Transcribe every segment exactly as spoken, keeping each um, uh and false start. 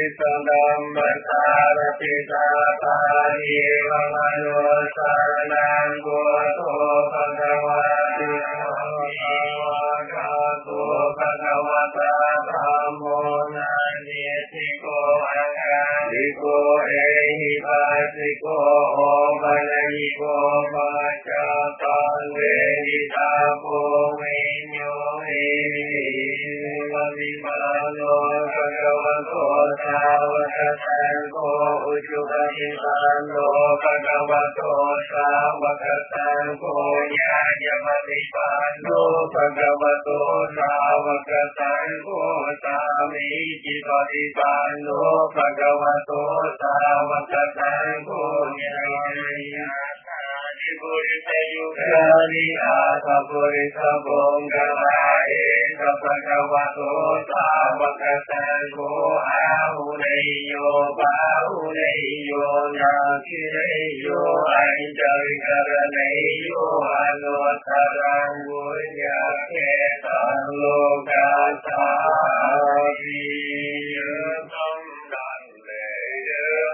สันดัมมัสสารติสาภานิวะมโนสานังโกโตภะคะวะโตอะระหะโตภะคะวะตาธัมโมนานิสิโกอะระหิโกเอหิปัสสิโกโอภะละหิโกปัจจตังเวหิตาโพวิญโยเอวะวิปัสโนภะคะวะโตสาวกสังโฆอุจุปฏิปันโนภะคะวะโตสาวกสังโฆญาณปฏิปันโนภะคะวะโตสาวกสังโฆสามีจิปฏิปันโนภะคะวะโตสาวกสังโฆญาณปุริสยุคานิอาสะปุริสบงกลาเอสะภะคะวะโตสาวกสังโฆอาหุเนยโยปาหุเนยโยนาคิเนยโยอัญจริกรเนยโยอนุตตรังบุญญาเขตังโลกาสาวิยตัมดันเลเย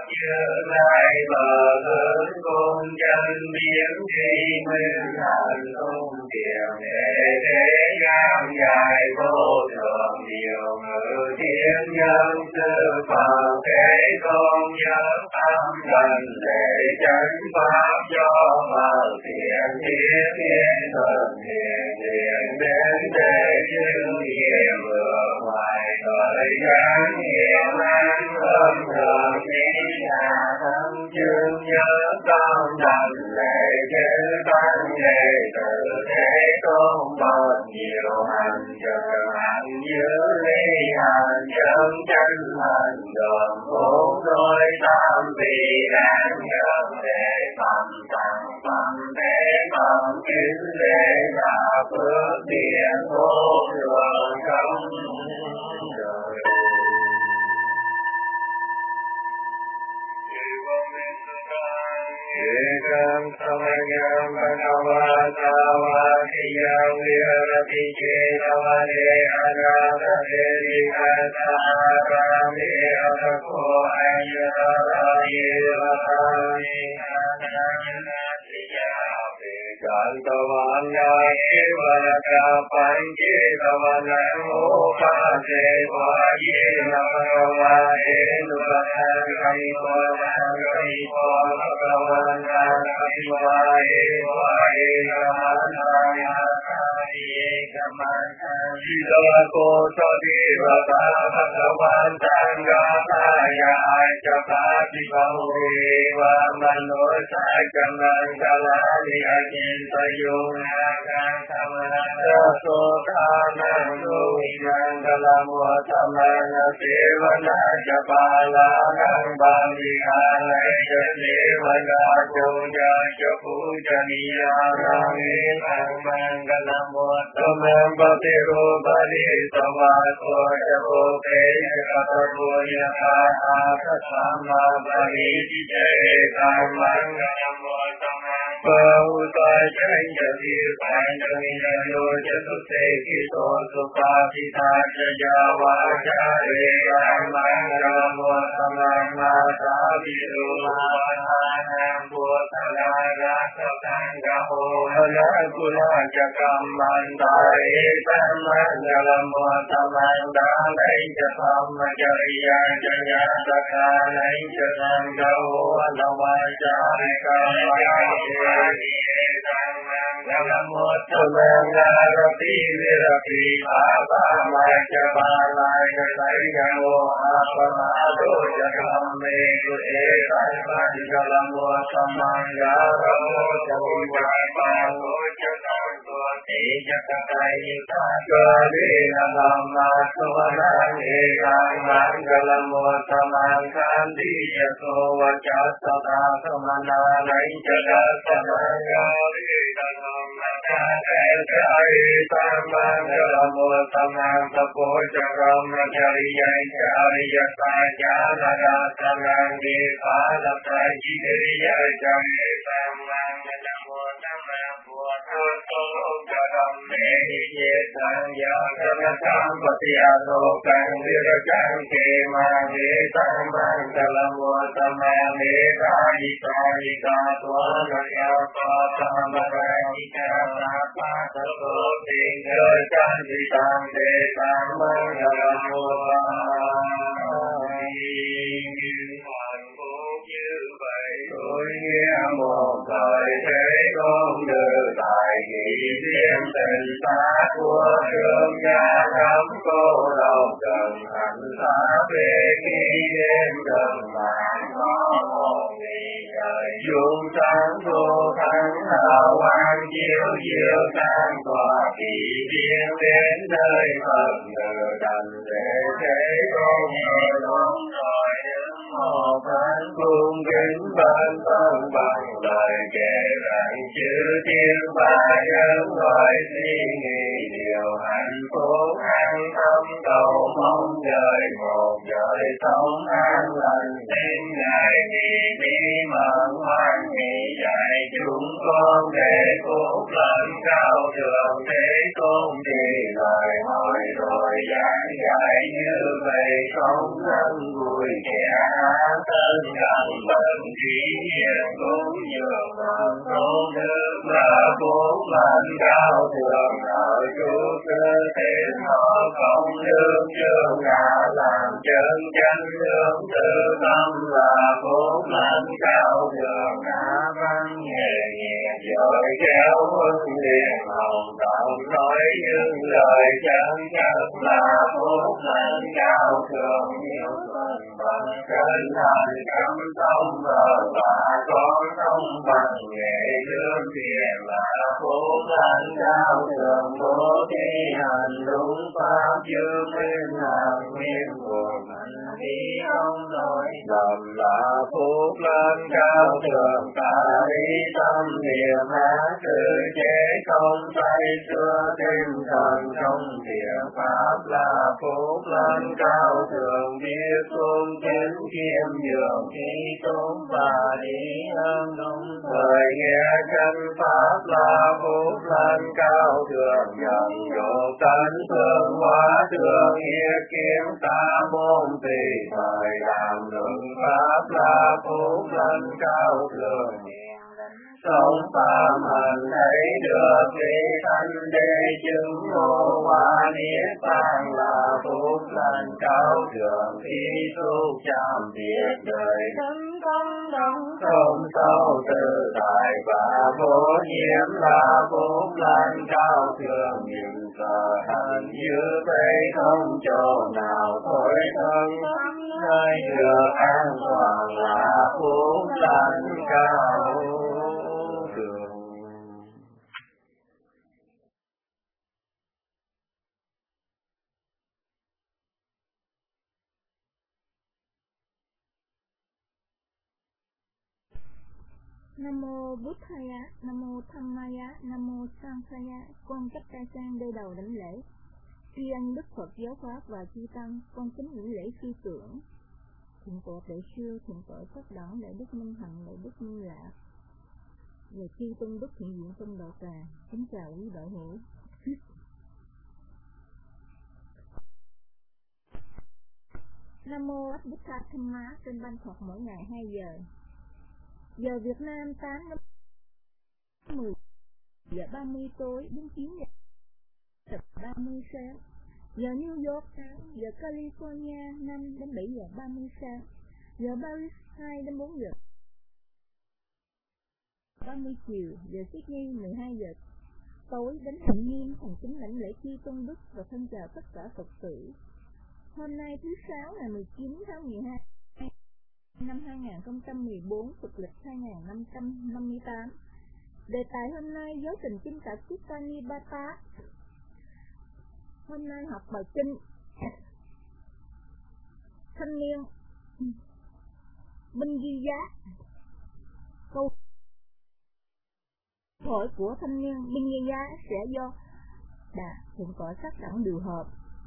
lại bờ lớn con chân biến đi minh thành tung tiền để thế gian dài vô thường nhiều ngự thiên nhân sư phật thế con nhớ tâm gần để chánh pháp cho vào thiện thiết thiên thần thiện thiện đến để chứng nghiệm vừa ngoài thời gian nhiều an âm thường đi là thân chương nhớ tâm đảnh lễ chư tăng đệ tử thế tôn bậc nhiều hành trừ hành giữ lý hành chân chánh hành gồm bốn đôi tam vị đáng nhận để tâm tăng tâm để tâm kính để là phước điện vô lượng công đời. Ekam samayam bhagavata vakiyam virati cetavane anatane vikataharame atako ayataraye vatane ananatiyave gantavanya kevalaka pancetavanan opase vaye namavavaye nuvatan kaivavan kaivavan Bhagavan Kaivaye Vaye Kamanaya Kaiye Kamanaya Sako Sadivata Bhagavan Tangamaya Japati Bhaveva Manosa Kamangalani Ajintayuna Kantamanaya Sotananu Inangalamvatamana Sevana Japala Nambandikana Devana Joja Japujaniya Rame Mangalam Vatamam Bhatiro Bali Savaso Japote Katapoya Akasama Bali Jai Mangalam Vatamam Bahuta Janjali Panjali Jalo Jasute Kito Supapita Java Jare Mangalam Vatamam Mata Viru Mananam Bhutala Satanga Hola Kula Jakam Mandai Mangalam Vatamam Dalai Jasam Jariya Jaya Sakalai Jasanga Hola Vajarika Mangalam Vatamam Narati Virati Baba Maja Balai Jasayano Apamado Jakam Medu Ekai Mangalam Vatamam Yaramo Javujapalo Jakam Tuati Jakakai Takali Nalama Suvanan Ekai Mangalam Vatamam Kandi Yaso Vajasata Samana Nai Jagasamaya Mangalam Vatamam Tapo Jakam Jariya Jariya Sajana Sanandi Palata Jiriya Jariya Mangalam Vatamam Bhuta Jakam Mehi tăng gia cam cam pati ado cam vira cam ke ma ve tam ban kalam wa sama me ta di ta di ta twa na ya pa ta ma ra di ta na pa ta ko te ga ta di tam te tam ma ga mo tôi nghe một thời thế con đưa tại kỳ duyên tình ta của thương gia lắm cô độc cần hạnh ta về khi đêm gần mạng có một ngày trời dung sáng vô thắng hào quang chiếu chiếu sang tòa kỳ duyên đến nơi Phật ngự đành để thế con nghe đúng rồi đứng một bên cung kính bên thân bằng lời kể rằng chữ thiên ba nhân gọi suy nghĩ điều hạnh phúc an tâm cầu mong đời một đời sống an lành đến ngày đi đi mận hoan hỷ dạy chúng con để phúc lành cao thượng thế tôn thì lời hỏi rồi giảng dạy như vậy sống thân vui kẻ tân gần bận trí hiền cũng nhường bằng tôn đức là phúc lành cao thượng ở chúa cơ thế họ không lương chương ngã làm chân chánh lương tự tâm là phúc lành cao thượng ngã văn nghề nghiệp giỏi kéo huân liền hồng tạo nói những lời chân chất là phúc lành cao thượng nhiều phần bằng chân thành cấm tâm và bà con không bằng nghệ lương thiện là phúc lành cao thượng bố thí hành đúng pháp chư minh hàng nguyên buồn hành thi ông nói lầm là phúc lành cao thượng ta ý tâm niệm hát sự chế không tay xưa tinh thần trong thiện pháp là phúc lành cao thượng biết tôn kính khiêm nhường khi tốn và đi hơn đúng thời nghe chân pháp là phúc lành cao thượng nhận độ tánh phương hóa thượng nghĩa kiếm ta môn tùy thời làm luận pháp là phúc lành cao thượng sống phạm hành thấy được vị thanh đế chứng ngộ hóa niết bàn là phúc lành cao thượng khi tu chạm việc đời thân công đồng không sâu tự tại và vô nhiễm là phúc lành cao thượng nhìn sở hành như vậy không chỗ nào thối thân nơi được an toàn là phúc lành cao. Nam mô Buddhaya, Nam mô Dhammaya, Nam mô Sanghaya. Con chắp tay sang đôi đầu đảnh lễ tri ân Đức Phật giáo pháp và chư tăng. Con kính gửi lễ sư trưởng thượng tọa Đại sư, thượng tọa Tất Đẳng, đại đức Minh Hằng, đại đức Minh Lạc và chư tôn đức hiện diện trong đạo tràng. Kính chào quý đạo hữu. Nam mô Buddha Dhamma trên ban Phật mỗi ngày hai giờ. Giờ Việt Nam tám đến mười giờ ba mươi tối đến chín giờ ba mươi sáng. Giờ New York tám, giờ California năm đến bảy giờ ba mươi sáng. Giờ Paris hai đến bốn giờ ba mươi chiều. Giờ Sydney mười hai giờ tối. Đến Hạnh Nghiêm thành kính lãnh lễ chư tôn đức và thân chào tất cả Phật tử. Hôm nay thứ sáu ngày mười chín tháng mười hai năm hai nghìn không trăm mười bốn, Phật lịch hai nghìn năm trăm năm mươi tám. Đề tài hôm nay giáo trình kinh tạng Sutta-ni-pa-ta. Hôm nay học bài kinh thanh niên Minh Ghi Giá. Câu hỏi của thanh niên Minh Ghi Giá sẽ do Đà Thượng tọa Sắc Đẳng điều hợp.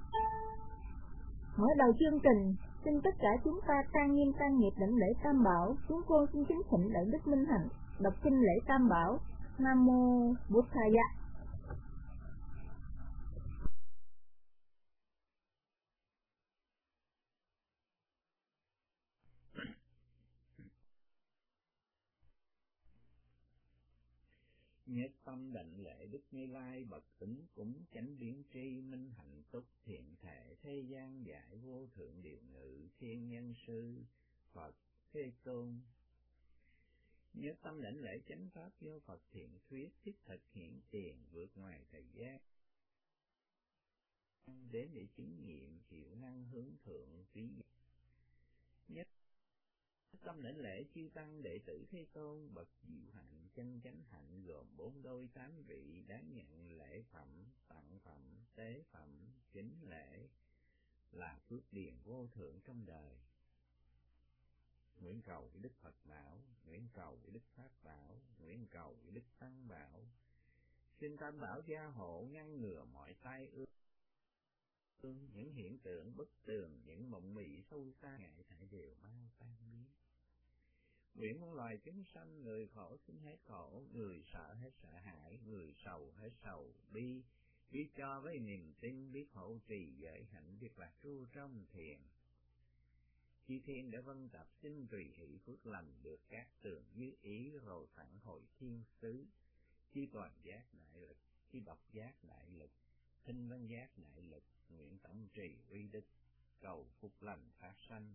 Mở đầu chương trình, xin tất cả chúng ta trang nghiêm trang nghiệp đảnh lễ Tam Bảo. Chúng con xin kính thỉnh đại đức Minh Hạnh đọc kinh lễ Tam Bảo. Nam mô Buddhaya. Nhất tâm định lễ Đức Như Lai bậc ứng cúng chánh biến tri minh hạnh túc thiện thể thế gian giải vô thượng điều ngự thiên nhân sư Phật Thế Tôn. Nhất tâm định lễ chánh pháp do Phật thiện thuyết thiết thực hiện tiền vượt ngoài thời gian đến để chứng nghiệm hiệu năng hướng thượng trí. Nhất tâm lĩnh lễ chư tăng đệ tử Thế Tôn bậc diệu hạnh chân chánh hạnh gồm bốn đôi tám vị đáng nhận lễ phẩm tặng phẩm tế phẩm kính lễ là phước điền vô thượng trong đời. Nguyện cầu với Đức Phật bảo, nguyện cầu với Đức Pháp bảo, nguyện cầu với Đức Tăng bảo, xin Tam bảo gia hộ ngăn ngừa mọi tai ương, những hiện tượng bất tường, những mộng mị sâu xa ngại thải đều mau tan biến. Nguyện muôn loài chúng sanh, người khổ xin hết khổ, người sợ hết sợ hãi, người sầu hết sầu bi, biết cho với niềm tin, biết hộ trì giới hạnh, biết lạc tru trong thiền. Chư thiên đã vân tập xin tùy hỷ phước lành được các tường như ý rồi phản hồi thiên xứ. Chư toàn giác đại lực, chư độc giác đại lực, thinh văn giác đại lực, nguyện tổng trì uy đức, cầu phúc lành phát sanh.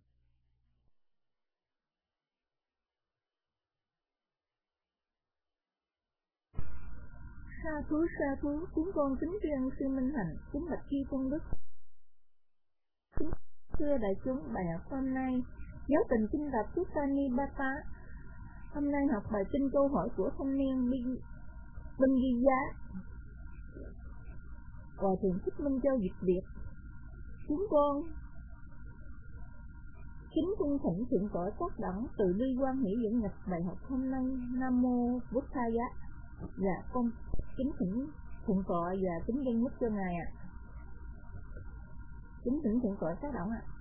Sa thú sa thú, chúng con kính tri sư Minh Hạnh, kính bạch chi công đức. Kính thưa đại chúng, bài học hôm nay, giáo tình kinh tập Sutani Bata. Hôm nay học bài kinh câu hỏi của thanh niên Binh Ghi Giá. Hòa thượng Thích Minh Châu dịch biệt. Chúng con kính cung thỉnh thượng cõi các đẳng từ Ly Quan Hỷ dẫn nhập bài học hôm nay. Nam mô Bụt Thaya. Dạ con kính thỉnh thượng cõi và kính dân mức cho ngài ạ. À. Kính thỉnh thượng cõi các đẳng ạ. À.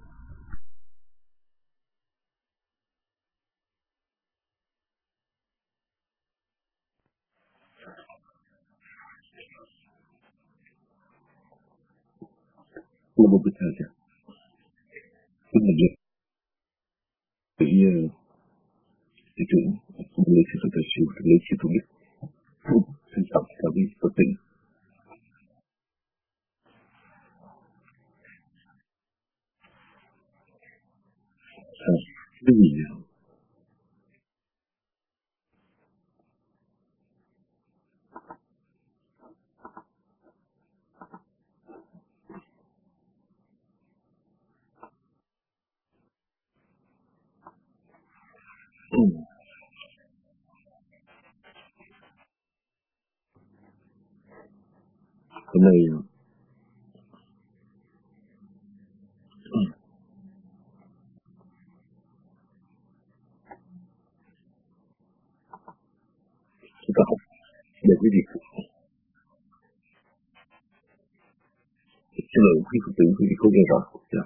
Nam mô Bụt Thaya. Kính là việc vị thị trưởng Lê Sư Phật Đại Sư Lê Sư Thống Đức xin chào cả vị Phật tử. À, cái gì nào? Ừ. Hôm nay ừ. chúng ta học về cái việc xin lỗi quý Phật tử quý vị không nghe rõ. Dạ.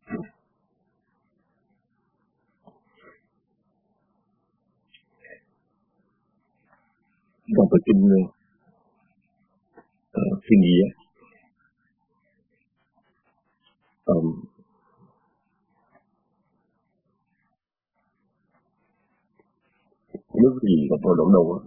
Đọc ở kinh uh, kinh gì á? Um, nếu gì gặp vào đoạn đầu á,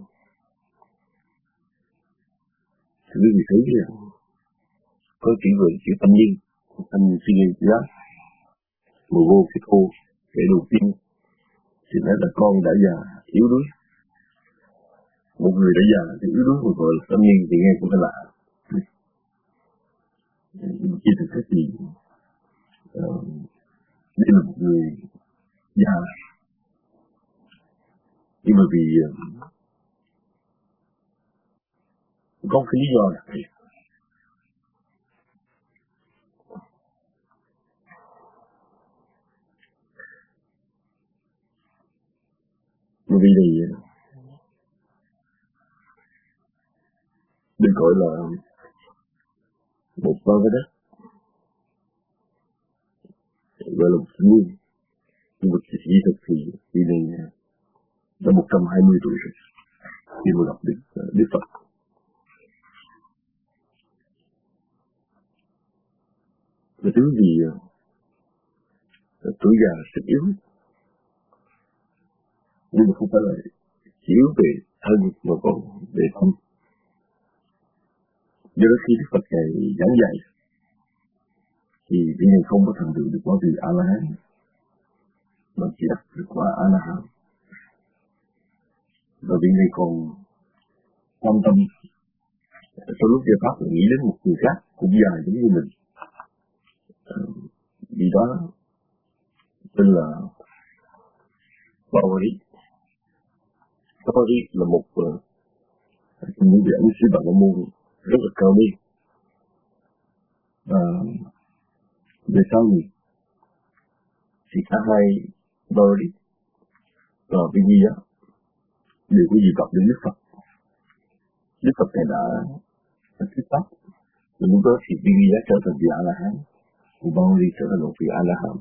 thì quý vị thấy là có chữ vựng chữ tâm nhiên, tâm suy nghĩ chữ đó, mùa vô cái thô, cái đầu tiên thì nói là con đã già yếu đuối. Một người đã già thì yếu đuối mà gọi là tâm nhiên thì nghe cũng phải lạ. Chỉ thực chất gì uh, đây là một người già, nhưng mà vì uh, có cái lý do đặc biệt. Bởi vì này được gọi là một con cái đất, gọi là một sinh nguyên. Nhưng mà chỉ thực thì khi này đã một trăm hai mươi tuổi rồi khi mà gặp Đức, Đức Phật. Và thứ gì tuổi già sức yếu, nhưng mà không phải là chỉ yếu về thân mà còn về tâm. Do đó khi Đức Phật Ngài giảng dạy thì vị này không có thành tựu được quả vị A-la-hán, mà chỉ đạt được quả A-la-hán. Và vị này còn quan tâm sau lúc giải pháp nghĩ đến một người khác cũng dài giống như mình. Vì đó tên là Bawari. Bawari là một trong những vị ẩn sĩ Bà La Môn rất là cao đi. Và về sau này thì cả hai Bawari và Vinaya đều có dịp gặp đến Đức Phật. Đức Phật này đã thuyết pháp, và lúc đó thì Vinaya trở thành vị A-la-hán, và Bawari trở thành một vị A-la-hán.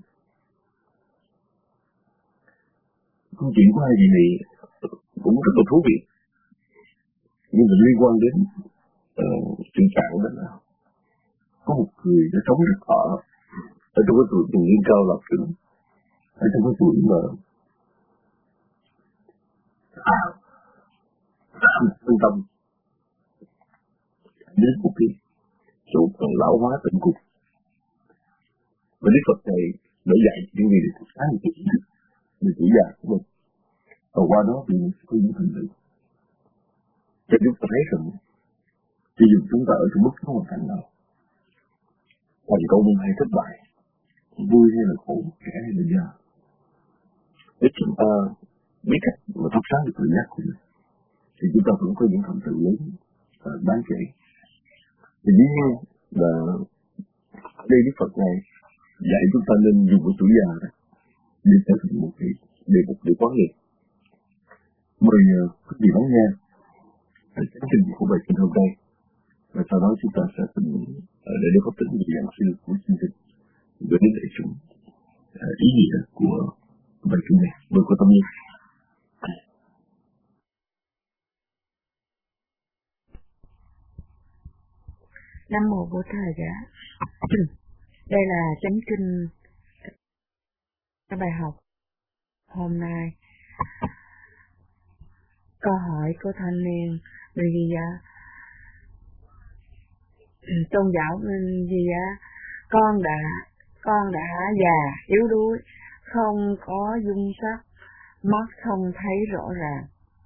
Câu chuyện của hai vị này cũng rất là thú vị, nhưng mà liên quan đến uh, sự trạng đó là có một người đã sống rất ở ở trong cái tuổi từng niên cao lập trưởng, ở trong cái tuổi mà trung tâm đến một cái chỗ còn lão hóa tận cùng. Và Đức Phật này đã dạy những người được sáng một cái ý thức về tuổi già của mình, và qua đó thì mình có những thành tựu. Cho chúng ta thấy rằng chỉ dù chúng ta ở trong bất cứ hoàn cảnh nào, thành công hay thất bại, vui hay là khổ, trẻ hay là già, nếu chúng ta biết cách mà thắp sáng được tự giác của mình, thì chúng ta vẫn có những thành tựu lớn và đáng kể. Thì dĩ nhiên là đây Đức Phật này dạy chúng ta nên dùng cái tuổi già đó để trở thành một cái đề mục để quán niệm. Mời quý vị lắng nghe chương trình của bài kinh hôm nay, và sau đó chúng ta sẽ tìm để để phát triển về giảng sư của chương trình gửi đến đại chúng ý nghĩa của bài kinh này. Mời cô Tâm Nhi. Nam mô Bổn Thầy Giá. Đây là chánh kinh cái bài học hôm nay. Câu hỏi của thanh niên Vinaya. Tôn giáo Vinaya, con đã con đã già yếu đuối, không có dung sắc, mắt không thấy rõ ràng,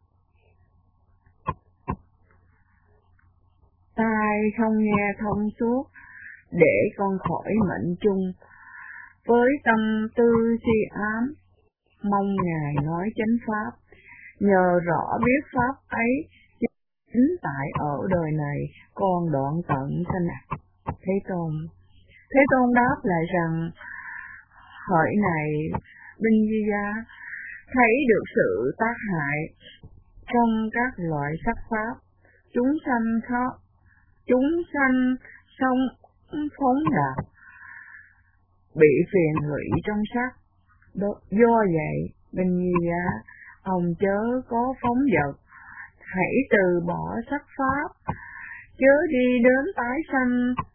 tai không nghe thông suốt, để con khỏi mệnh chung. Với tâm tư si ám, mong Ngài nói chánh pháp, nhờ rõ biết pháp ấy, chính tại ở đời này con đoạn tận sanh ác. Thế Tôn Thế Tôn đáp lại rằng, hỡi này Vinaya, thấy được sự tác hại trong các loại sắc pháp, chúng sanh khó chúng sanh sống phóng dật, bị phiền lụy trong sắc. Do vậy Vinaya, ông chớ có phóng dật, hãy từ bỏ sắc pháp, chớ đi đến tái sanh.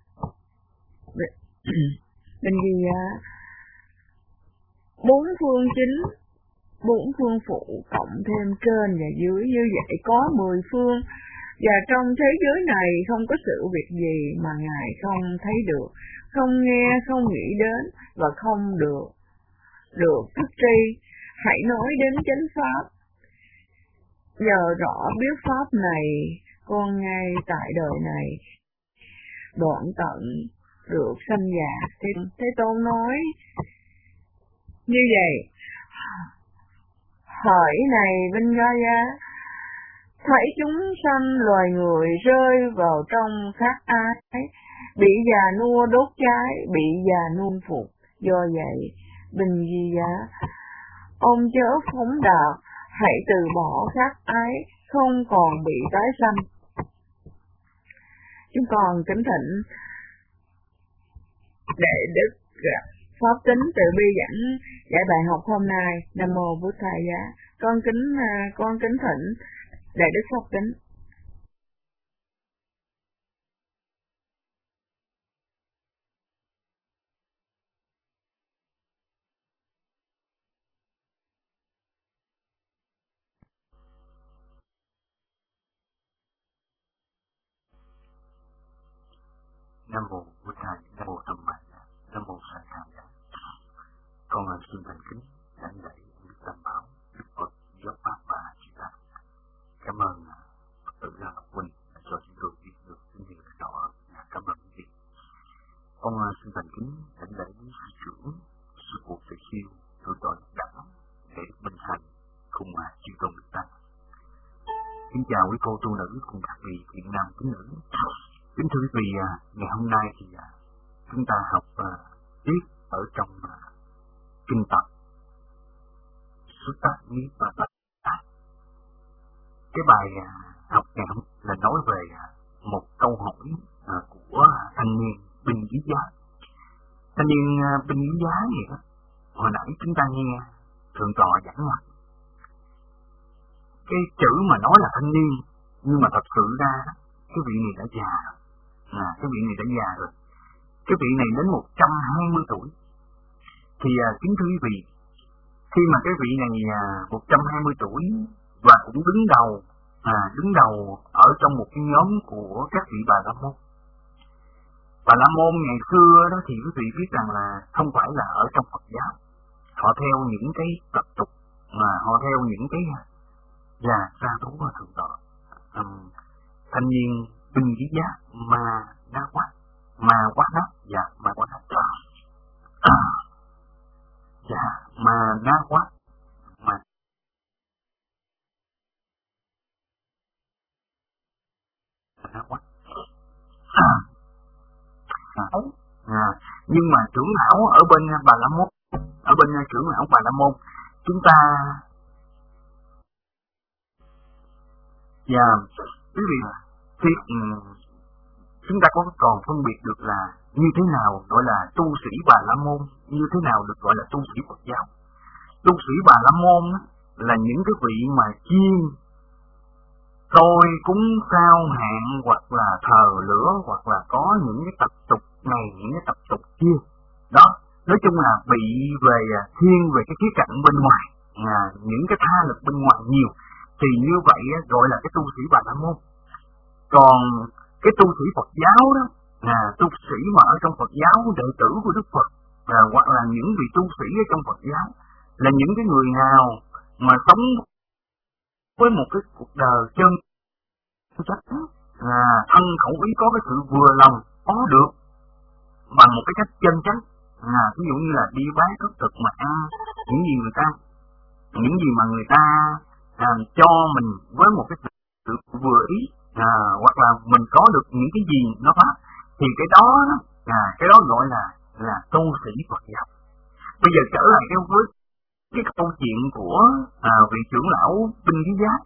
Vinaya, bốn phương chính, bốn phương phụ cộng thêm trên và dưới, như vậy có mười phương. Và trong thế giới này không có sự việc gì mà Ngài không thấy được, không nghe, không nghĩ đến và không được được thức tri. Hãy nói đến chánh pháp. Nhờ rõ biết pháp này, con ngay tại đời này đoạn tận được sanh già. Thế, Thế Tôn nói như vậy, hỡi này Vinaya, thấy chúng sanh loài người rơi vào trong khát ái, bị già nua đốt cháy, bị già nua phục. Do vậy Vinaya, ông chớ phóng dật, hãy từ bỏ khát ái, không còn bị tái sanh. Chúng con kính thỉnh Đệ Đức Pháp Tính từ bi dẫn dạy bài học hôm nay. Nam mô Bổn Thầy Giá. Con kính con kính thỉnh Đệ Đức Pháp Tính. Nam mô Bụt Thầy, Nam mô Tham Ma, Nam mô Sa Tham Đà. Con xin thành kính đảnh lễ Đức Tam Bảo, Đức Phật, Giáo Pháp và Chư Tăng. Cảm ơn Phật tử La Ngọc Quỳnh đã cho chúng tôi biết được tín hiệu rõ. Cảm ơn quý vị. Con xin thành kính đảnh lễ sư trưởng, sư phụ Tề Siêu, tôi tội đẳng để Minh Thành cùng chư tôn Đức Tăng. Kính chào quý cô tu nữ cùng các vị thiện nam tín nữ. Kính thưa quý vị, ngày hôm nay thì chúng ta học tiếp ở trong kinh tập Sutta Nipata. Cái bài học ngày hôm là nói về một câu hỏi của thanh niên binh Lý Giá. Thanh niên binh Lý Giá này đó, hồi nãy chúng ta nghe thượng tọa giảng mặt. Cái chữ mà nói là thanh niên, nhưng mà thật sự ra cái vị này đã già rồi. À, cái vị này đã già rồi. Cái vị này đến một trăm hai mươi tuổi. Thì à, kính thưa quý vị, khi mà cái vị này à, một trăm hai mươi tuổi và cũng đứng đầu, à, đứng đầu ở trong một cái nhóm của các vị Bà La Môn. Bà La Môn ngày xưa đó thì quý vị biết rằng là không phải là ở trong Phật giáo. Họ theo những cái tập tục, mà họ theo những cái là Sa Thú và Thượng Tọa. Um, thanh niên binh Lý Giá Ma Na Quát, Ma Quát Đắc và Ma Quát Đắc. À, dạ, Ma Na Quát, Ma Na Quát. À, à, nhưng mà trưởng lão ở bên Bà La Môn, ở bên trưởng lão Bà La Môn, chúng ta và quý vị thì um, chúng ta có còn phân biệt được là như thế nào gọi là tu sĩ Bà La Môn, như thế nào được gọi là tu sĩ Phật giáo. Tu sĩ Bà La Môn là những cái vị mà chuyên tôi cúng sao hạn hoặc là thờ lửa hoặc là có những cái tập tục này, những cái tập tục kia. Đó, nói chung là bị về thiên về cái khía cạnh bên ngoài, à, những cái tha lực bên ngoài nhiều. Thì như vậy gọi là cái tu sĩ Bà La Môn. Còn cái tu sĩ Phật giáo đó, à, tu sĩ mà ở trong Phật giáo, đệ tử của Đức Phật, à, hoặc là những vị tu sĩ ở trong Phật giáo, là những cái người nào mà sống với một cái cuộc đời chân chất, à, thân khẩu ý có cái sự vừa lòng có được bằng một cái cách chân chánh. À, ví dụ như là đi bái cất thực mà ăn những gì người ta, những gì mà người ta À, cho mình với một cái sự vừa ý, à, hoặc là mình có được những cái gì nó pháp, thì cái đó à, cái đó gọi là là tu sĩ Phật giáo. Bây giờ trở lại cái với cái câu chuyện của à, vị trưởng lão binh Lý Giá,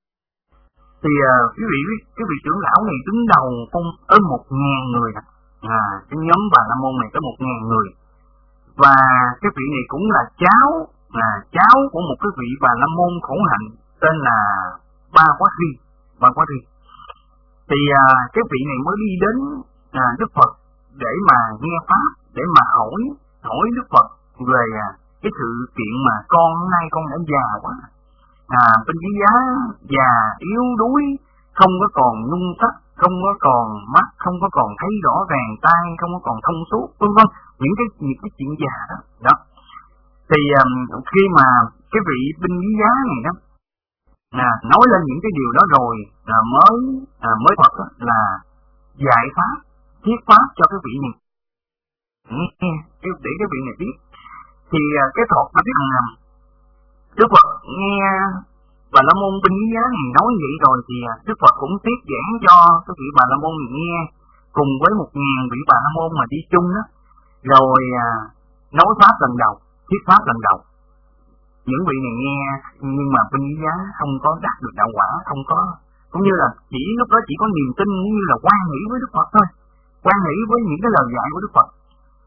thì à, quý vị cái vị trưởng lão này đứng đầu không tới một ngàn người, à, cái nhóm Bà La Môn này tới một ngàn người, và cái vị này cũng là cháu là cháu của một cái vị Bà La Môn khổ hạnh tên là Ba Quá Thi, Ba Quá Thi. Thì à, cái vị này mới đi đến à, Đức Phật để mà nghe pháp, để mà hỏi hỏi Đức Phật về à, cái sự kiện mà con nay con đã già quá, à, bên Lý Giá già yếu đuối, không có còn nhung sắc, không có còn mắt, không có còn thấy rõ ràng, tai không có còn thông suốt, vân vân, những cái những cái chuyện già đó. Đó. Thì um, khi mà cái vị binh Lý Giá này đó à, nói lên những cái điều đó rồi à, mới à, mới Phật đó, là dạy pháp, thuyết pháp cho cái vị này nghe, để cái vị này biết. Thì à, cái Phật đã biết rằng Đức Phật nghe Bà La Môn binh Lý Giá này nói vậy rồi, thì à, Đức Phật cũng thuyết giảng cho cái vị Bà La Môn này nghe, cùng với một ngàn vị Bà La Môn mà đi chung đó, rồi à, nói pháp lần đầu, thuyết pháp lần đầu. Những vị này nghe, nhưng mà binh Lý Giá không có đắc được đạo quả, không có, cũng như là chỉ lúc đó chỉ có niềm tin như là quan hỷ với Đức Phật thôi, quan hỷ với những cái lời dạy của Đức Phật,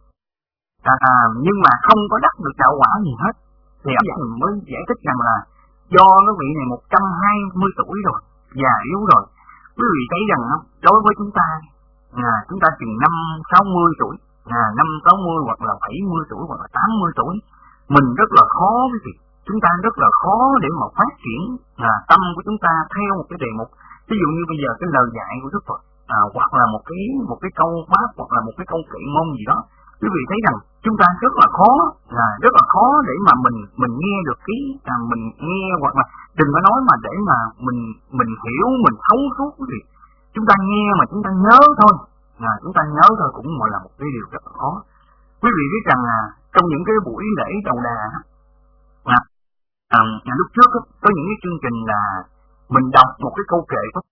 à, à, nhưng mà không có đắc được đạo quả gì hết. Thì ông mới giải thích rằng là do cái vị này một trăm hai mươi tuổi rồi, già yếu rồi. Quý vị thấy rằng đối với chúng ta, à, chúng ta chừng năm sáu mươi tuổi, à, năm sáu mươi hoặc là bảy mươi tuổi hoặc là tám mươi tuổi, mình rất là khó cái gì. Chúng ta rất là khó để mà phát triển à, tâm của chúng ta theo một cái đề mục. Ví dụ như bây giờ cái lời dạy của Đức Phật, à, hoặc là một cái một cái câu pháp hoặc là một cái câu kệ môn gì đó, quý vị thấy rằng chúng ta rất là khó, là rất là khó để mà mình mình nghe được cái à, mình nghe hoặc là đừng có nói mà để mà mình mình hiểu mình thấu suốt quý vị. Chúng ta nghe mà chúng ta nhớ thôi, à, chúng ta nhớ thôi cũng gọi là một cái điều rất là khó. Quý vị biết rằng là trong những cái buổi lễ đầu đà à, à, lúc trước có những cái chương trình là mình đọc một cái câu kệ có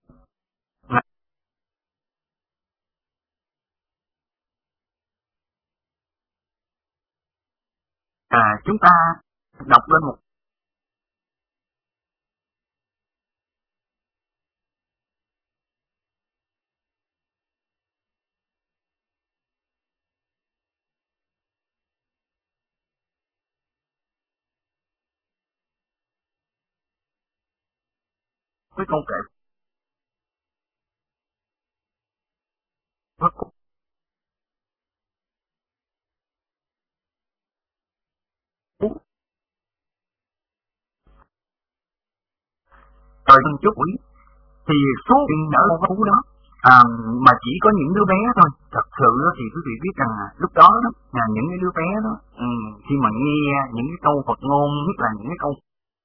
à, chúng ta đọc lên một cái câu kệ rồi chút buổi thì số tiền ở phú đó à, mà chỉ có những đứa bé thôi. Thật sự thì quý vị biết rằng lúc đó đó là những cái đứa bé đó ừ, khi mà nghe những cái câu Phật ngôn, nhất là những cái câu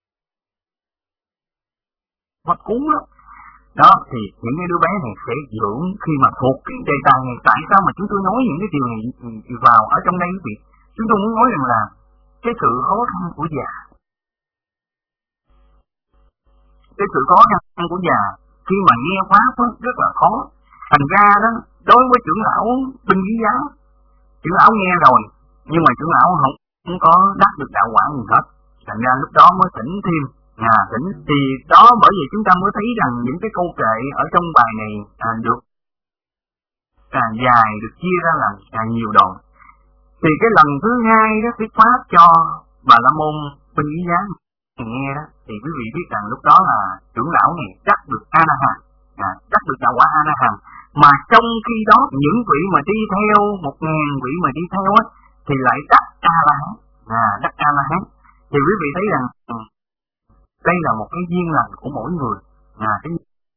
Phật cú đó, đó thì những cái đứa bé này sẽ dưỡng khi mà thuộc cái đề tài này. Tại sao mà chúng tôi nói những cái điều này vào ở trong đây quý vị? Chúng tôi muốn nói rằng là cái sự khó khăn của già, cái sự khó khăn của già khi mà nghe pháp rất là khó. Thành ra đó, đối với trưởng lão Tinh Khí Giáo, trưởng lão nghe rồi nhưng mà trưởng lão không, không có đắc được đạo quả gì hết. Thành ra lúc đó mới thỉnh thêm, à, thỉnh thì đó bởi vì chúng ta mới thấy rằng những cái câu kệ ở trong bài này à, được à, dài, được chia ra làm à, nhiều đoạn. Thì cái lần thứ hai đó thuyết pháp cho Bà La Môn Tinh Khí Giáo nghe đó, thì quý vị biết rằng lúc đó là trưởng lão này đắc được A La Hán, à, đắc được đạo quả A La Hán. Mà trong khi đó những vị mà đi theo, một ngàn vị mà đi theo á, thì lại đắc A La Hán, à, đắc A La Hán. Thì quý vị thấy rằng ừ, đây là một cái duyên lành của mỗi người, à, cái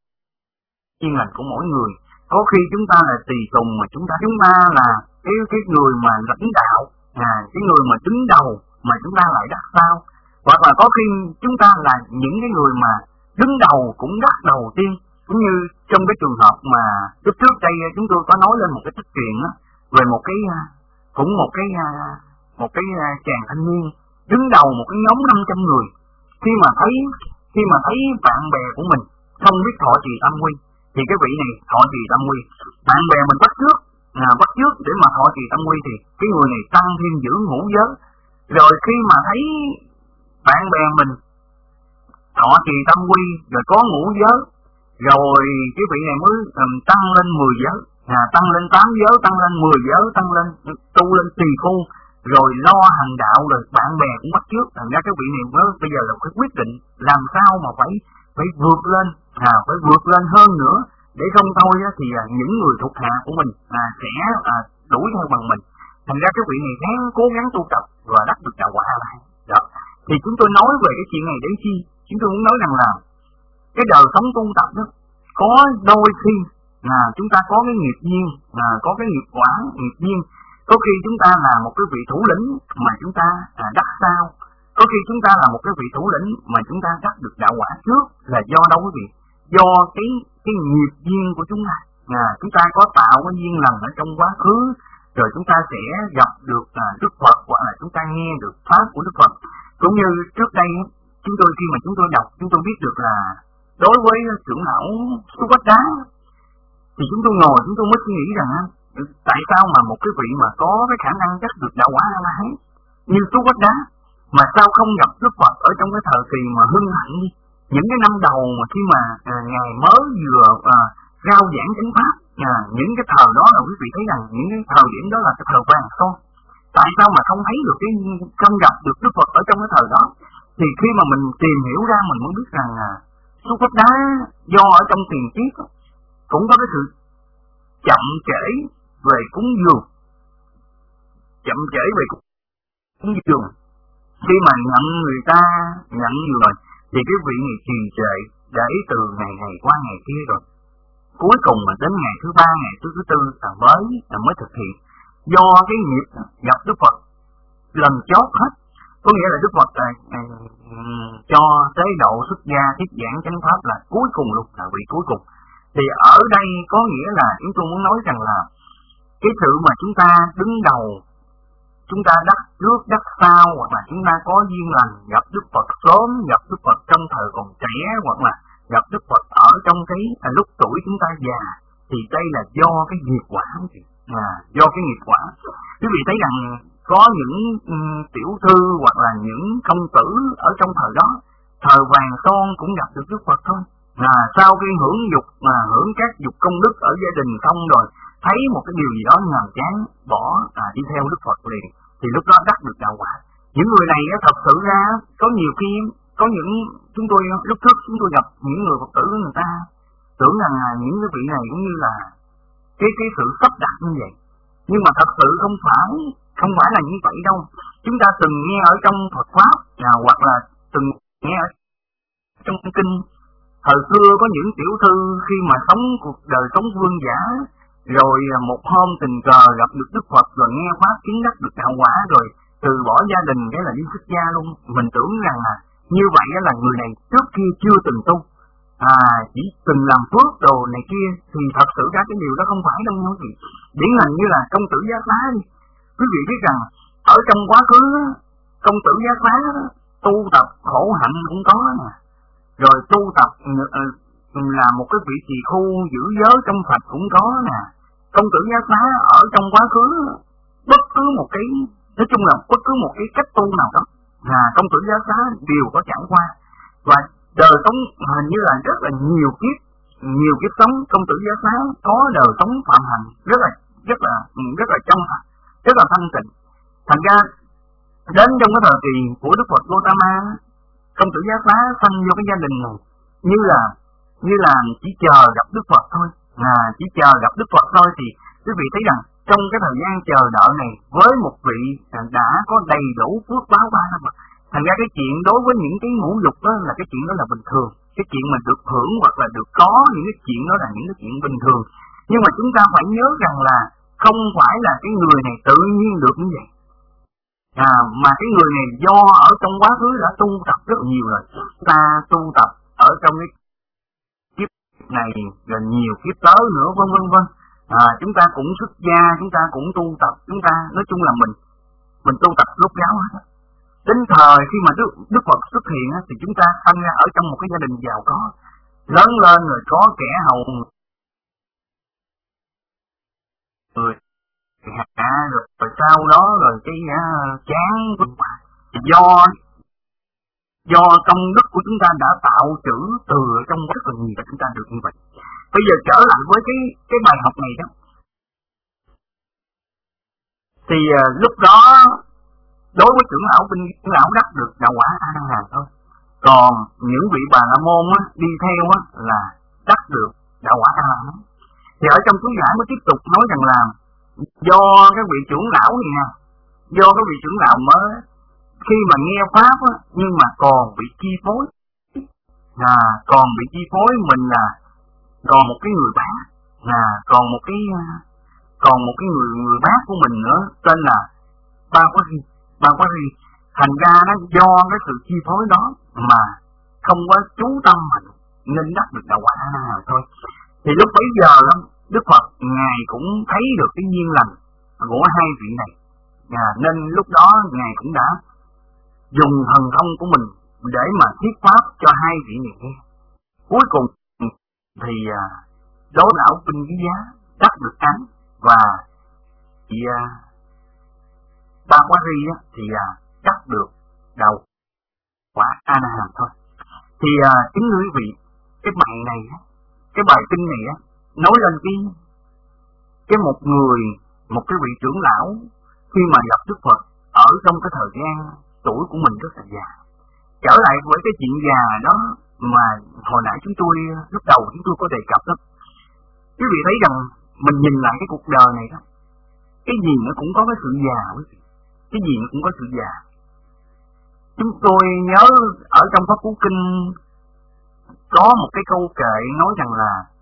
duyên lành của mỗi người. Có khi chúng ta là tùy tùng mà chúng ta chúng ta là cái cái người mà lãnh đạo, à, cái người mà đứng đầu mà chúng ta lại đắc sao? Hoặc là có khi chúng ta là những cái người mà đứng đầu cũng đắc đầu tiên, cũng như trong cái trường hợp mà lúc trước đây chúng tôi có nói lên một cái tích truyện á, về một cái cũng một cái một cái chàng thanh niên đứng đầu một cái nhóm năm trăm người. Khi mà thấy khi mà thấy bạn bè của mình không biết thọ trì tam quy, thì cái vị này thọ trì tam quy, bạn bè mình bắt trước, à, bắt trước để mà thọ trì tam quy, thì cái người này tăng thêm giữ ngũ giới. Rồi khi mà thấy bạn bè mình thọ trì tam quy rồi có ngũ giới, rồi cái vị này mới um, tăng lên mười giới, à, tăng lên tám giới, tăng lên mười giới, tăng lên tu lên tỳ khu, rồi lo hành đạo, rồi bạn bè cũng bắt trước. Thành ra cái vị này mới bây giờ là cái quyết định làm sao mà phải phải vượt lên, à, phải vượt lên hơn nữa, để không thôi á, thì à, những người thuộc hạ của mình à, sẽ à, đuổi theo bằng mình. Thành ra cái vị này ráng cố gắng tu tập và đắc được đạo quả lại. Đó. Thì chúng tôi nói về cái chuyện này để chi? Chúng tôi muốn nói rằng là cái đời sống tu tập đó, có đôi khi là chúng ta có cái nghiệp duyên, là có cái nghiệp quả, nghiệp duyên. Có khi chúng ta là một cái vị thủ lĩnh mà chúng ta à, đắc sao. Có khi chúng ta là một cái vị thủ lĩnh mà chúng ta đắc được đạo quả trước là do đâu quý vị? Do cái cái nghiệp duyên của chúng ta. À, chúng ta có tạo cái duyên lành ở trong quá khứ, rồi chúng ta sẽ gặp được à, Đức Phật, hoặc là chúng ta nghe được pháp của Đức Phật. Cũng như trước đây chúng tôi khi mà chúng tôi đọc, chúng tôi biết được là đối với trưởng lão Xúc Quách Đá, thì chúng tôi ngồi chúng tôi mới suy nghĩ rằng tại sao mà một cái vị mà có cái khả năng chắc được đạo quả A-la-hán như Xúc Quách Đá mà sao không gặp Đức Phật ở trong cái thời kỳ mà hưng hạnh đi, những cái năm đầu mà khi mà à, ngài mới vừa à, rao giảng chánh pháp, à, những cái thời đó là quý vị thấy rằng những cái thời điểm đó là cái thời vàng son. Tại sao mà không thấy được cái không gặp được Đức Phật ở trong cái thời đó? Thì khi mà mình tìm hiểu ra mình mới biết rằng à, Xúc Quách Đá do ở trong tiền kiếp cũng có cái sự chậm trễ về cúng dường, chậm trễ về cúng dường. Khi mà nhận người ta nhận nhiều rồi thì cái vị này trì trệ để từ ngày này qua ngày kia rồi, cuối cùng mà đến ngày thứ ba, ngày thứ thứ tư là mới là mới thực hiện. Do cái nghiệp gặp Đức Phật lần chót hết, có nghĩa là Đức Phật là uh, cho tế độ xuất gia thuyết giảng chánh pháp là cuối cùng luôn, là vị cuối cùng. Thì ở đây có nghĩa là chúng tôi muốn nói rằng là cái sự mà chúng ta đứng đầu, chúng ta đắc trước đắc sau, hoặc là chúng ta có duyên lành gặp Đức Phật sớm, gặp Đức Phật trong thời còn trẻ, hoặc là gặp Đức Phật ở trong cái à, lúc tuổi chúng ta già, thì đây là do cái nghiệp quả, à, do cái nghiệp quả. Quý vị thấy rằng có những um, tiểu thư hoặc là những công tử ở trong thời đó, thời vàng son cũng gặp được Đức Phật thôi. À, sau khi hưởng dục mà hưởng các dục công đức ở gia đình xong rồi, thấy một cái điều gì đó nhàm chán, bỏ à, đi theo Đức Phật liền, thì lúc đó đắc được đạo quả. Những người này thật sự ra có nhiều khi có những chúng tôi lúc trước chúng tôi gặp những người Phật tử, người ta tưởng rằng là những cái vị này cũng như là cái cái sự sắp đặt như vậy, nhưng mà thật sự không phải không phải là như vậy đâu. Chúng ta từng nghe ở trong Phật pháp, à, hoặc là từng nghe ở trong kinh. Thời xưa có những tiểu thư khi mà sống cuộc đời sống vương giả, rồi một hôm tình cờ gặp được Đức Phật, rồi nghe pháp chứng đắc được đạo quả, rồi từ bỏ gia đình cái là đi xuất gia luôn. Mình tưởng rằng là như vậy là người này trước kia chưa từng tu, à chỉ từng làm phước đồ này kia, thì thật sự ra cái điều đó không phải đâu nha quý vị. Điển hình như là công tử Giá Xá đi, quý vị biết rằng ở trong quá khứ công tử Giá Xá tu tập khổ hạnh cũng có nè, rồi tu tập là một cái vị trì khu giữ giới trong Phật cũng có nè. Công tử Giá Xá ở trong quá khứ bất cứ một cái, nói chung là bất cứ một cái cách tu nào đó, là công tử Giá Xá đều có trải qua. Và đời sống hình như là rất là nhiều kiếp, nhiều kiếp sống công tử Giá Xá có đời sống phạm hạnh rất là rất là rất là trong sạch, rất là thanh tịnh. Thành ra đến trong cái thời kỳ của Đức Phật Gautama, công tử Giá Xá sanh vô cái gia đình này như là như là chỉ chờ gặp Đức Phật thôi, à chỉ chờ gặp Đức Phật thôi. Thì quý vị thấy rằng trong cái thời gian chờ đợi này, với một vị đã có đầy đủ phước báo ba năm, thành ra cái chuyện đối với những cái ngũ dục đó là cái chuyện đó là bình thường, cái chuyện mình được hưởng hoặc là được có những cái chuyện đó là những cái chuyện bình thường. Nhưng mà chúng ta phải nhớ rằng là không phải là cái người này tự nhiên được như vậy, à mà cái người này do ở trong quá khứ đã tu tập rất nhiều rồi. Ta tu tập ở trong cái kiếp này rồi nhiều kiếp tới nữa, vân vân vân. À, chúng ta cũng xuất gia, chúng ta cũng tu tập, chúng ta nói chung là mình mình tu tập rốt ráo hết. Đến thời khi mà Đức, Đức Phật xuất hiện á, thì chúng ta sinh ra ở trong một cái gia đình giàu có, lớn lên rồi có kẻ hầu người hạ, rồi, rồi sau đó rồi cái uh, chán của do do công đức của chúng ta đã tạo chữ từ trong rất là nhiều, chúng ta được như vậy. Bây giờ trở lại với cái cái bài học này đó, thì uh, lúc đó đối với trưởng lão Binh trưởng lão đắc được đạo quả A Nan Hàm thôi, còn những vị Bà La Môn á, đi theo á, là đắc được đạo quả A Nan. Thì ở trong chú giải mới tiếp tục nói rằng là do các vị trưởng lão này nè, do các vị trưởng lão mới khi mà nghe pháp á, nhưng mà còn bị chi phối, là còn bị chi phối mình là còn một cái người bạn, là còn một cái còn một cái người người bác của mình nữa tên là Ba Quá Ri, Ba Quá Ri. Thành ra nó do cái sự chi phối đó mà không có chú tâm mình nên đắc được đạo quả A Nan Hàm thôi. Thì lúc bấy giờ lắm Đức Phật ngài cũng thấy được cái duyên lành của hai vị này, à, nên lúc đó ngài cũng đã dùng thần thông của mình để mà thuyết pháp cho hai vị này nghe. Cuối cùng thì à, Đố Lão Binh Ký Giá đắc được án, và chị à, Ba Quá Ri á, thì à, đắc được đầu quả A Nan Hàm thôi. Thì à, kính thưa quý vị, cái bài này á, cái bài kinh này á, nói lên cái cái một người, một cái vị trưởng lão khi mà gặp Đức Phật ở trong cái thời gian tuổi của mình rất là già. Trở lại với cái chuyện già đó mà hồi nãy chúng tôi lúc đầu chúng tôi có đề cập đó, quý vị thấy rằng mình nhìn lại cái cuộc đời này đó, cái gì nó cũng có cái sự già, quý vị, cái gì nó cũng có sự già. Chúng tôi nhớ ở trong Pháp Cú Kinh có một cái câu kệ nói rằng là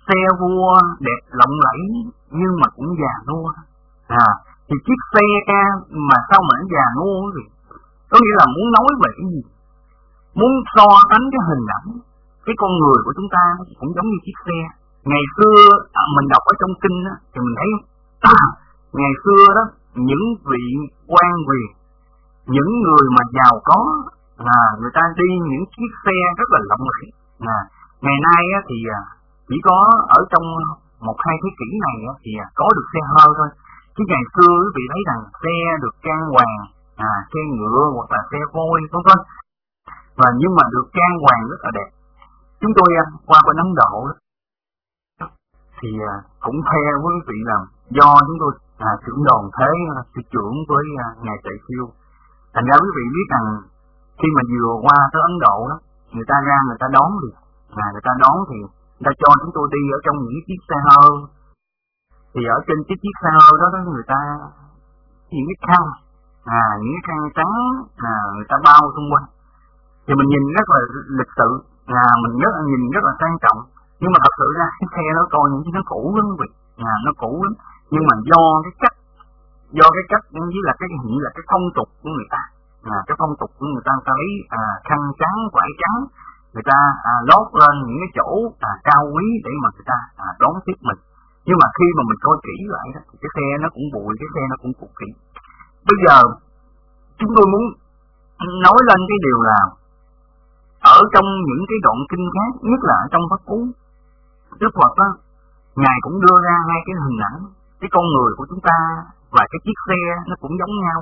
xe vua đẹp lộng lẫy nhưng mà cũng già nua. À, thì chiếc xe mà sao mà nó già nua vậy? Có nghĩa là muốn nói về cái gì? Muốn so sánh cái hình ảnh, cái con người của chúng ta cũng giống như chiếc xe. Ngày xưa à, mình đọc ở trong kinh á, thì mình thấy à, ngày xưa đó những vị quan quyền, những người mà giàu có là người ta đi những chiếc xe rất là lộng lẫy. À, ngày nay á, thì chỉ có ở trong một hai thế kỷ này á, thì có được xe hơi thôi. Chứ ngày xưa quý vị thấy rằng xe được trang hoàng, à, xe ngựa hoặc là xe voi vân vân, và nhưng mà được trang hoàng rất là đẹp. Chúng tôi qua bên Ấn Độ thì cũng theo với quý vị là do chúng tôi à, trưởng đoàn thế sư trưởng với à, ngài Tệ Siêu, thành ra quý vị biết rằng khi mà vừa qua tới Ấn Độ đó, người ta ra người ta đón thì à, người ta đón thì người ta cho chúng tôi đi ở trong những chiếc xe hơi. Thì ở trên chiếc chiếc xe hơi đó, đó người ta những cái khăn, à, những cái khăn trắng à, người ta bao xung quanh. Thì mình nhìn rất là lịch sự, à, mình rất là nhìn rất là sang trọng. Nhưng mà thật sự ra cái xe nó coi những cái nó cũ lắm quý vị, à, nó cũ lắm. Nhưng mà do cái cách, do cái cách với là cái gì là cái phong tục của người ta, à, cái phong tục của người ta, người ta lấy à, khăn trắng, vải trắng, người ta à, lót lên những cái chỗ à, cao quý để mà người ta à, đón tiếp mình. Nhưng mà khi mà mình coi kỹ lại đó, thì cái xe nó cũng bụi, cái xe nó cũng cũ kỹ. Bây giờ chúng tôi muốn nói lên cái điều là ở trong những cái đoạn kinh khác, nhất là ở trong Pháp Cú, Đức Phật á, ngài cũng đưa ra hai cái hình ảnh, cái con người của chúng ta và cái chiếc xe nó cũng giống nhau.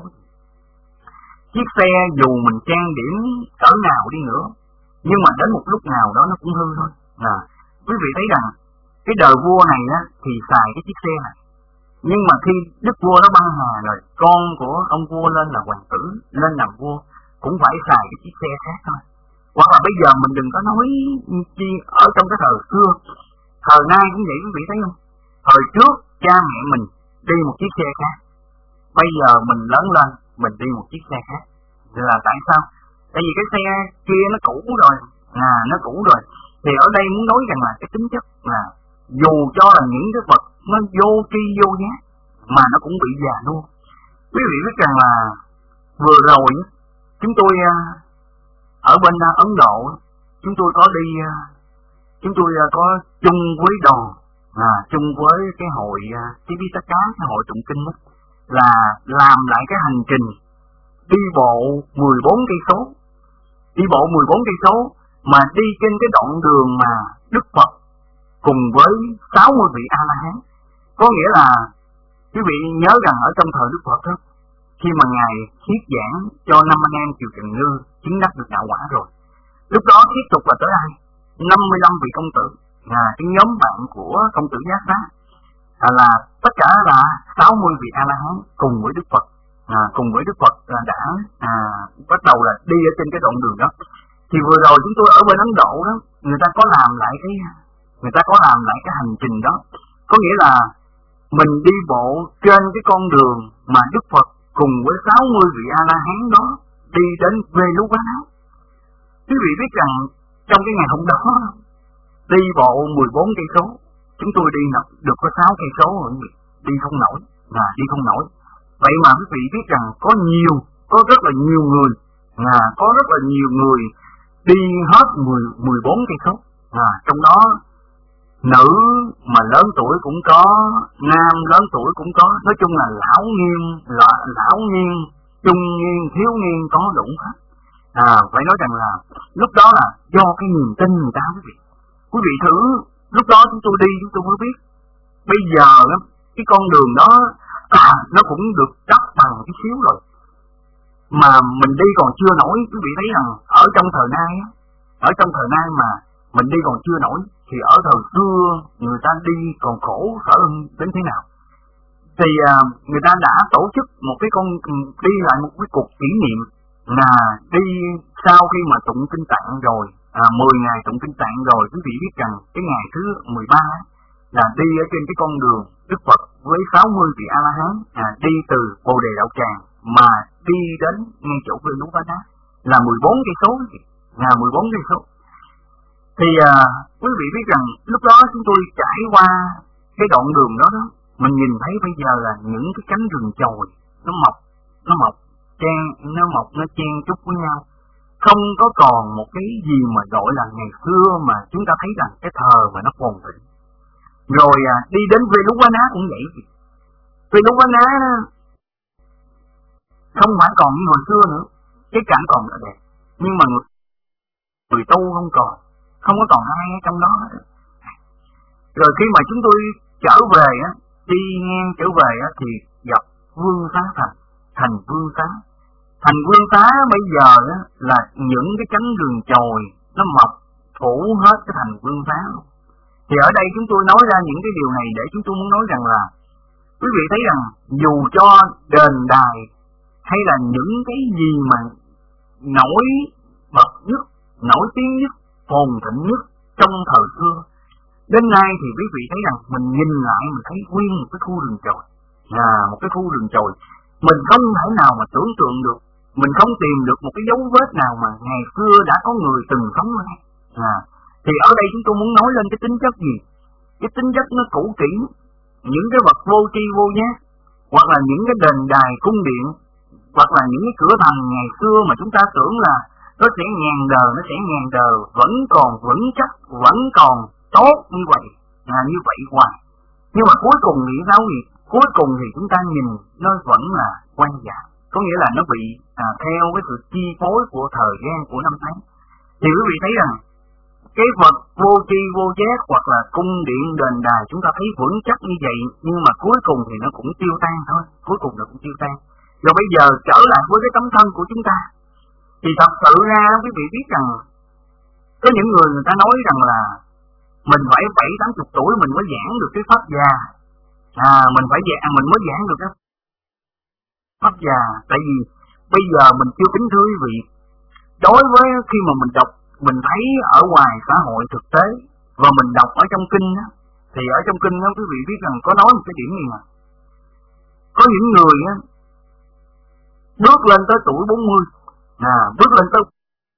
Chiếc xe dù mình trang điểm cỡ nào đi nữa, nhưng mà đến một lúc nào đó nó cũng hư thôi. À, quý vị thấy rằng cái đời vua này á thì xài cái chiếc xe này, nhưng mà khi đức vua nó băng hà rồi, con của ông vua lên là hoàng tử, lên làm vua cũng phải xài cái chiếc xe khác thôi. Hoặc là bây giờ mình đừng có nói chi ở trong cái thời xưa, thời nay cũng vậy quý vị thấy không? Thời trước cha mẹ mình đi một chiếc xe khác, bây giờ mình lớn lên mình đi một chiếc xe khác. Là tại sao? Tại vì cái xe kia nó cũ rồi, à, nó cũ rồi. Thì ở đây muốn nói rằng là cái tính chất là dù cho là những cái vật nó vô tri vô giá mà nó cũng bị già luôn. Quý vị biết rằng là vừa rồi chúng tôi ở bên Ấn Độ, chúng tôi có đi, chúng tôi có chung với đoàn, à, chung với cái hội Tipitaka, cái hội tụng kinh đó, là làm lại cái hành trình đi bộ mười bốn cây số, đi bộ mười bốn cây số mà đi trên cái đoạn đường mà Đức Phật cùng với sáu mươi vị A La Hán. Có nghĩa là quý vị nhớ rằng ở trong thời Đức Phật đó, khi mà ngài thuyết giảng cho năm anh em Kiều Trần Như chứng đắc được đạo quả rồi, lúc đó tiếp tục là tới ai? năm mươi lăm vị công tử, là cái nhóm bạn của công tử Giác Đá, à, là tất cả là sáu mươi vị A La Hán cùng với Đức Phật, à, cùng với Đức Phật là đã à, bắt đầu là đi ở trên cái đoạn đường đó. Thì vừa rồi chúng tôi ở bên Ấn Độ đó, người ta có làm lại cái người ta có làm lại cái hành trình đó, có nghĩa là mình đi bộ trên cái con đường mà Đức Phật cùng với sáu mươi vị A La Hán đó đi đến Veluvana. Quý vị biết rằng trong cái ngày hôm đó đi bộ mười bốn cây số, chúng tôi đi được có sáu cây số rồi, đi không nổi, là đi không nổi. Vậy mà quý vị biết rằng có nhiều, có rất là nhiều người, là có rất là nhiều người đi hết mười, mười bốn cây số. À, trong đó nữ mà lớn tuổi cũng có, nam lớn tuổi cũng có, nói chung là lão niên, lão, lão niên, trung niên, thiếu niên có đủ hết. À, phải nói rằng là lúc đó là do cái niềm tin người ta quý vị. Quý vị thử, lúc đó chúng tôi đi chúng tôi mới biết. Bây giờ cái con đường đó à, nó cũng được đắp bằng cái xíu rồi, mà mình đi còn chưa nổi. Quý vị thấy rằng ở trong thời nay, ở trong thời nay mà mình đi còn chưa nổi, thì ở thời xưa người ta đi còn khổ sở hơn đến thế nào. Thì à, người ta đã tổ chức một cái con đi lại một cái cuộc kỷ niệm, là đi sau khi mà tụng kinh tạng rồi, à, mười ngày tụng kinh tạng rồi, quý vị biết rằng cái ngày thứ mười ba là đi ở trên cái con đường Đức Phật với sáu mươi vị A La Hán, à, đi từ Bồ Đề Đạo Tràng mà đi đến ngay chỗ Veluvana là mười bốn cây số, là mười bốn cây số. Thì à, quý vị biết rằng lúc đó chúng tôi trải qua cái đoạn đường đó đó, mình nhìn thấy bây giờ là những cái cánh rừng chồi nó mọc, nó mọc chen, nó mọc nó chen chúc với nhau, không có còn một cái gì mà gọi là ngày xưa mà chúng ta thấy rằng cái thờ mà nó phồn thịnh. Rồi à, đi đến Veluvana cũng vậy. Veluvana không phải còn như hồi xưa nữa, cái cảnh còn là đẹp, nhưng mà người, người tu không còn, không có còn ai ở trong đó. Rồi khi mà chúng tôi trở về á, đi ngang trở về á, thì gặp Vương Xá Thành, thành Vương Xá. Thành Vương Xá bây giờ á, là những cái cánh rừng chồi nó mọc phủ hết cái thành Vương Xá luôn. Thì ở đây chúng tôi nói ra những cái điều này để chúng tôi muốn nói rằng là quý vị thấy rằng dù cho đền đài hay là những cái gì mà nổi bật nhất, nổi tiếng nhất, phồn thịnh nhất trong thời xưa, đến nay thì quý vị thấy rằng mình nhìn lại mình thấy nguyên một cái khu rừng chồi, à, một cái khu rừng chồi mình không thể nào mà tưởng tượng được, mình không tìm được một cái dấu vết nào mà ngày xưa đã có người từng sống ở đây. À, thì ở đây chúng tôi muốn nói lên cái tính chất gì? Cái tính chất nó cũ kỹ, những cái vật vô tri vô giác, hoặc là những cái đền đài cung điện, hoặc là những cái cửa thành ngày xưa mà chúng ta tưởng là nó sẽ ngàn đời, nó sẽ ngàn đời, vẫn còn vững chắc, vẫn còn tốt như vậy, à, như vậy hoài. Nhưng mà cuối cùng nghĩ sao gì? Cuối cùng thì chúng ta nhìn nó vẫn là quan giả, có nghĩa là nó bị à, theo cái sự chi phối của thời gian, của năm tháng. Thì quý vị thấy rằng cái vật vô tri vô giác hoặc là cung điện đền đài chúng ta thấy vững chắc như vậy, nhưng mà cuối cùng thì nó cũng tiêu tan thôi, cuối cùng nó cũng tiêu tan. Rồi bây giờ trở lại với cái tấm thân của chúng ta, thì thật sự ra quý vị biết rằng có những người người ta nói rằng là mình phải bảy tám chục tuổi mình mới giảng được cái pháp già, à mình phải giảng mình mới giảng được cái pháp già. Tại vì bây giờ mình chưa tính thưa quý vị, đối với khi mà mình đọc, mình thấy ở ngoài xã hội thực tế và mình đọc ở trong kinh á, thì ở trong kinh á quý vị biết rằng có nói một cái điểm này mà có những người á bước lên tới tuổi bốn mươi, à bước lên tới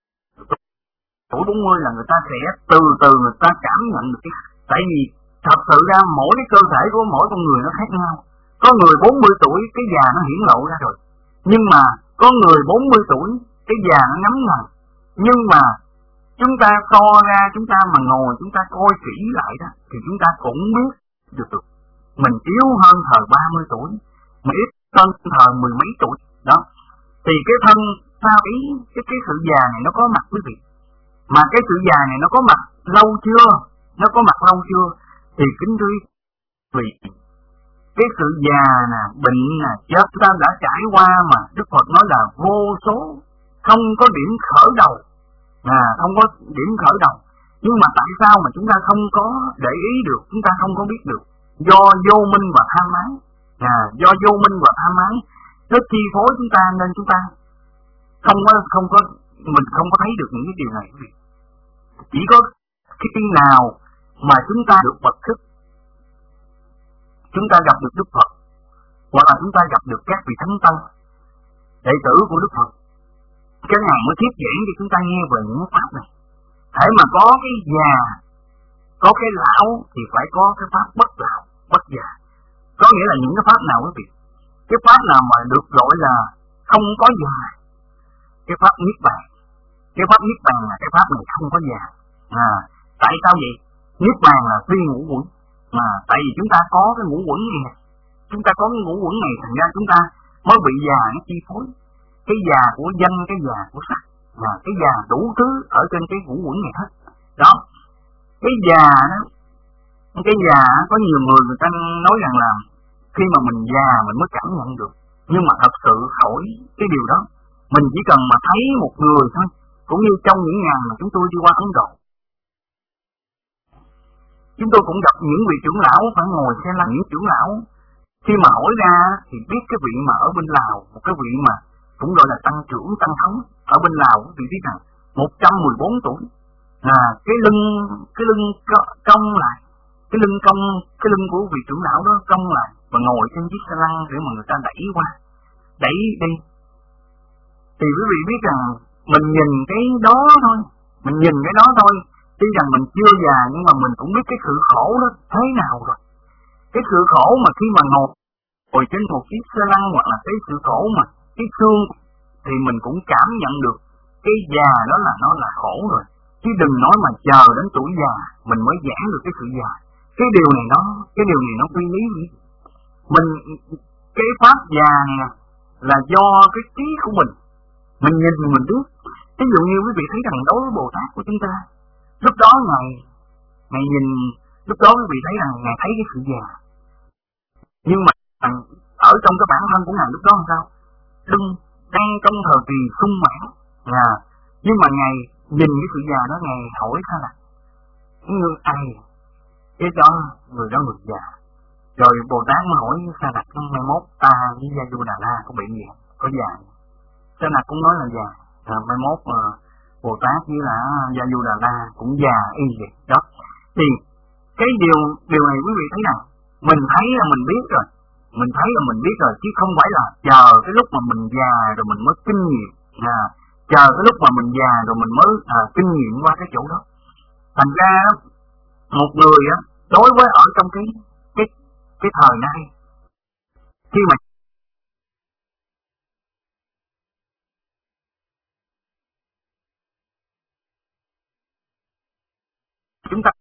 tuổi bốn mươi là người ta sẽ từ từ người ta cảm nhận được cái, tại vì thật sự ra mỗi cái cơ thể của mỗi con người nó khác nhau. Có người bốn mươi tuổi cái già nó hiển lộ ra rồi, nhưng mà có người bốn mươi tuổi cái già nó ngấm ngần. Nhưng mà chúng ta so ra, chúng ta mà ngồi chúng ta coi kỹ lại đó thì chúng ta cũng biết được, được. Mình yếu hơn thời ba mươi tuổi, mình ít hơn thời mười mấy tuổi đó. Thì cái thân sao ý cái cái sự già này nó có mặt quý vị, mà cái sự già này nó có mặt lâu chưa, nó có mặt lâu chưa thì kính thưa quý vị, cái sự già nè, bệnh nè, chết chúng ta đã trải qua mà Đức Phật nói là vô số, không có điểm khởi đầu, à không có điểm khởi đầu. Nhưng mà tại sao mà chúng ta không có để ý được, chúng ta không có biết được? Do vô minh và tham ái, à do vô minh và tham ái nó chi phối chúng ta, nên chúng ta không có không có mình không có thấy được những cái điều này. Chỉ có khi nào mà chúng ta được Phật thức, chúng ta gặp được Đức Phật, hoặc là chúng ta gặp được các vị thánh tăng, đệ tử của Đức Phật, cái ngày mới thuyết giảng cho chúng ta nghe về những pháp này. Thể mà có cái già, có cái lão thì phải có cái pháp bất lão, bất già. Có nghĩa là những cái pháp nào quý vị? Cái pháp nào mà được gọi là không có già? Cái pháp niết bàn. Cái pháp niết bàn là cái pháp này không có già. À, tại sao vậy? Niết bàn là phi ngũ quẩn. Mà tại vì chúng ta có cái ngũ quẩn này nè, chúng ta có cái ngũ quẩn này, thành ra chúng ta mới bị già nó chi phối. Cái già của danh, cái già của sắc, và cái già đủ thứ ở trên cái ngũ quẩn này hết. Đó, cái già đó, cái già có nhiều người người ta nói rằng là khi mà mình già mình mới cảm nhận được, nhưng mà thật sự khỏi cái điều đó. Mình chỉ cần mà thấy một người thôi, cũng như trong những ngày mà chúng tôi đi qua Ấn Độ, chúng tôi cũng gặp những vị trưởng lão phải ngồi xe lăn. Những trưởng lão khi mà hỏi ra thì biết cái vị mà ở bên Lào, một cái vị mà cũng gọi là tăng trưởng, tăng thống ở bên Lào, quý vị biết rằng một trăm mười bốn tuổi, là cái lưng cái lưng cong lại, cái lưng cong cái lưng của vị trưởng lão đó cong lại và ngồi trên chiếc xe lăn để mà người ta đẩy qua, đẩy đi. Thì quý vị biết rằng mình nhìn cái đó thôi, mình nhìn cái đó thôi, tuy rằng mình chưa già nhưng mà mình cũng biết cái sự khổ đó thế nào rồi. Cái sự khổ mà khi mà ngồi ngồi trên một chiếc xe lăn, hoặc là cái sự khổ mà cái xương thì mình cũng cảm nhận được cái già đó là nó là khổ rồi. Chứ đừng nói mà chờ đến tuổi già mình mới giảng được cái sự già. Cái điều này nó cái điều này nó quy lý gì? Mình cái pháp già này là do cái trí của mình. Mình nhìn mình biết. Ví dụ như quý vị thấy rằng đối với Bồ Tát của chúng ta, lúc đó Ngài Ngài nhìn, lúc đó quý vị thấy rằng Ngài thấy cái sự già. Nhưng mà ở trong cái bản thân của Ngài lúc đó làm sao? Đừng đang trong thời kỳ sung mãn. À, nhưng mà Ngài nhìn cái sự già đó, Ngài hỏi sao là người ai? Cái đó, người đó người già. Rồi Bồ Tát mới hỏi Sa Đạt mai mốt ta với Gia Du Đà La có bị gì không? Có già. Sa Đạt cũng nói là già. À, mai mốt mà Bồ Tát với là Gia Du Đà La cũng già y vậy đó. Thì cái điều điều này quý vị thấy rằng mình thấy là mình biết rồi, mình thấy là mình biết rồi, chứ không phải là chờ cái lúc mà mình già rồi mình mới kinh nghiệm. À, chờ cái lúc mà mình già rồi mình mới à, kinh nghiệm qua cái chỗ đó. Thành ra một người á, đối với ở trong cái cái cái thời nay, khi mà chúng ta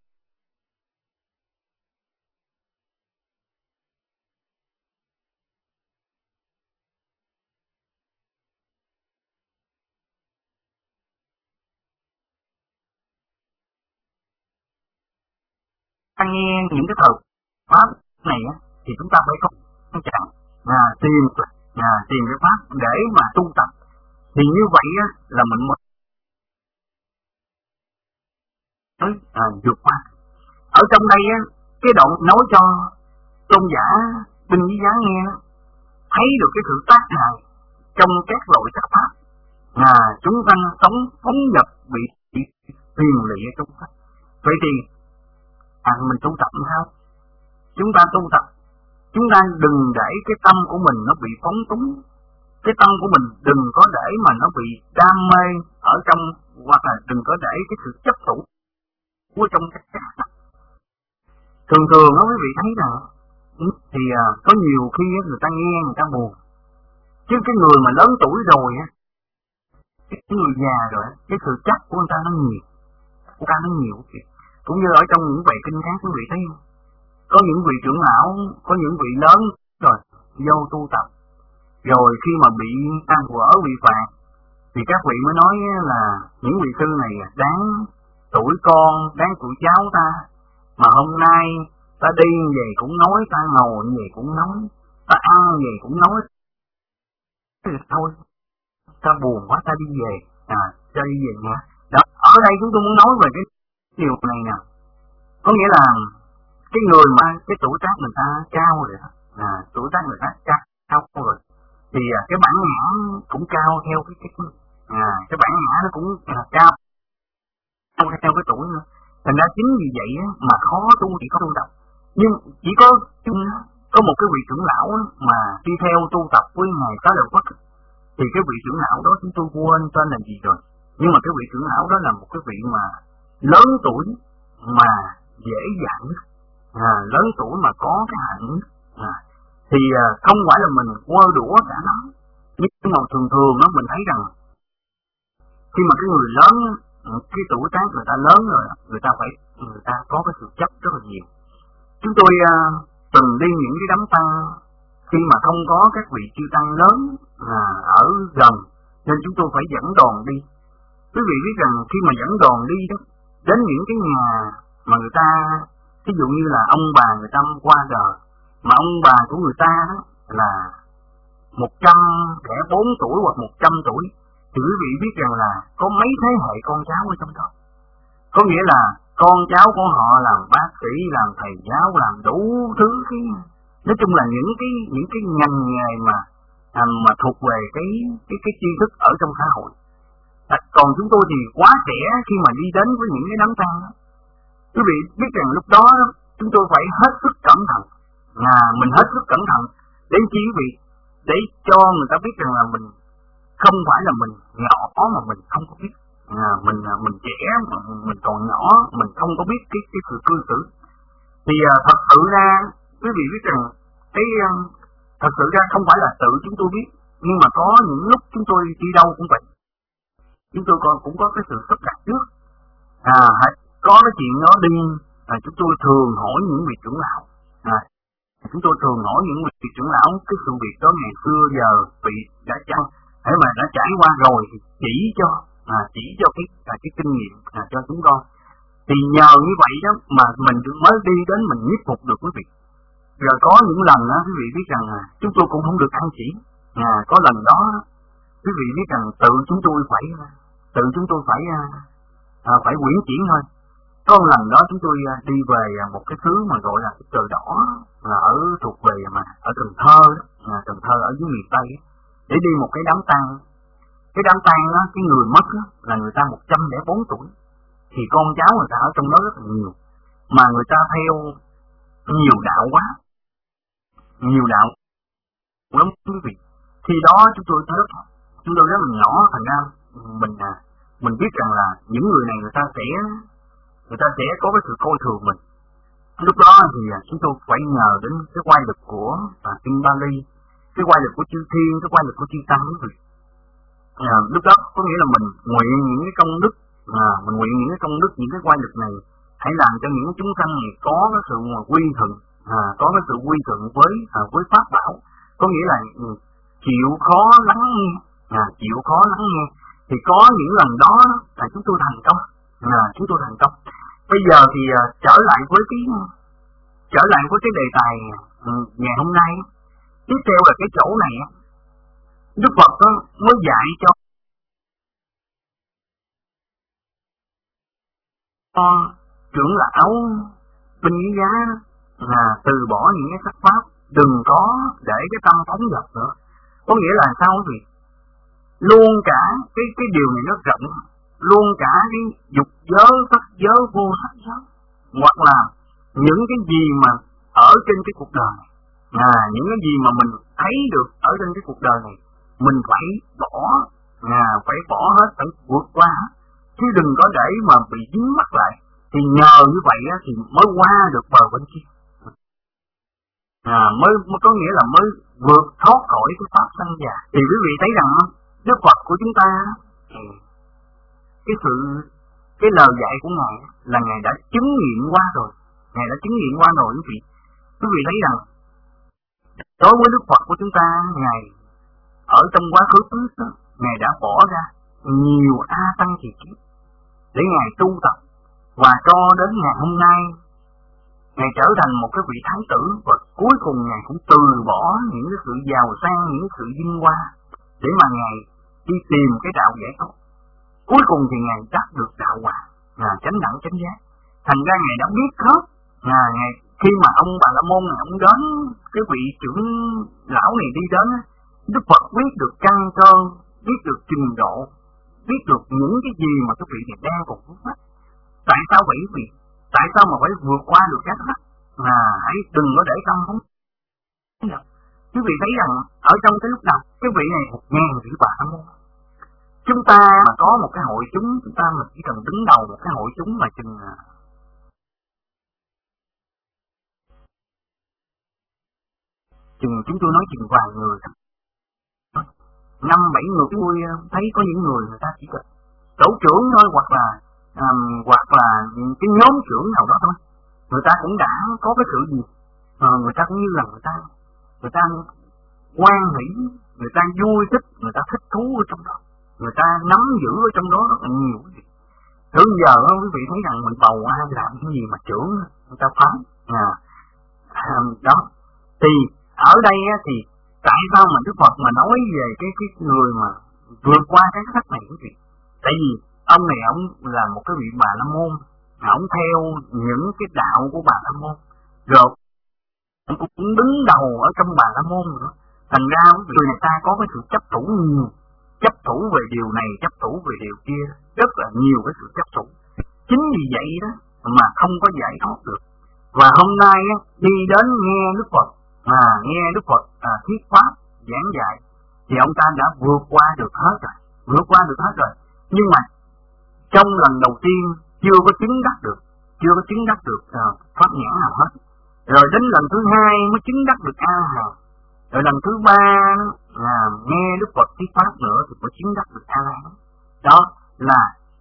nghe những cái thời pháp này á, thì chúng ta phải không chẳng à, tìm à, tìm cái pháp để mà tu tập. Thì như vậy á, là mình mới à, vượt qua. Ở trong đây á, cái đoạn nói cho tôn giả Đinh Với Giá nghe á, thấy được cái sự tác hại trong các loại sắc pháp là chúng sanh sống phóng nhập bị phiền lụy ở trong pháp. Vậy thì à, mình tu tập sao? Chúng ta tu tập, chúng ta đừng để cái tâm của mình nó bị phóng túng. Cái tâm của mình đừng có để mà nó bị đam mê ở trong, hoặc là đừng có để cái sự chấp thủ của trong cái pháp. Thường thường đó quý vị thấy rằng thì à, có nhiều khi người ta nghe người ta buồn. Chứ cái người mà lớn tuổi rồi á, cái người già rồi, cái sự chấp của người ta nó nhiều, của ta nó nhiều. Cũng như ở trong những bài kinh khác quý vị thấy không? Có những vị trưởng lão, có những vị lớn rồi vô tu tập, rồi khi mà bị tan vỡ, bị phạt, thì các vị mới nói là những vị sư này đáng tuổi con, đáng tuổi cháu ta, mà hôm nay ta đi về cũng nói, ta ngồi về cũng nói, ta ăn về cũng nói, thôi ta buồn quá, ta đi về, à, ta đi về nha. Đó, ở đây chúng tôi muốn nói về cái điều này nè, có nghĩa là cái người mà cái tuổi tác người ta cao rồi đó, à, tuổi tác người ta cao rồi, thì à, cái bản ngã cũng cao theo cái cái à, cái bản ngã nó cũng à, cao theo cái tuổi nữa. Thành ra chính vì vậy á, mà khó tu thì khó tu tập. Nhưng chỉ có có một cái vị trưởng lão á, mà đi theo tu tập với ngài Xá Lợi Phất, thì cái vị trưởng lão đó chúng tôi quên tên là gì rồi. Nhưng mà cái vị trưởng lão đó là một cái vị mà lớn tuổi mà dễ dàng nhất, à, lớn tuổi mà có cái hạnh nhất, à, thì à, không phải là mình quơ đũa cả nó. Nhưng mà thường thường đó mình thấy rằng khi mà cái người lớn, cái tuổi tác người ta lớn rồi, người ta phải người ta có cái sự chấp rất là nhiều. Chúng tôi à, từng đi những cái đám tăng khi mà không có các vị chư tăng lớn à, ở gần, nên chúng tôi phải dẫn đoàn đi. Quý vị biết rằng khi mà dẫn đoàn đi đó, đến những cái nhà mà người ta, ví dụ như là ông bà người ta qua đời, mà ông bà của người ta đó là một trăm lẻ bốn tuổi hoặc một trăm tuổi, thì quý vị biết rằng là có mấy thế hệ con cháu ở trong đó. Có nghĩa là con cháu của họ làm bác sĩ, làm thầy giáo, làm đủ thứ cái, nói chung là những cái những cái ngành nghề mà à, mà thuộc về cái cái cái tri thức ở trong xã hội. À, còn chúng tôi thì quá trẻ khi mà đi đến với những cái đám tang đó. Quý vị biết rằng lúc đó chúng tôi phải hết sức cẩn thận, là mình hết sức cẩn thận đến chi quý vị, để cho người ta biết rằng là mình không phải là mình nhỏ mà mình không có biết, à, mình mình trẻ, mình còn nhỏ, mình không có biết cái cái sự cư xử. Thì à, thật sự ra quý vị biết rằng cái thật sự ra không phải là tự chúng tôi biết, nhưng mà có những lúc chúng tôi đi đâu cũng vậy, chúng tôi còn cũng có cái sự sắp đặt trước. À, có cái chuyện đó đi, à, chúng tôi thường hỏi những vị trưởng lão. À, chúng tôi thường hỏi những vị trưởng lão cái sự việc đó ngày xưa giờ vị đã chăng, thế mà đã trải qua rồi thì chỉ cho, à, chỉ cho cái à, cái kinh nghiệm à, cho chúng con. Thì nhờ như vậy đó mà mình mới đi đến mình nhiếp phục được quý vị. Rồi có những lần đó quý vị biết rằng à, chúng tôi cũng không được ăn chỉ. À, có lần đó quý vị biết rằng tự chúng tôi phải tự chúng tôi phải à, phải quyển chuyển thôi. Có một lần đó chúng tôi đi về một cái thứ mà gọi là cái cờ đỏ, là ở thuộc về mà ở Cần Thơ, à, Cần Thơ ở dưới miền Tây, để đi một cái đám tang. Cái đám tang đó, cái người mất đó, là người ta một trăm lẻ bốn tuổi, thì con cháu người ta ở trong đó rất là nhiều, mà người ta theo nhiều đạo quá, nhiều đạo lắm quý vị. Khi đó chúng tôi rất chúng tôi rất là nhỏ, thành ra mình à, mình biết rằng là những người này người ta sẽ người ta sẽ có cái sự coi thường mình. Lúc đó thì chúng tôi phải nhờ đến cái quay lực của à, Kinh Bali, cái quay lực của chư Thiên, cái quay lực của chư Tăng quý vị. À, lúc đó có nghĩa là mình nguyện những cái công đức, à, mình nguyện những cái công đức, những cái quay lực này hãy làm cho những chúng sanh này có cái sự quy thuận, à, có cái sự quy thuận với à, với pháp bảo, có nghĩa là chịu khó lắng nghe, à, chịu khó lắng nghe. Thì có những lần đó là chúng tôi thành công, à, chúng tôi thành công. Bây giờ thì à, trở lại với cái trở lại với cái đề tài ừ, ngày hôm nay. Tiếp theo là cái chỗ này Đức Phật đó mới dạy cho trưởng lão Binh Ý Giá là từ bỏ những cái sắc pháp, đừng có để cái tâm phóng dật nữa. Có nghĩa là sao quý vị? Luôn cả cái cái điều này nó rộng, luôn cả cái dục giới, sắc giới, vô sắc giới, hoặc là những cái gì mà ở trên cái cuộc đời này, à, những cái gì mà mình thấy được ở trên cái cuộc đời này, mình phải bỏ, à, phải bỏ hết, phải vượt qua hết, chứ đừng có để mà bị dính mắc lại. Thì nhờ như vậy á, thì mới qua được bờ bên kia, à, mới, mới có nghĩa là mới vượt thoát khỏi cái pháp sanh già. Thì quý vị thấy rằng Đức Phật của chúng ta, cái sự cái lời dạy của Ngài là Ngài đã chứng nghiệm qua rồi, Ngài đã chứng nghiệm qua rồi quý vị. Quý vị thấy rằng đối với Đức Phật của chúng ta, Ngài ở trong quá khứ đó, Ngài đã bỏ ra nhiều a tăng kỳ kiếp để Ngài tu tập, và cho đến ngày hôm nay Ngài trở thành một cái vị thái tử, và cuối cùng Ngài cũng từ bỏ những cái sự giàu sang, những cái sự vinh hoa để mà Ngài đi tìm cái đạo giải thoát. Cuối cùng thì Ngài đắc được đạo quả, là chánh đẳng chánh giác. Thành ra Ngài đã biết hết, là Ngài khi mà ông Bà La Môn này ông đến, cái vị trưởng lão này đi đến, Đức Phật biết được căn cơ, biết được trình độ, biết được những cái gì mà cái vị này đang còn vướng mắc. Tại sao vậy quý vị? Tại sao mà phải vượt qua được cái đó? Là hãy đừng có để tâm không. Quý vị thấy rằng ở trong cái lúc nào cái vị này một ngàn vị Bà La Môn, chúng ta mà có một cái hội chúng, chúng ta mà chỉ cần đứng đầu một cái hội chúng mà chừng chừng chúng tôi nói chừng vài người, năm bảy người. Tôi thấy có những người người ta chỉ cần tổ trưởng thôi, hoặc là um, hoặc là cái nhóm trưởng nào đó thôi, người ta cũng đã có cái sự gì, à, người ta cũng như là người ta người ta quan hỷ, người ta vui thích, người ta thích thú ở trong đó, người ta nắm giữ ở trong đó rất là nhiều. Từ giờ quý vị thấy rằng mình bầu ai làm cái gì mà trưởng người ta phán, à, đó. Thì ở đây thì tại sao mà Đức Phật mà nói về cái cái người mà vượt qua cái sách này quý vị? Tại vì ông này ông là một cái vị Bà La Môn, ông theo những cái đạo của Bà La Môn, rồi ông cũng đứng đầu ở trong Bà La Môn nữa. Thành ra người này ta có cái sự chấp thủ nhiều, chấp thủ về điều này, chấp thủ về điều kia, rất là nhiều cái sự chấp thủ. Chính vì vậy đó mà không có giải thoát được. Và hôm nay á, đi đến nghe Đức Phật, à, nghe Đức Phật à, thuyết pháp giảng dạy, thì ông ta đã vượt qua được hết rồi, vượt qua được hết rồi. Nhưng mà trong lần đầu tiên chưa có chứng đắc được, chưa có chứng đắc được uh, pháp nhãn nào hết. Rồi đến lần thứ hai mới chứng đắc được A Hàm. Rồi lần thứ ba là nghe Đức Phật thuyết pháp nữa thì mới chứng đắc được A Hàm. Đó là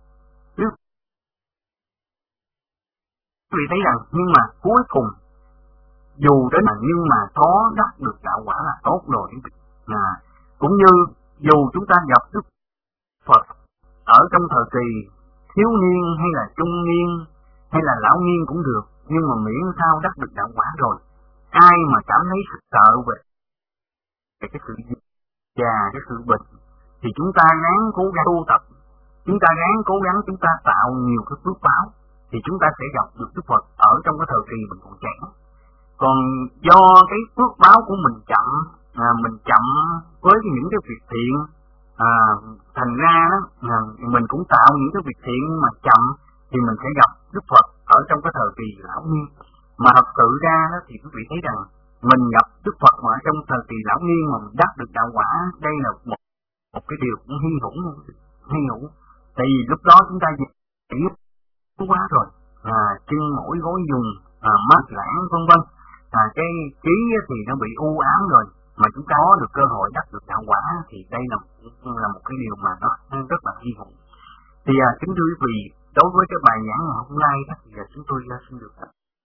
quý vị thấy rằng, nhưng mà cuối cùng dù đến là nhưng mà có đắc được đạo quả là tốt rồi. À, cũng như dù chúng ta gặp Đức Phật ở trong thời kỳ thiếu niên hay là trung niên hay là lão niên cũng được, nhưng mà miễn sao đắc được đạo quả rồi, ai mà cảm thấy sợ về cái sự già, cái sự bệnh, thì chúng ta ráng cố gắng tu tập, chúng ta ráng cố gắng chúng ta tạo nhiều cái phước báo, thì chúng ta sẽ gặp được Đức Phật ở trong cái thời kỳ mình còn trẻ. Còn do cái phước báo của mình chậm, à, mình chậm với những cái việc thiện, à, thành ra đó, à, mình cũng tạo những cái việc thiện nhưng mà chậm, thì mình sẽ gặp Đức Phật ở trong cái thời kỳ lão niên. Mà thật sự ra đó thì quý vị thấy rằng mình gặp Đức Phật mà ở trong thời kỳ lão niên mà mình đắc được đạo quả, đây là một, một cái điều cũng hy hữu, hy hữu. Tại vì lúc đó chúng ta chỉ quá rồi, à, chân mỗi gối dùng, à, mát lãng vân vân, à, cái trí thì nó bị u ám rồi, mà chúng ta có được cơ hội đắc được đạo quả thì đây là là một cái điều mà nó rất là hy hữu. Thì à, kính thưa quý vị, đối với cái bài giảng ngày hôm nay đó, thì à, chúng tôi à, xin được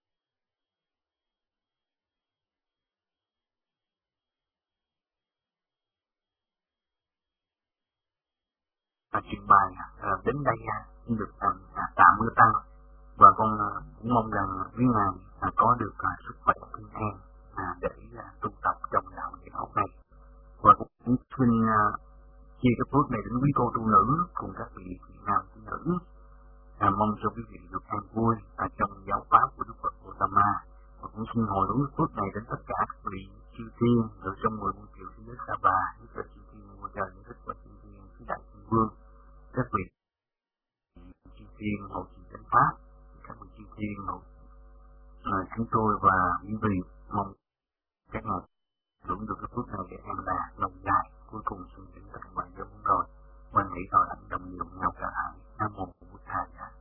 à, trình bày à, đến đây à, xin được à, tạm ngưng tăng, và con à, cũng mong rằng quý ngài à, có được à, sức khỏe bình an à, để à, tu tập trong đạo ngày hôm nay, và cũng xin à, chia cái phước này đến quý cô tu nữ cùng các vị nam tu nữ, à, mong cho quý vị được an vui à, trong giáo pháp của Đức Phật Gautama, và cũng xin hồi hướng phước này đến tất cả các vị chư thiên ở trong mười muôn triệu thế giới Sa Bà, nhất là chư thiên vua trời, nhất là chư thiên xứ đại thiên vương, các vị chư thiên hộ trì chánh pháp, các vị chư thiên hộ à, chúng tôi và quý vị mong các ngài hưởng được cái phước này để an lạc lâu dài. Cuối cùng xin đến tận bài giáo rồi, quan hệ rồi anh đồng nhiều nhau cả hai. Nam mô Bụt Thầy.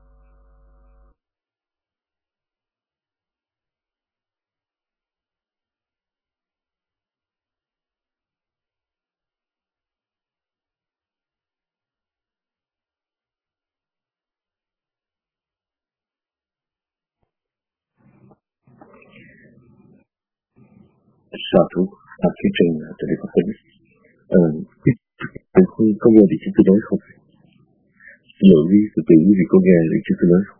Sa thú, à, thuyết trình từ đây có tính. Ờ, tôi không có nghe thì chúng tôi nói không. Liệu đi từ từ quý vị có nghe thì chúng tôi nói không?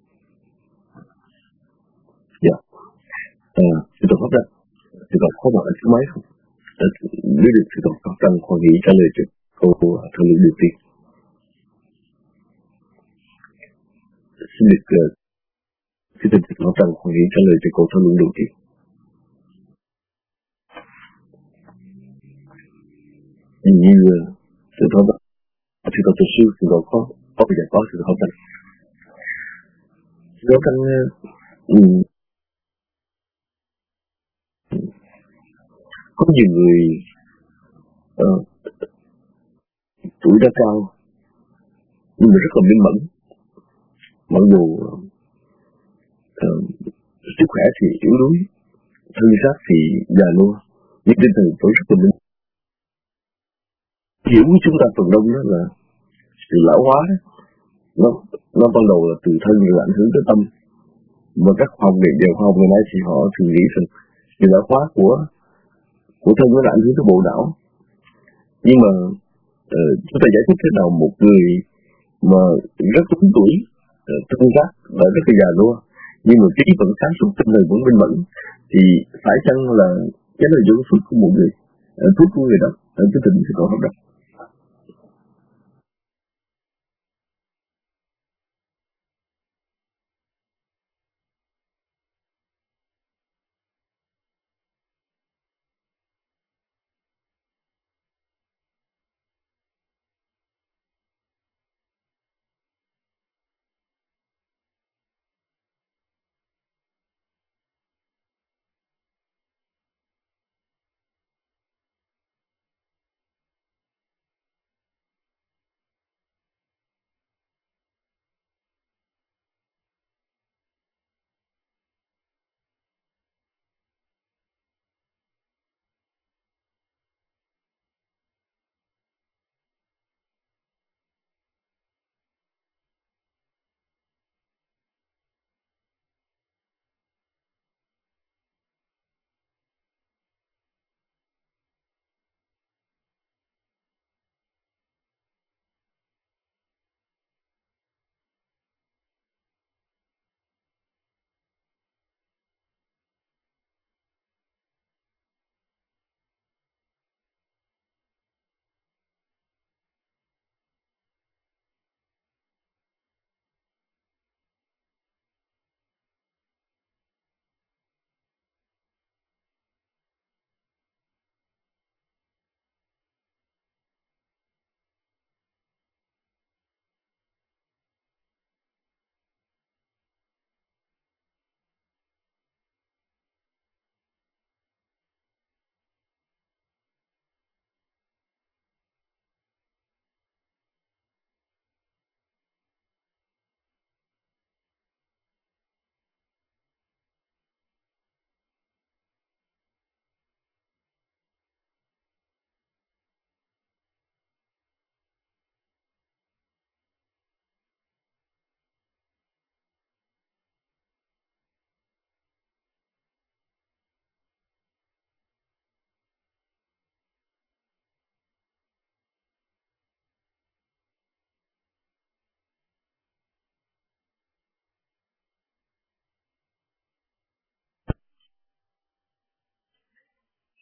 Dạ. À, tôi tổng pháp đó. Tôi còn có một cái máy không? À, nếu được tôi tổng pháp tăng khoa nghĩ trả lời cho câu thảo luận đầu tiên. Xin được uh, xin được tôi tổng pháp tăng khoa nghĩ trả lời cho câu thảo luận đầu tiên. Vì như sự thấu đắc, sự thấu tự sư, sự thấu có, có bây giờ có sự thấu tăng. Sự thấu tăng, um, có nhiều người uh, tuổi đã cao, nhưng mà rất là minh mẫn. Mặc dù uh, sức khỏe thì yếu đuối, thân xác thì già nua, nhưng tinh thần vẫn rất là minh. Hiểu của chúng ta phần đông đó là sự lão hóa đó. Nó, nó ban đầu là từ thân rồi ảnh hưởng tới tâm. Và các khoa học về đều khoa học ngày nay thì họ thường nghĩ rằng sự lão hóa của của thân nó ảnh hưởng tới bộ não. Nhưng mà uh, chúng ta giải thích thế nào một người mà rất lớn tuổi, uh, thân xác là rất là già nua, nhưng mà trí vẫn sáng suốt, tinh thần vẫn minh mẫn, thì phải chăng là cái là do phước của một người, uh, phước của người đó, uh, cái tình sự tổ hợp đó.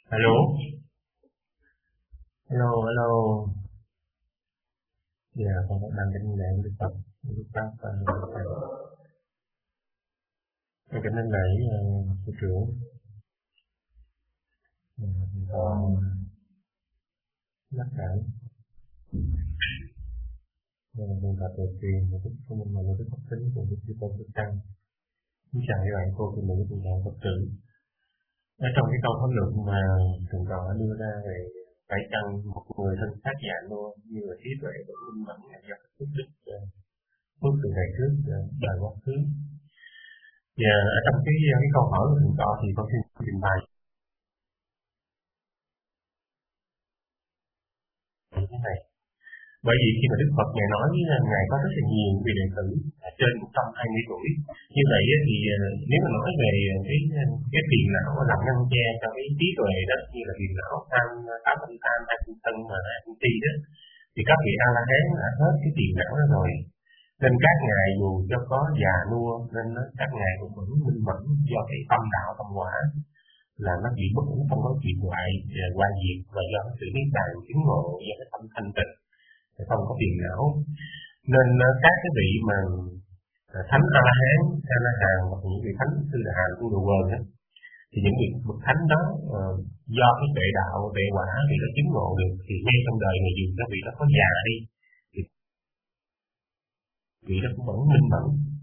Alo. Hello, hello. Dạ, con đang kính lễ Đức Phật, Đức Pháp và Đức Thầy. Con kính lễ sư trưởng. Con nhắc lại. Mình là tự truyền và Đức của mình là Đức Phật tính của Đức Sư Tôn Đức Tăng. Xin chào các bạn cô phụ nữ cùng đoàn Phật tử. Ở trong cái câu thảo luận mà Thượng tọa đưa ra về phải chăng một người thân xác dạng luôn như là trí tuệ và minh mẫn là do các phước đức phước từ ngày trước đời quá khứ. Và ở trong cái cái câu hỏi của Thượng tọa thì con xin trình bày như thế này. Bởi vì khi mà Đức Phật Ngài nói Ngài có rất là nhiều vị đệ tử trên một trăm hai mươi tuổi. Như vậy thì nếu mà nói về cái cái phiền não làm ngăn che cho cái trí tuệ đó, như là phiền não tham tám tâm tham hai tâm thân và hai tâm ti đó, thì các vị A La Hán đã hết cái phiền não đó rồi. Nên các ngài dù cho có già nua nên các ngài cũng vẫn minh mẫn do cái tâm đạo tâm quả là nó bị bất ổn, không có chuyện ngoại qua diệt, và do sự niết bàn chứng ngộ, do cái tâm thanh tịnh, không có phiền não. Nên các cái vị mà thánh A La Hán, A La Hán hoặc những vị thánh Sư Đà Hàm, Tu Đồ Quần đó, thì những vị bậc thánh đó uh, do cái tuệ đạo, tuệ quả vì nó chứng ngộ được, thì ngay trong đời này dù các vị đó có già đi thì vị đó cũng vẫn minh mẫn.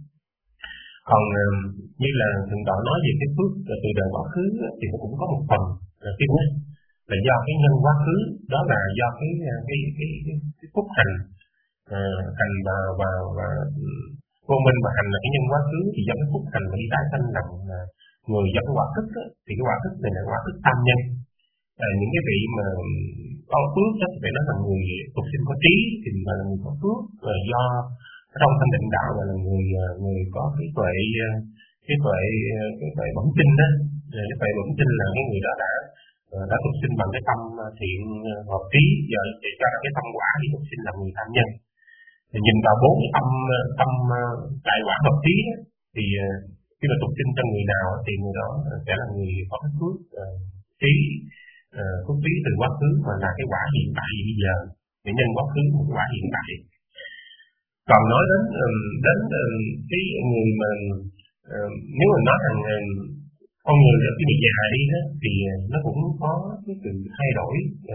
Còn uh, như là Thượng tọa nói về cái phước từ đời quá khứ thì nó cũng có một phần là cái nhất là do cái nhân quá khứ, đó là do cái cái cái cái, cái phúc hành uh, hành và và, và vô minh và hành là cái nhân quá khứ, thì do cái phúc hành và đi tái sanh làm uh, người do cái quả thức đó, thì cái quả thức này là quả thức tam nhân. À, những cái vị mà có phước đó thì nó là người tục sinh có trí thì là người có phước, và do trong thanh định đạo là người người có cái tuệ cái tuệ cái tuệ bẩm sinh đó. Cái tuệ bẩm sinh là cái người đó đã đã tục sinh bằng cái tâm thiện hợp trí, giờ để cho cái tâm quả thì tục sinh là người tam nhân. Thì nhìn vào bốn cái tâm tâm đại quả hợp trí đó, thì khi mà tục sinh cho người nào thì người đó sẽ là người có cái phước trí phước trí từ quá khứ mà là cái quả hiện tại bây giờ, để nhân quá khứ một quả hiện tại. Còn nói đến đến cái người mà nếu mình nói rằng con người khi bị già đi đó thì nó cũng có cái sự thay đổi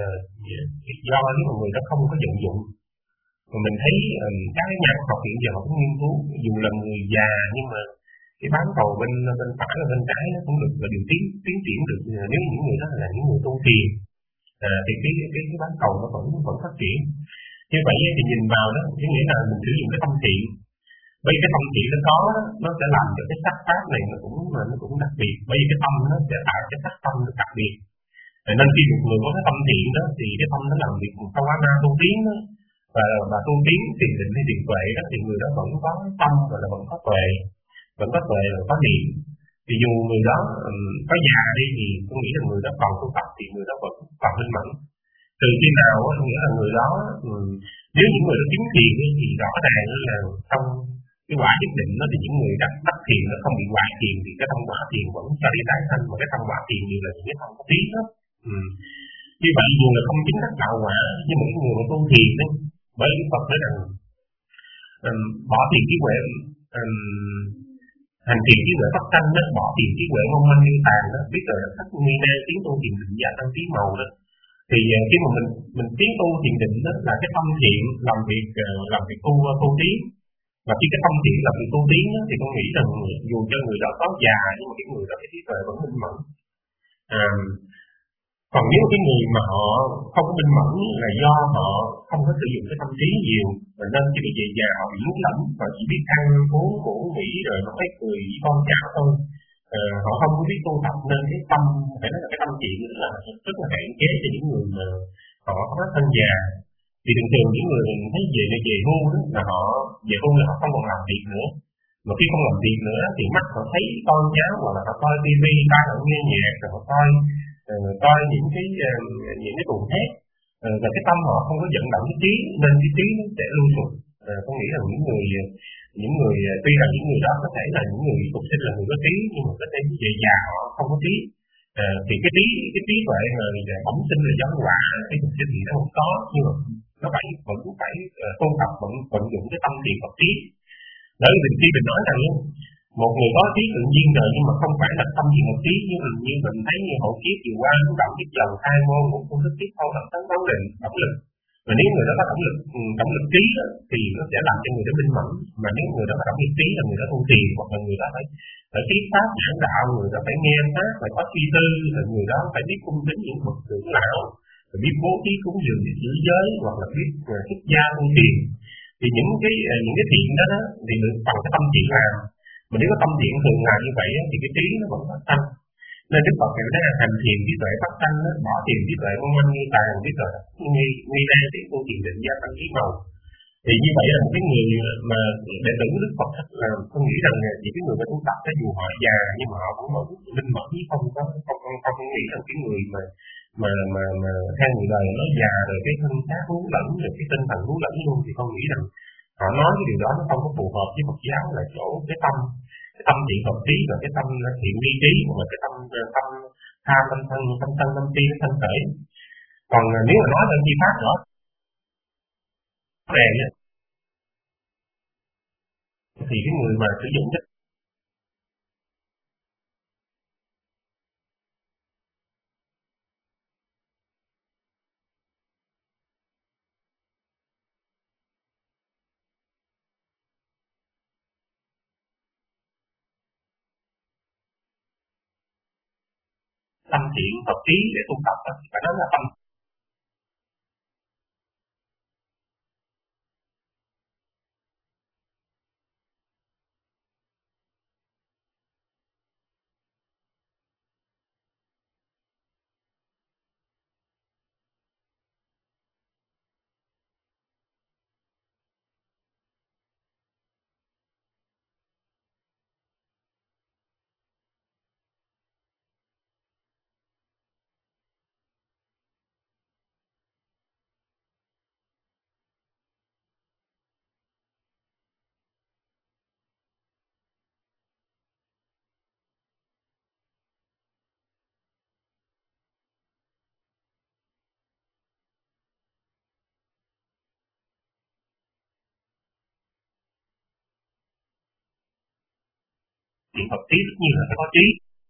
do nếu mà người đó không có vận dụng. Mà mình thấy các cái nhà khoa học hiện giờ họ cũng nghiên cứu, dù là người già nhưng mà cái bán cầu bên bên phải và bên trái nó cũng được là điều tiến tiến triển được. Nếu những người đó là những người tu thiền à, thì cái cái cái bán cầu nó vẫn vẫn phát triển. Như vậy thì nhìn vào đó, có nghĩa là mình sử dụng cái tâm thiện. Bởi vì cái tâm thiện nó có đó, nó sẽ làm cho cái sắc pháp này nó cũng nó cũng đặc biệt. Bởi vì cái tâm nó sẽ tạo cái sắc tâm được đặc biệt. Nên khi một người có cái tâm thiện đó thì cái tâm nó làm việc sau quá na tu tiến đó, và và tu tiến thiền định hay thiền tuệ đó, thì người đó vẫn có tâm và là vẫn có tuệ, vẫn có tuệ và có niệm. Thì dù người đó um, có già đi thì tôi nghĩ là người đó còn tu tập thì người đó vẫn còn minh mẫn. Từ khi nào á, nghĩa là người đó um, nếu những người đó chứng thiền thì rõ ràng là trong cái quả nhất định đó, thì những người đắc đắc thiền nó không bị hoại thiền thì cái tâm quả thiền vẫn cho đi tái sanh, mà cái tâm quả thiền như là những cái tâm có tí đó. Ừ. Như vậy dù là không chính đắc đạo quả nhưng mà cái người mà tu thiền đó, bởi Đức Phật nói rằng um, bỏ thiền trí huệ, um, hành thiền trí huệ phát sanh đó, bỏ thiền trí huệ mong manh như tàn đó, biết rồi là sắc nguy nan tiến tu thiền định và tăng trí màu đó. Thì uh, khi mà mình mình tiến tu thiền định đó là cái tâm thiện làm việc uh, làm việc tu uh, tu tiến. Và khi cái tâm thiện làm việc tu tiến đó, thì tôi nghĩ rằng dù cho người đó có già nhưng mà cái người đó cái trí tuệ vẫn minh mẫn. À, còn nếu cái người mà họ không có minh mẫn là do họ không có sử dụng cái tâm trí nhiều, và nên khi bị về già họ bị lún lẫn, họ chỉ biết ăn uống ngủ nghỉ rồi nói cười với con cháu thôi. À, họ không có biết tu tập, nên cái tâm phải nói là cái tâm thiện rất là rất là hạn chế cho những người mà họ có thân già. Thì thường thường những người mình thấy về về hưu đó là họ về hưu là họ không còn làm việc nữa, mà khi không làm việc nữa thì mắt họ thấy con cháu, hoặc là họ coi tivi, tai họ nghe nhạc, rồi họ coi uh, coi những cái uh, những cái tuồng hát, uh, và cái tâm họ không có vận động cái trí, nên cái trí nó sẽ lưu sụp. Uh, tôi nghĩ là những người những người tuy rằng những người đó có thể là những người tục sinh là người có trí, nhưng mà có thể về già họ không có trí. À, thì cái trí cái trí tuệ mà bẩm sinh là do quả, cái thực sinh thì nó không có, nhưng mà nó phải vẫn phải uh, tôn tập vận vận dụng cái tâm thiện Phật trí. Bởi vì khi mình nói rằng một người có trí tự nhiên rồi nhưng mà không phải là tâm thiện Phật trí, nhưng mà như mình thấy như hộ kiếp vừa qua nó động kiếp dần hai môn cũng không thức kiếp không động tấn đấu định động lực. Mà nếu người đó có động lực động lực trí đó, thì nó sẽ làm cho người đó minh mẫn. Mà nếu người đó có động lực trí là người đó tu trì, hoặc là người đó phải phải thuyết pháp giảng đạo, người đó phải nghe pháp, phải có suy tư, rồi người đó phải biết cung kính những bậc trưởng lão, rồi biết bố thí cúng dường, biết giữ giới, hoặc là biết xuất gia tu tiền. Thì những cái những cái thiện đó, đó thì được bằng cái tâm thiện làm. Mà nếu có tâm thiện thường làm như vậy thì cái trí nó vẫn phát sanh. Nên Đức Phật nói là hành thiền trí tuệ phát sanh, bỏ thiền trí tuệ mong manh nghi tàn trí tuệ nghi nghi ra thì tu thiền định gia tăng trí màu. Thì như vậy là một cái người mà đệ tử Đức Phật là tôi nghĩ rằng những cái người mà tu tập cho dù họ già nhưng mà họ cũng vẫn linh mẫn, không có không không không, không nghĩ rằng cái người mà mà mà mà theo người đời nói già rồi cái thân xác lú lẫn rồi cái tinh thần lú lẫn luôn, thì không nghĩ rằng họ nói cái điều đó nó không có phù hợp với Phật giáo, là chỗ cái tâm cái tâm thiện Phật trí và cái tâm thiện vi trí, và cái tâm tâm tham tâm thân tâm thân tâm ti thân thể. Còn nếu mà nói lên chi pháp nữa ràng á, thì cái người mà sử dụng cái tâm thiện Phật trí để tu tập đó, phải nói là tâm thiện Phật trí tất nhiên là phải có trí,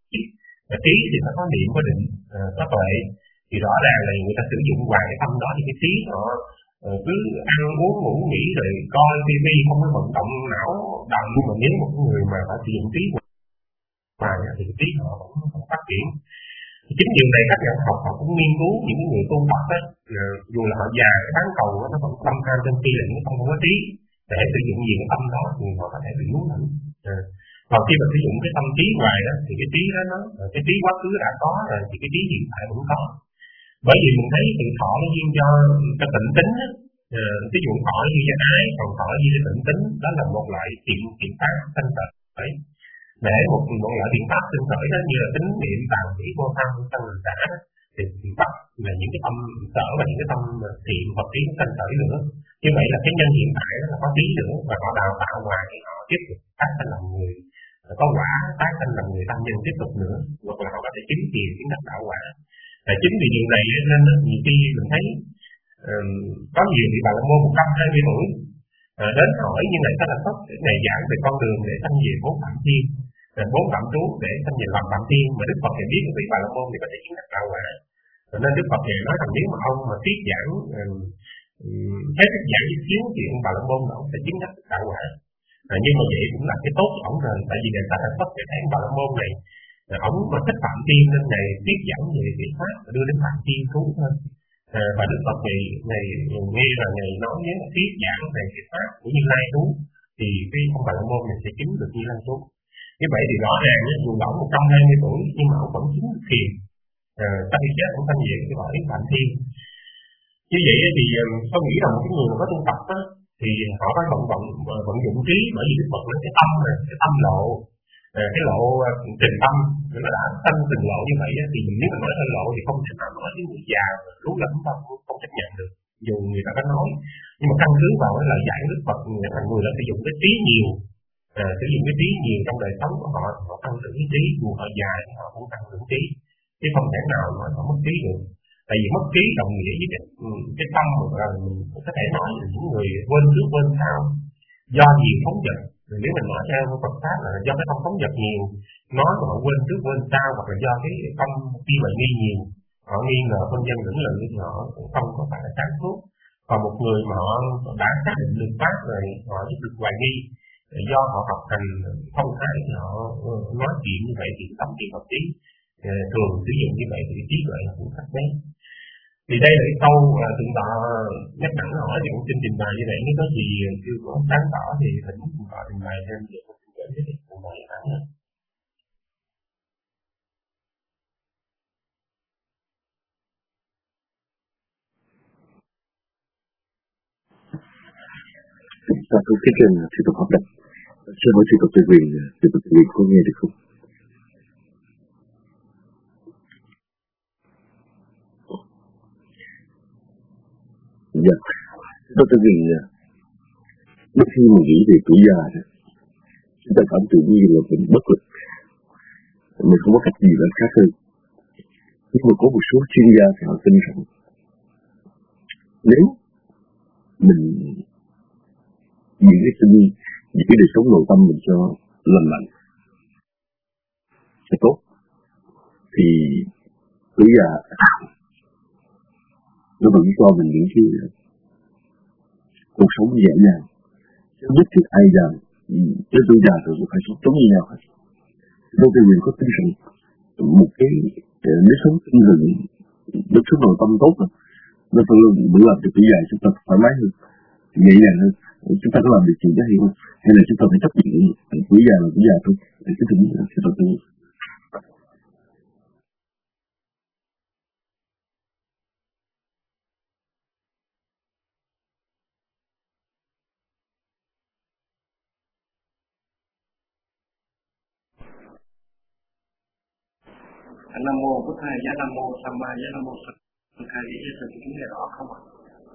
và trí thì phải có niệm, có định, có tuệ. Thì rõ ràng là người ta sử dụng hoài cái tâm đó thì cái trí họ cứ ăn uống ngủ nghỉ rồi coi tivi không có vận động não đầu. Nhưng mà nếu một người mà phải sử dụng trí hoài thì cái trí họ vẫn không phát triển. Thì chính điều này các nhà học họ cũng nghiên cứu những người tu tập á, dù là họ già cái bán cầu nó vẫn tâm tham trên ti là nó không có trí, để sử dụng gì cái tâm đó thì họ có thể bị lún lẫn. Còn khi mà sử dụng cái tâm trí hoài đó thì cái trí đó nó cái trí quá khứ đã có rồi thì cái trí hiện tại vẫn có. Bởi vì mình thấy sự thọ nó duyên cho cái tịnh tính á, ví dụ thọ duyên cho ái, còn thọ duyên cho tịnh tính, đó là một loại thiện thiện pháp sanh khởi. Để một một loại thiện pháp sanh khởi đó như là tính niệm tàm nghĩ vô tham sanh hành giả đó, thì thiện pháp là những cái tâm sở và những cái tâm thiện Phật trí sanh khởi nữa. Như vậy là cái nhân hiện tại đó là có trí nữa, và họ đào tạo ngoài thì họ tiếp tục tác thành làm người có quả, tác thành làm người tâm nhân tiếp tục nữa, hoặc là họ có thể chứng tiền chứng đắc đạo quả. Và chính vì điều này nên nhiều khi mình thấy uh, có nhiều vị Bà La Môn một trăm hai mươi tuổi uh, đến hỏi như này là Phật ngày giảng về con đường để sanh về bốn phạm thiên, bốn phạm trú để sanh về làm phạm thiên, mà Đức Phật thì biết vị Bà La Môn thì có thể chứng đắc đạo quả. Nên Đức Phật thì nói rằng nếu mà ông mà thuyết giảng hết thuyết giảng với xíu thì ông Bà La Môn ông sẽ chứng đắc đạo quả. À, nhưng mà vậy cũng là cái tốt của ông rồi, tại vì người ta đã Phật để thấy ông Bà La Môn này ông mà thích phạm thiên nên ngày thuyết giảng về cái pháp đưa đến phạm thiên cứu hơn. À, và Đức Phật này ngày nghe là ngày nói với thuyết giảng về cái pháp của Như Lai cứu, thì cái ông Bà La Môn này sẽ chứng được Như Lai cứu. Như vậy thì rõ ràng dù ông một trăm hai mươi tuổi nhưng mà ông vẫn chứng được thiền. Sau khi chết cũng thanh diện cái gọi đến phạm thiên. Như vậy thì tôi nghĩ rằng một cái người mà có tu tập á, thì họ phải vận vận vận dụng trí, bởi vì Đức Phật nói cái tâm này, cái tâm lộ, cái lộ trình tâm nó đã sanh trình lộ như vậy á, thì mình nếu mà nói lên lộ thì không thể nào nói với người già lú lẫn tâm không chấp nhận được, dù người ta có nói. Nhưng mà căn cứ vào cái lời dạy Đức Phật, người người đã sử dụng cái trí nhiều, à, sử dụng cái trí nhiều trong đời sống của họ, họ tăng trưởng cái trí, dù họ già thì họ cũng tăng trưởng trí. chứ không thể nào nói họ mất trí được. Tại vì mất trí đồng nghĩa với cái, cái tâm là mình có thể nói là những người quên trước quên sau do nhiều phóng dật. Nếu mình nói theo Phật pháp là do cái tâm phóng dật nhiều, nói mà họ quên trước quên sau, hoặc là do cái tâm khi mà nghi nhiều, họ nghi ngờ phân dân lưỡng lự thì họ cũng không có phải là sáng suốt. Còn một người mà họ đã xác định được pháp rồi, họ được hoài nghi, do họ học hành không thái thì họ nói chuyện như vậy thì tâm trí hợp trí thường sử dụng như vậy thì trí tuệ là cũng sắc bén. Thì đây là cái câu uh, thượng tọa nhắc nhở hỏi thì cũng xin trình bày như vậy. Nếu có gì chưa có sáng tỏ thì thỉnh thượng tọa trình bày thêm được một cái cái trình bày thẳng nữa. Ta có cái kênh thị tục hợp đồng. Xin hỏi thị tục tự quyền, thị tục tự quyền có nghe được không? Dạ, tôi tự quyền lúc khi mà nghĩ về tuổi già đó, chúng ta cảm tưởng như là mình bất lực, mình không có cách gì làm khác hơn. Nhưng mà có một số chuyên gia thì họ tin rằng nếu mình giữ cái sinh giữ cái đời sống nội tâm mình cho lành mạnh, cho tốt, thì tuổi già nó vẫn cho mình những cái cuộc sống dễ dàng, chứ nhất thiết ai già tới tuổi già rồi cũng phải sống giống như nhau hết. Đâu thì mình có tin rằng một cái nếp sống tinh thần, nếp sống nội tâm tốt đó, nó phải bữa làm cho tuổi già chúng ta thoải mái hơn, nhẹ nhàng hơn. Chúng ta có làm được chuyện đó hay không? Hay là chúng ta phải chấp nhận tuổi già là tuổi già thôi? Để cái thỉnh cái đầu tư. Nam mô Bụt Thầy, Giá Nam mô Tham Ma, Giá Nam mô Phật Thầy, Giá Thầy chúng nghe rõ không ạ?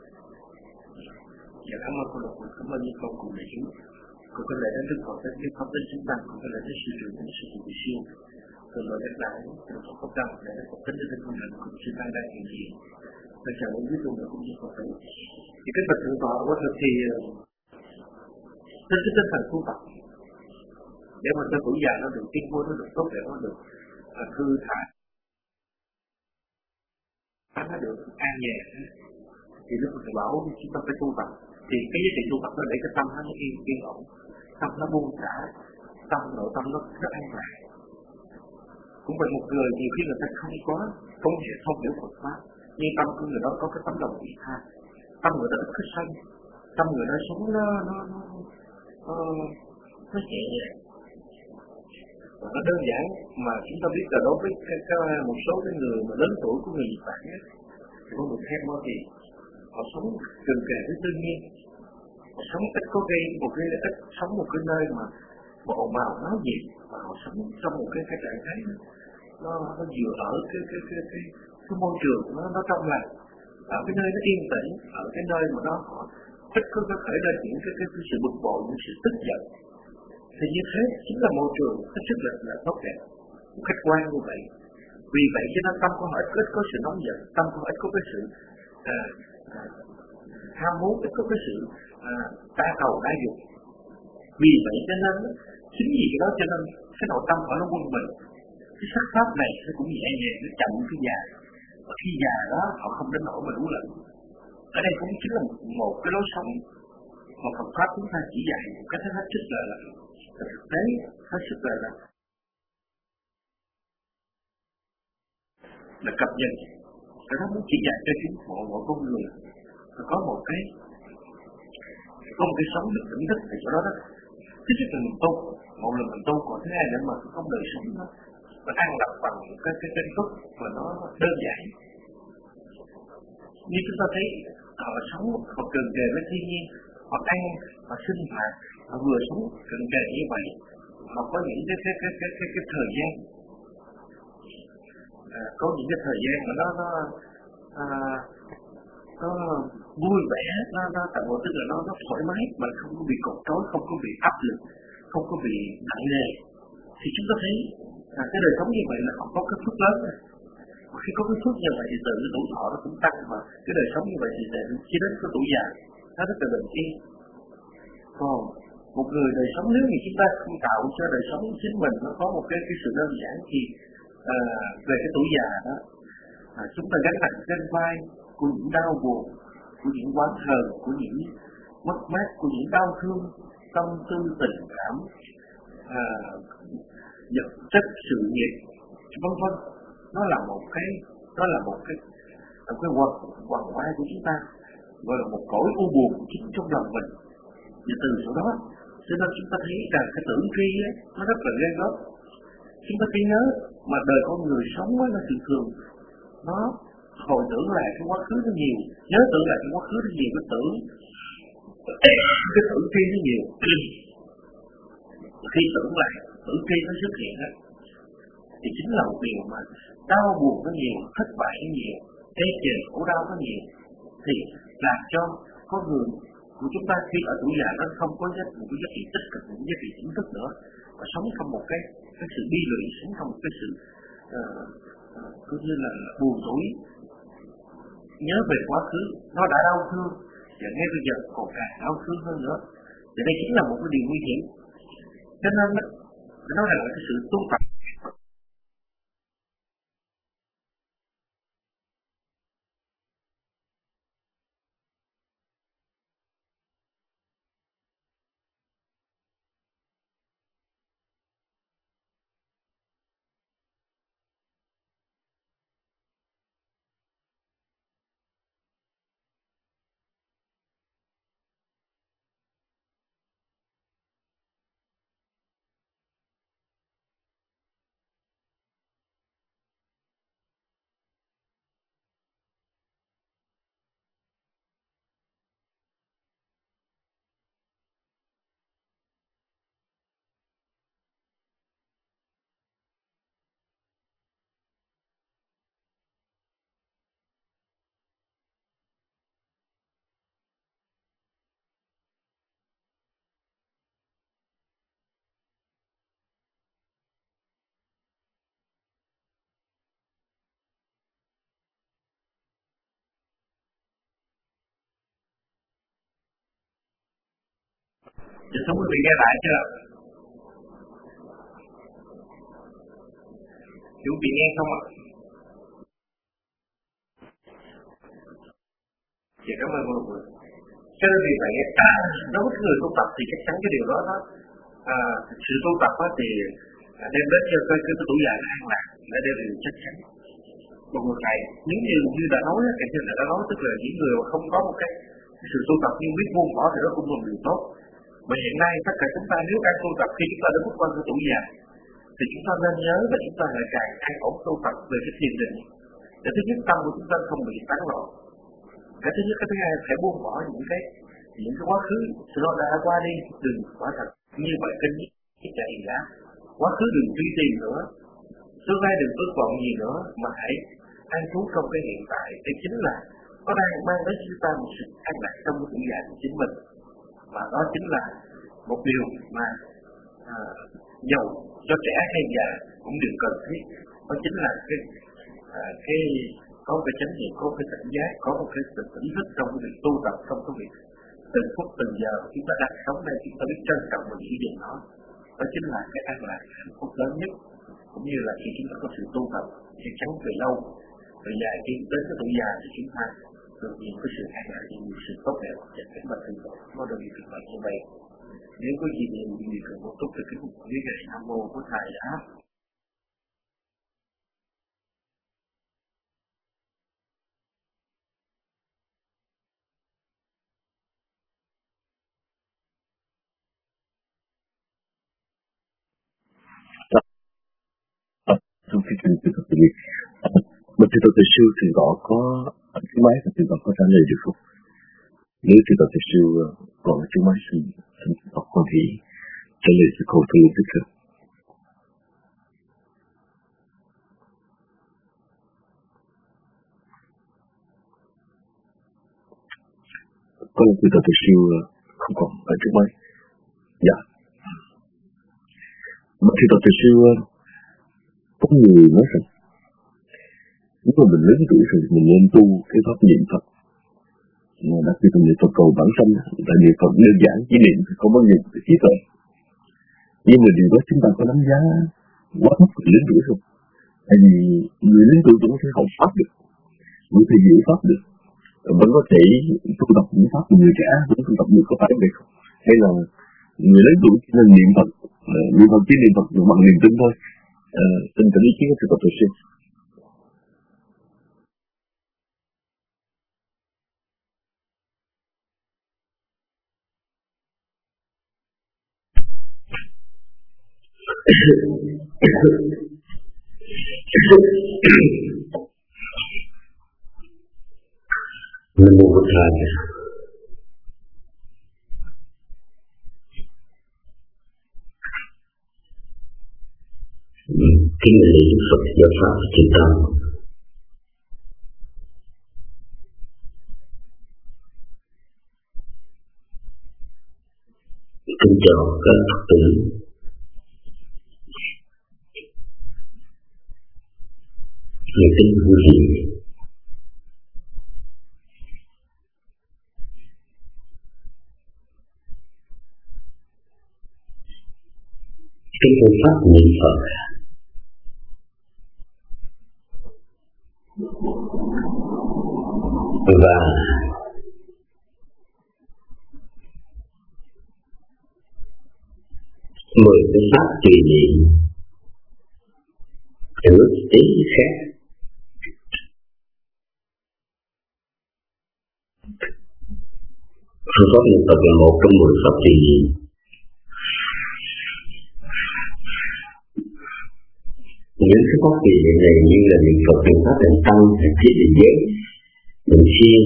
Dạ cảm ơn cô Lục, cảm ơn những câu cùng đại chúng. Cô có lẽ đến Đức Phật, đến Đức Pháp, đến chúng ta, cô có lẽ đến sư trưởng, đến sư phụ vị siêu. Từ lời các đại, từ Phật Pháp Đăng, để Phật tính đến công hành của sư Tăng đang hiện diện. Tôi chào những quý tu và cũng như Phật tử. Thì cái Phật thượng tọa của thực thì trên cái tinh thần tu tập để mà cho tuổi già nó được tiến步, nó được tốt đẹp, nó được thư thả, nó được an nhẹ, thì lúc mình bảo chúng ta phải tu tập, thì cái giá trị tu tập nó để cái tâm nó yên yên ổn, tâm nó buông xả, tâm nội tâm nó rất an lạc. Cũng vậy, một người nhiều khi người ta không có không hiểu không hiểu Phật pháp, nhưng tâm của người đó có cái tấm lòng vị tha, tâm người đó ít có sân, tâm người đó sống nó nó nó nó, nó nhẹ nhàng. Nó đơn giản mà chúng ta biết là đối với cái, cái, một số cái người mà lớn tuổi của người Nhật Bản á, thì có một thép mơ thì họ sống gần kề với tự nhiên, họ sống ít có gây một cái ít sống một cái nơi mà bộ màu náo nhiệt, và họ sống trong một cái cái trạng thái nó nó vừa ở cái cái cái cái, cái môi trường nó nó trong lành, ở cái nơi nó yên tĩnh, ở cái nơi mà nó họ ít có có khởi lên những cái cái, cái sự bực bội, những sự tức giận. Thì như thế chính là môi trường hết sức là, là tốt đẹp, khách quan như vậy. Vì vậy cho nên tâm của họ ít, ít có sự nóng giận, tâm của họ ít có cái sự à, à, ham muốn, ít có cái sự à, đa cầu đa dục. Vì vậy cho nên chính vì cái đó cho nên cái nội tâm họ nó quân bình. Cái sắc pháp này nó cũng nhẹ nhàng, nó chậm cái già. Và khi già đó họ không đến nỗi mà đủ lạnh. Ở đây cũng chính là một, một cái lối sống mà Phật pháp chúng ta chỉ dạy một cách hết sức là là thực tế, hết sức là là là cập nhật. Cái đó muốn chỉ dạy cho chúng mọi mọi con người nó có một cái có một cái sống được tỉnh thức thì chỗ đó đó. Thứ nhất là mình tu, một là mình tu, còn thứ hai nữa mà không đời sống nó nó ăn lập bằng cái cái cái thức mà nó đơn giản. Như chúng ta thấy họ sống họ gần kề với thiên nhiên, họ ăn, họ sinh hoạt, họ vừa sống gần kề như vậy, họ có những cái cái cái cái cái, cái thời gian, à, có những cái thời gian mà nó nó à, nó vui vẻ, nó nó tạo một tức là nó nó thoải mái mà không có bị cột trói, không có bị áp lực, không có bị nặng nề. Thì chúng ta thấy à, cái đời sống như vậy là họ có cái phước lớn. khi có cái phước như vậy thì tự cái tuổi thọ nó cũng tăng, mà cái đời sống như vậy thì sẽ khi đến cái tuổi già nó rất là bình yên. Còn một người đời sống nếu như chúng ta không tạo cho đời sống chính mình nó có một cái cái sự đơn giản thì à, về cái tuổi già đó à, chúng ta gánh nặng trên vai của những đau buồn, của những oán hờn, của những mất mát, của những đau thương, tâm tư tình cảm, à, vật chất sự nghiệp, vân vân. Nó là một cái, nó là một cái, một cái quần quần quay của chúng ta, gọi là một cõi u buồn chính trong lòng mình. Và từ chỗ đó, cho nên chúng ta thấy rằng cái tưởng tri ấy, nó rất là ghê gớm. Chúng ta phải nhớ mà đời con người sống ấy, nó thường thường nó hồi tưởng lại cái quá khứ nó nhiều, nhớ tưởng lại cái quá khứ nó nhiều, cái tưởng cái tưởng tri nó nhiều. Khi tưởng lại tưởng tri nó xuất hiện đó, thì chính là một điều mà đau buồn nó nhiều, thất bại nó nhiều, ê chề khổ đau nó nhiều, thì làm cho con người của chúng ta khi ở tuổi già nó không có giá, một cái giá trị tích cực, một cái giá trị chính thức nữa, và sống trong một cái cái sự bi lụy, sống trong một cái sự uh, uh, cũng như là buồn rối, nhớ về quá khứ nó đã đau thương và ngay bây giờ còn càng đau thương hơn nữa. Thì đây chính là một cái điều nguy hiểm. Cho nên nó là cái sự tu tập. Thì sống quý vị nghe lại chưa? Quý vị nghe không ạ? Dạ cảm ơn mọi người. Cho nên vì vậy, à, đối với người tu tập thì chắc chắn cái điều đó đó, à, sự tu tập đó thì đem đến cho cái, cái, cái tuổi già an lạc là điều điều chắc chắn. Một người này, nếu như như đã nói, cái như là đã nói, tức là những người mà không có một cái, cái sự tu tập nhưng biết buông bỏ thì đó cũng là điều tốt. Mà hiện nay tất cả chúng ta nếu đang tu tập khi chúng ta đã bước qua cái tuổi già thì chúng ta nên nhớ và chúng ta lại càng an ổn tu tập về cái thiền định. Để thứ nhất tâm của chúng ta không bị tán loạn. Cái thứ nhất, cái thứ hai phải buông bỏ những cái những cái quá khứ nó đã qua đi, đừng quả thật như vậy kinh cái chạy đã quá khứ đừng truy tìm nữa, tương lai đừng ước vọng gì nữa, mà hãy an trú trong cái hiện tại. Đây chính là nó đang mang đến chúng ta một sự an lạc trong cái tuổi già của chính mình, và đó chính là một điều mà à, giàu cho trẻ hay già cũng đều cần thiết. Đó chính là cái à, cái có cái chánh niệm, có cái cảnh giác, có một cái sự tỉnh thức trong cái việc tu tập, trong cái việc từng phút từng giờ chúng ta đang sống đây, chúng ta biết trân trọng và giữ gìn nó. Đó chính là cái an lạc hạnh phúc lớn nhất, cũng như là khi chúng ta có sự tu tập chắc chắn về lâu về dài, khi đến cái tuổi già thì chúng ta được nhiều cái sự an lạc, nhiều sự tốt đẹp và kính bạch thượng Phật. Nó được việc vậy như vậy. Nếu có gì điều gì cần bổ túc thì kính với ngài Nam Mô của thầy đã. Trong cái chương trình tập luyện, một thầy Tổ sư Thượng Tọa có cái máy và Thượng Tọa có trả lời được không? Nếu Thượng Tọa sư còn cái máy xin Thượng Tọa có thể trả lời cho câu thơ tích cực. Có lẽ Thượng Tọa sư không còn ở trước máy. Dạ. Một thầy Tổ sư có người nói rằng mà mình lớn tuổi rồi mình nên tu cái pháp niệm Phật. Đặc biệt là niệm Phật cầu bản thân, tại niệm Phật đơn giản chỉ niệm không bao giờ trí tuệ. Nhưng mà điều đó chúng ta có đánh giá quá thấp người lớn tuổi không? Tại vì người lớn tuổi cũng có thể học pháp được, cũng có thể giữ pháp được, vẫn có thể tu tập những pháp của người trẻ vẫn tu tập được, có phải vậy không? Hay là người lớn tuổi chỉ nên niệm Phật, niệm Phật chỉ niệm Phật bằng niềm tin thôi? Tin tưởng ý kiến của Phật Tổ sư. Nam mô Bụt Thầy. Kính lễ Phật giáo pháp chư tăng. Kính chào các Phật tử. Người kính quý vị. Cái phương pháp niệm Phật và mười cái pháp tùy niệm ước ý khác. Phương pháp niệm Phật là một trong mười pháp tùy niệm. Những cái pháp tùy niệm này như là niệm Phật, niệm Pháp, niệm Tăng, niệm Thiết, niệm Giới, niệm Siêng,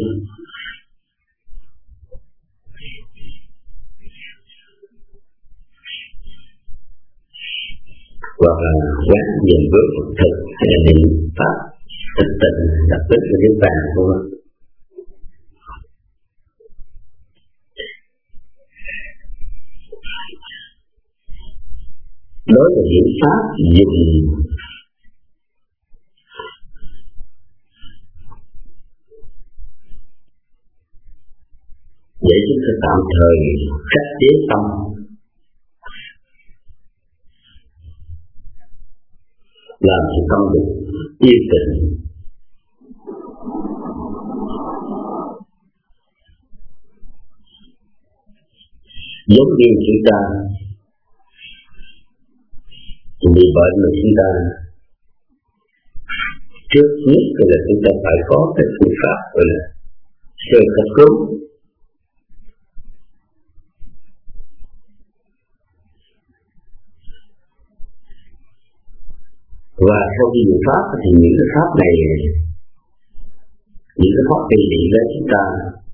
hoặc là quán niệm với Phật thực, hay là niệm Pháp thực tịnh, đặc biệt là niệm vàng thôi. Đó là niệm Pháp dùng để chúng ta tạm thời khắc chế tâm, làm cho tâm được yên tĩnh, giống như chúng ta bị bệnh mà chúng ta trước nhất là chúng ta phải có cái phương pháp gọi là sơ cấp cứu. Và theo cái phương pháp thì những cái pháp này, những cái pháp tùy niệm đó chúng ta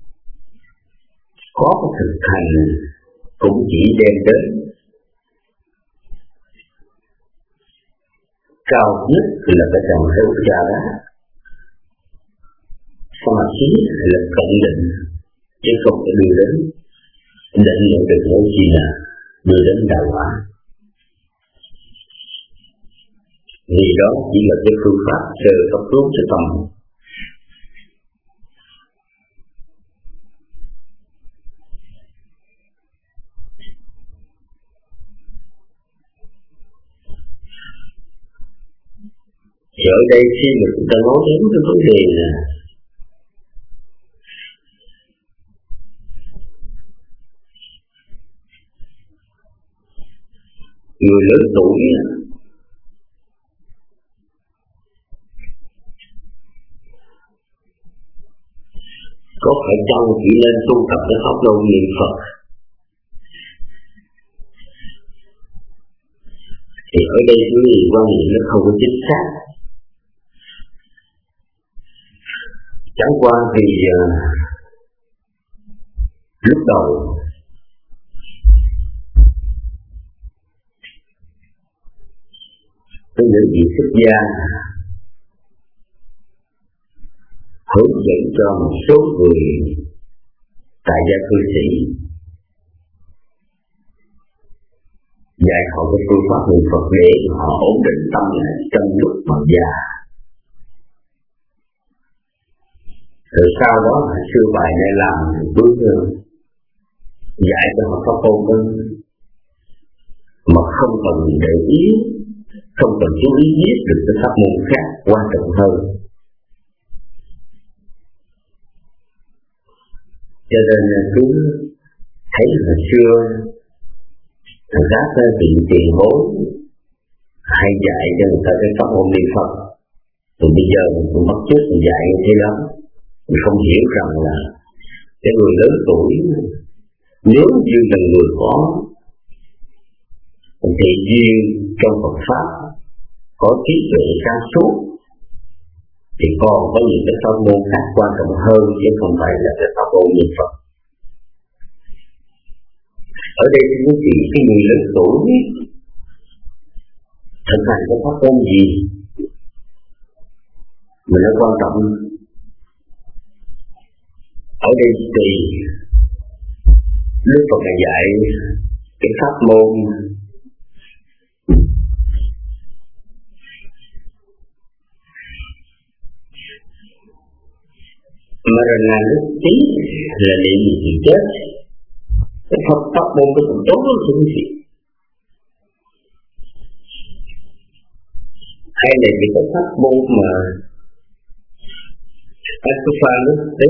có cái thực hành cũng chỉ đem đến cao nhất là cái trầm theo trà đá, samadhi hay là cộng định, chứ không có đưa đến định nhận được nói chi là đưa đến đạo quả. Vì đó chỉ là cái phương pháp sơ cấp cứu cho tâm. Thì ở đây khi mà chúng ta nói đến cái vấn đề là người lớn tuổi có phải chăng chỉ nên tu tập cái pháp lâu niệm Phật, thì ở đây cái gì quan niệm nó không có chính xác. Chẳng qua vì uh, lúc đầu cái những vị xuất gia hướng dẫn cho một số người tại gia cư sĩ dạy họ cái phương pháp niệm Phật để họ ổn định tâm lại trong lúc mà già. Rồi sau đó sư bài này làm bước dạy cho họ pháp môn đó, mà không cần để ý, không cần chú ý biết được cái pháp môn khác quan trọng hơn. Cho nên cứ thấy hồi xưa các vị tiền bối hay dạy cho người ta cái pháp môn niệm Phật, thì bây giờ mình cũng bắt chước mình dạy như thế đó. Mình không hiểu rằng là cái người lớn tuổi nếu như là người có thị duyên trong Phật pháp, có trí tuệ sáng suốt, thì còn có những cái pháp môn khác quan trọng hơn, chứ không phải là cái pháp môn niệm Phật. Ở đây thì quý vị, cái người lớn tuổi thực hành cái pháp môn gì mà nó quan trọng. Ở đây thì Đức Phật này dạy cái pháp môn mà rồi là lúc tí là niệm gì thì chết. Cái pháp, pháp môn cái cũng tốt lắm thưa quý vị. Hay là những cái pháp môn mà các cái pha lúc tí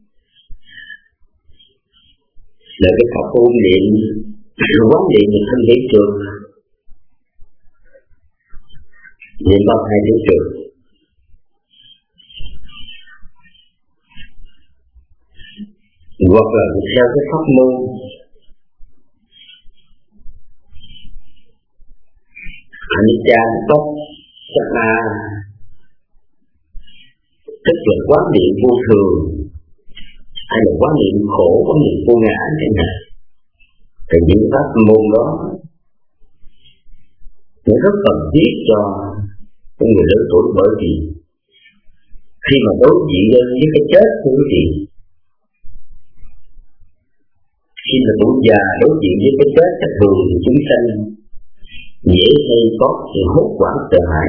là cái pháp môn niệm quán niệm thì thân thể trường, niệm bao hai tiếng trường. Hoặc là theo cái pháp môn Anicca tốt sắc na, tức là quán niệm vô thường, hay là quán niệm khổ, quán niệm vô ngã chẳng hạn. Thì những pháp môn đó nó rất cần thiết cho cái người lớn tuổi, bởi vì khi mà đối diện với cái chết của quý vị, khi mà tuổi già đối diện với cái chết các thường thì chúng sanh dễ hay có sự hốt hoảng sợ hãi.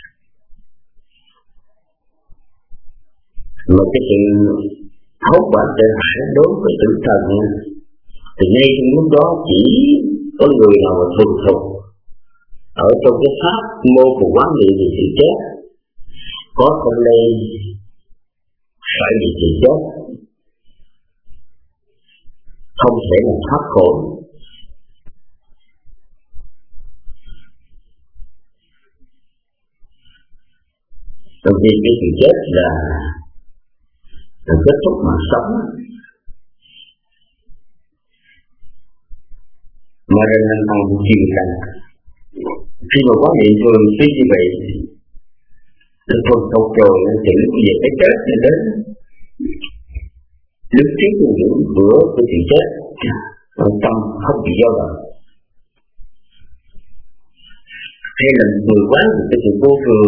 Mà cái sự hốt hoảng sợ hãi đối với tử thần thì ngay trong lúc đó chỉ có người nào mà thuần thục ở trong cái pháp môn của quán niệm về sự chết, có không nên phải bị sự chết, không thể là thoát khổ. Bởi vì cái sự chết là là kết thúc mạng sống, mà rằng hành thằng chiều lành. Khi mà quá niệm thường xuyên như vậy, thì thuần thục rồi thì lúc về cái chết thì đến lúc trước những bữa của sự chết, trong tâm không bị dao động. Hay là người quán được cái sự vô thường,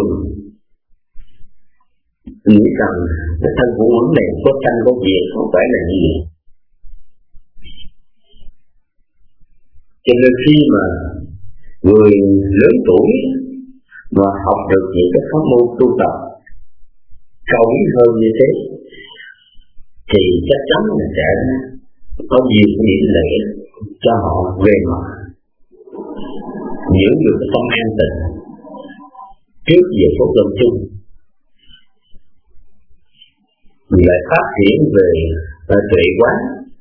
nghĩ rằng cái thân của uẩn này có sanh có diệt, không phải là gì. Cho nên khi mà người lớn tuổi mà học được những cái pháp môn tu tập cao quý hơn như thế, thì chắc chắn là sẽ có nhiều điểm lệ cho họ về mặt giữ được cái tâm an tịnh trước về phúc lâm chung, lại phát triển về tuệ quán,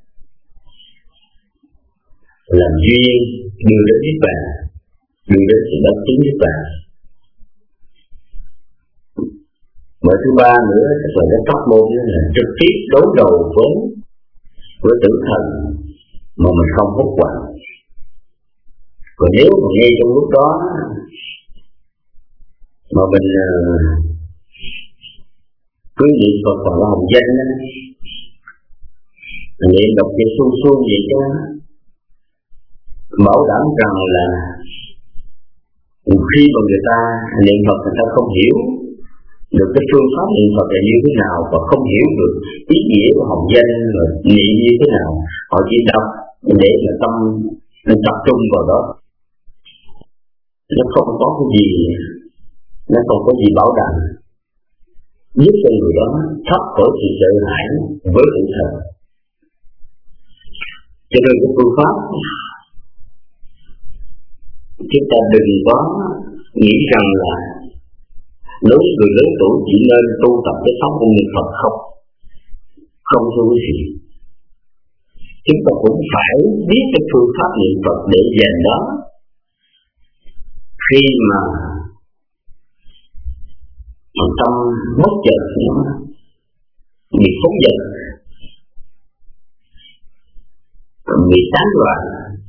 làm duyên đưa đến niết bàn, đưa đến sự đắc chứng niết bàn. Và thứ ba nữa là cái pháp môn là trực tiếp đối đầu với với tử thần mà mình không hốt hoảng. Còn nếu mà ngay trong lúc đó mà mình cứ niệm Phật vào hồng danh á, niệm đọc cho xuông xuông vậy chứ, bảo đảm rằng là khi mà người ta niệm Phật người ta không hiểu được cái phương pháp niệm Phật là như thế nào, và không hiểu được ý nghĩa của hồng danh rồi niệm như thế nào, họ chỉ đọc để là tâm nên tập trung vào đó, nó không có cái gì, nó không có gì bảo đảm. giúp cho người đó thoát khỏi sự sợ hãi với tử thần. Cho nên cái phương pháp chúng ta đừng có nghĩ rằng là đối với người lớn tuổi chỉ nên tu tập cái pháp môn niệm Phật không, không thưa quý vị. Chúng ta cũng phải biết cái phương pháp niệm Phật để dành đó khi mà mà tâm bất chợt nó bị phóng dật, bị tán loạn,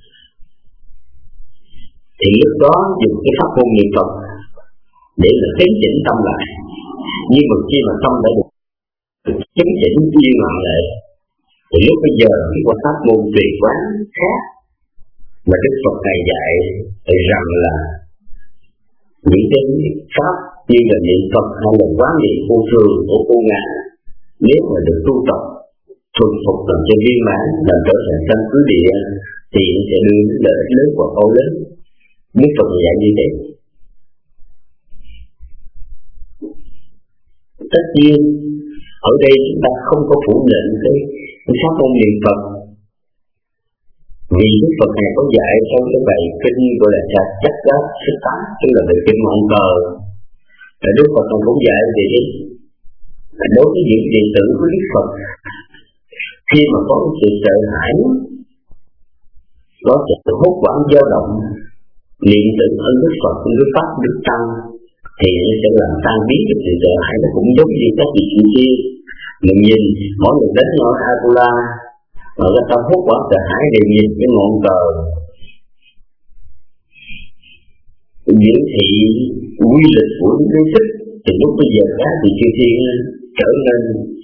thì lúc đó dùng cái pháp môn niệm Phật để mà chấn chỉnh tâm lại. Nhưng mà khi mà tâm đã được chấn chỉnh yên lặng lại, thì lúc bây giờ cái quan pháp môn truyền quán khác mà Đức Phật này dạy rằng là những cái pháp như là niệm Phật hay là quán niệm vô thường của cô ngã, nếu mà được tu tập thuần phục làm cho viên mãn, làm trở thành tâm cứ địa, thì sẽ đưa đến lợi ích lớn và khổ lớn. Đức Phật dạy như thế. Tất nhiên ở đây chúng ta không có phủ định cái pháp môn niệm Phật, vì Đức Phật này có dạy trong cái bài kinh gọi là Trạch Chắc Đáp Sức Tám, tức là bài kinh Mộng Cờ. Và Đức Phật còn cũng dạy về đi, đối với những đệ tử của Đức Phật, khi mà có sự sợ hãi, có sự hốt hoảng dao động, niệm tưởng ơn Đức Phật, Đức Pháp, Đức Tăng, thì nó sẽ làm tan biến được sự sợ hãi. Nó cũng giống như các vị sư kia, mình nhìn mỗi người đến ở Atula, mà cái tâm hốt hoảng sợ hãi đều nhìn cái ngọn cờ biểu thị quy lực của cái sức, thì lúc bây giờ các vị chư thiên trở nên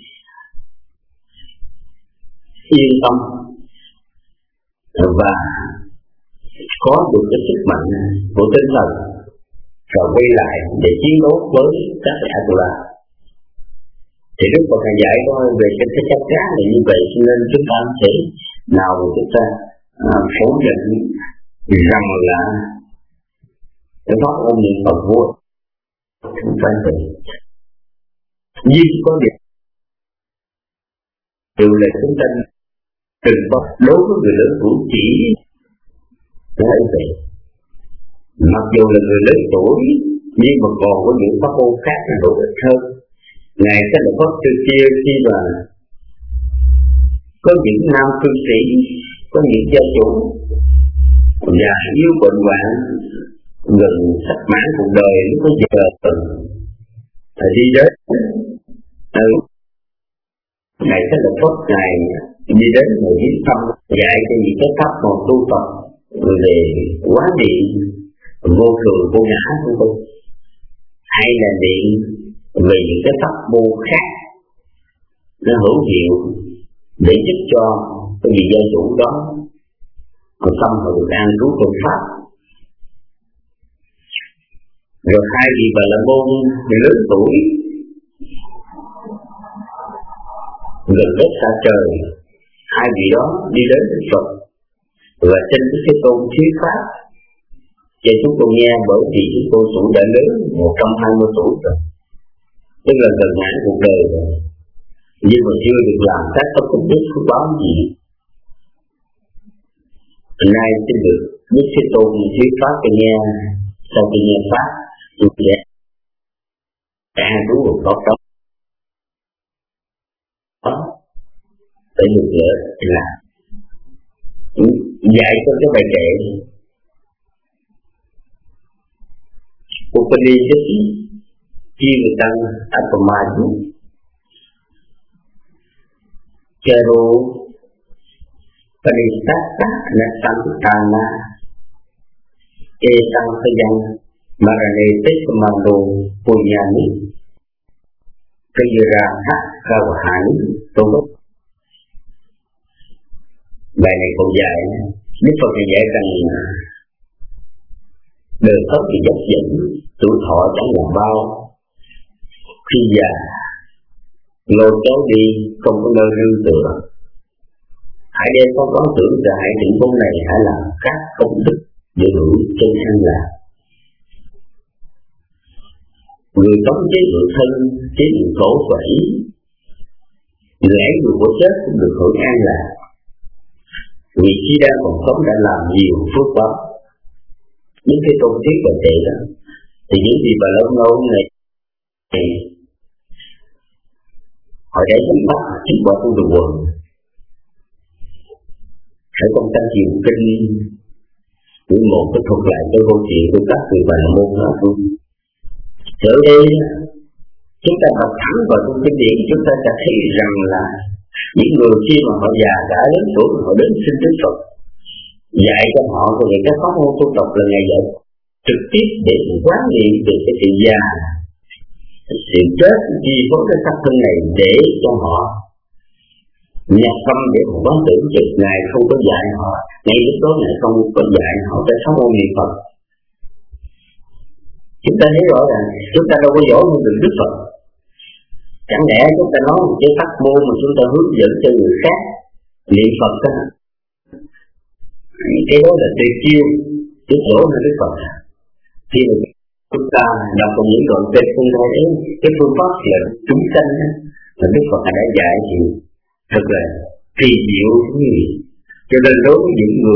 yên tâm và có được cái sức mạnh của tinh thần, rồi quay lại để chiến đấu với các vị Atula. Thì Đức Phật Ngài dạy có về cái cái chắc chắn là như vậy, cho nên chúng ta sẽ nào chúng ta à, phủ định rằng là cái pháp môn niệm Phật vô chúng ta phải nhưng có điều điều là chúng ta đừng có đối với người lớn tuổi chỉ là vậy. Mặc dù là người lớn tuổi nhưng mà còn có những pháp môn khác là hữu ích hơn. Ngài sẽ là Phật trước kia khi mà có những nam cư sĩ, có những gia chủ già yếu bệnh hoạn gần sắp mãn cuộc đời, lúc có giờ phải đi đến ừ. Ngài sẽ là Phật Ngài đi đến người hiến tâm dạy cho những cái pháp còn tu tập về quán niệm vô thường vô ngã của tôi, hay là niệm về những cái pháp môn khác nó hữu hiệu để giúp cho cái vị gia chủ đó có tâm họ được an trú trong pháp. Rồi hai vị Bà La Môn lớn tuổi gần đất xa trời, hai vị đó đi đến Đức Phật và xin cái Thế Tôn thuyết pháp cho chúng tôi nghe, bởi vì chúng tôi tuổi đã lớn một trăm hai mươi tuổi rồi, tức là gần mãn cuộc đời rồi, nhưng mà chưa được làm các công công đức phước báo gì. Nay xin được Đức Thế Tôn thuyết pháp cho nghe. Sau khi nghe pháp, tôi sẽ an trú một góc đó để được lợi là dạy cho cái bài kệ Upanishad Kirtan Apamadu Charo Panisata Nasantana Etang Sayang Marane Tessamado Punyani Kayiraha Kawahani Tolok. Bài này còn dạy, Đức Phật này dạy rằng đời sống thì dốc dẫn, tuổi thọ chẳng là bao. Khi già, lôi kéo đi, không có nơi nương tựa. Hãy đem có quán tưởng ra hãy định công này, hãy làm các công đức để hưởng trên an lạc. Người sống chế ngự thân, chế ngự khổ quẩy, người ấy người của chết cũng được hưởng an lạc. Vì khi đang còn sống đã làm nhiều phước báo. Những cái tôn thiết và tệ đó, thì những gì bà lâu lâu này họ để nắm bắt chính quả tu đường quần. Hãy con ta chịu kinh những một cái thuật lại cho câu chuyện của các người bà môn đó thôi. Ở đây chúng ta đọc thẳng vào trong kinh điển, chúng ta sẽ thấy rằng là những người khi mà họ già cả lớn tuổi họ đến xin Đức Phật dạy cho họ về những cái pháp môn tu tập là ngày dạy trực tiếp để quán niệm về cái sự già, sự chết chi phối cái sắc thân này để cho họ nhập tâm để họ quán tưởng chứ Ngài không có dạy họ, ngay lúc đó Ngài không có dạy họ cái pháp môn niệm Phật. Chúng ta thấy rõ ràng chúng ta đâu có giỏi hơn được Đức Phật. Chẳng lẽ chúng ta nói một cái pháp môn mà chúng ta hướng dẫn cho người khác niệm Phật đó, cái đó là tuyệt chiêu, chứ giỏi hơn Đức Phật. Khi mà chúng ta đọc vào những đoạn kinh không thấy đấy, cái phương pháp là chúng sanh đó, mà Đức Phật đã dạy thì thật là kỳ diệu như vậy. Cho nên đối với những người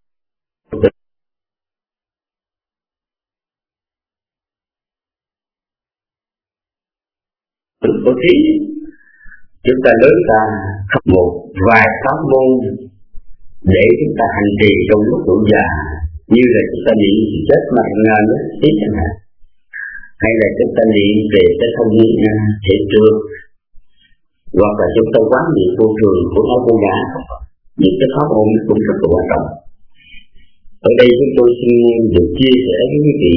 có trí, chúng ta lớn ta học một vài pháp môn để chúng ta hành trì trong lúc tuổi già, như là chúng ta niệm chết mặt ngàn đó tiếp chẳng hạn, hay là chúng ta niệm về cái thông thể trường, hoặc là chúng ta quán niệm vô trường của nó cô gái. Những cái pháp môn cũng rất là quan trọng. Ở đây chúng tôi xin được chia sẻ với quý vị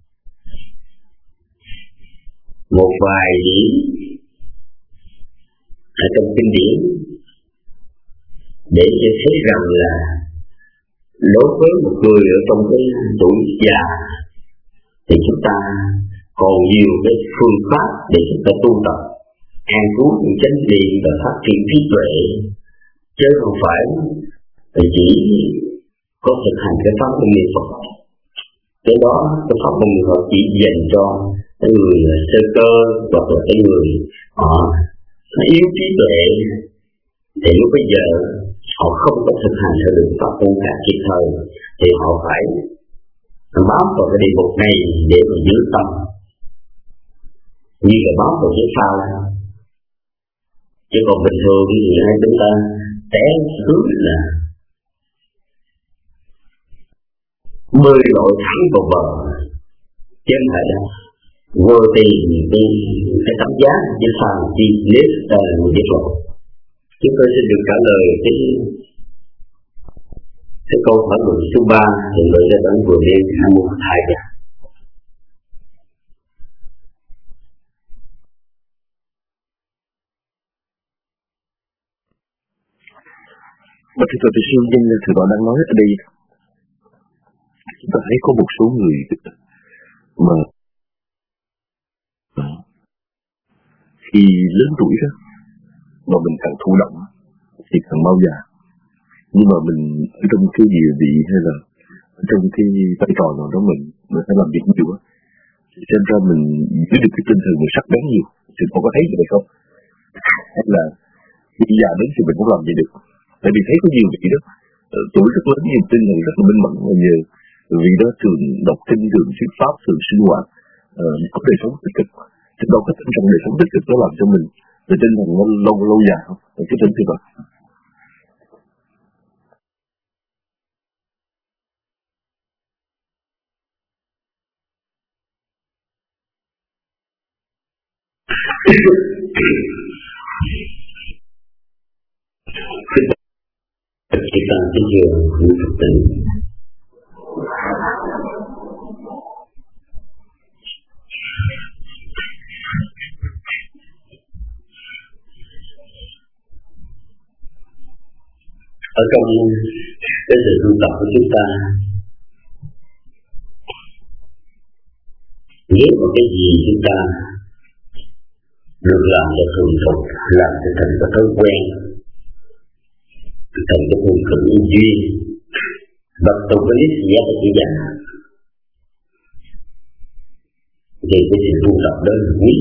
một vài điểm ở trong kinh điển để cho thấy rằng là đối với một người ở trong cái tuổi già thì chúng ta còn nhiều cái phương pháp để chúng ta tu tập an trú những chánh niệm và phát triển trí tuệ, chứ không phải chỉ có thực hành cái pháp môn niệm Phật. Cái đó cái pháp môn niệm Phật chỉ dành cho cái người sơ cơ hoặc là cái người họ yếu trí tuệ, thì lúc bây giờ họ không có thực hành theo được pháp môn cả kịp thời, thì họ phải bám vào cái đề mục này để mà giữ tâm, như là bám vào cái phao. Chứ còn bình thường thì hai chúng ta té xuống là bơi lội thẳng vào bờ, chứ không phải đâu vô tình cái cái tấm giá chứ sao chi nếu ta là một cái rồi. Chúng tôi xin được trả lời cái cái câu hỏi của số ba thì người ra bản vừa đêm hai mươi hai giờ. Mà thưa tôi siêu nhân thầy bảo đang nói ở đây, chúng ta thấy có một số người mà khi lớn tuổi đó mà mình càng thụ động thì càng mau già, nhưng mà mình ở trong cái địa vị hay là ở trong cái vai trò nào đó mình mình phải làm việc nhiều á, xem ra mình giữ được cái tinh thần mình sắc bén nhiều. Thì con có thấy như vậy không? Hay là khi già đến thì mình cũng làm gì được? Tại vì thấy có nhiều vị đó tuổi rất lớn nhưng tinh thần rất là minh mẫn, nhờ vì đó thường đọc kinh, thường thuyết pháp, thường sinh hoạt, uh, có đời sống tích cực. Thì đâu có tinh thần đời sống tích cực nó làm cho mình cái tinh thần nó lâu lâu dài không? Cái tinh thần Chỉ cần cái giường cũng thực tình. Ở trong cái sự tu tập của chúng ta, nếu có cái gì chúng ta được làm cho thường thục, làm cho thành cái thói quen, thành cái nguồn cử duyên, bậc tu cái lý giá là chỉ dành. thì cái sự tu tập đó là quý.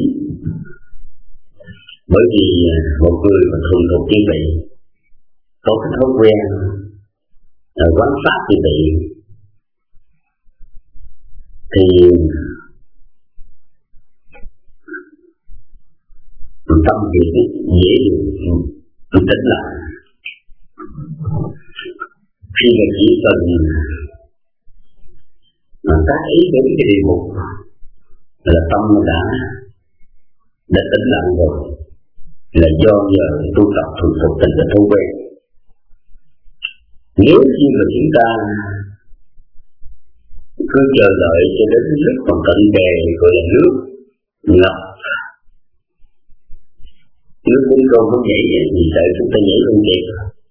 Bởi vì một người mà thuần thục như vậy, có cái thói quen là quán pháp như vậy, thì tâm thì dễ được tỉnh lại. Khi mà chỉ cần mà tác ý đến cái đề mục là tâm đã đã tỉnh lặng rồi, là do nhờ tu tập thuần thục thành cái thói quen. Nếu như mà chúng ta cứ chờ đợi cho đến lúc còn cận kề gọi là nước ngập, nước cuốn con không nhảy thì sợ chúng ta nhảy không kịp.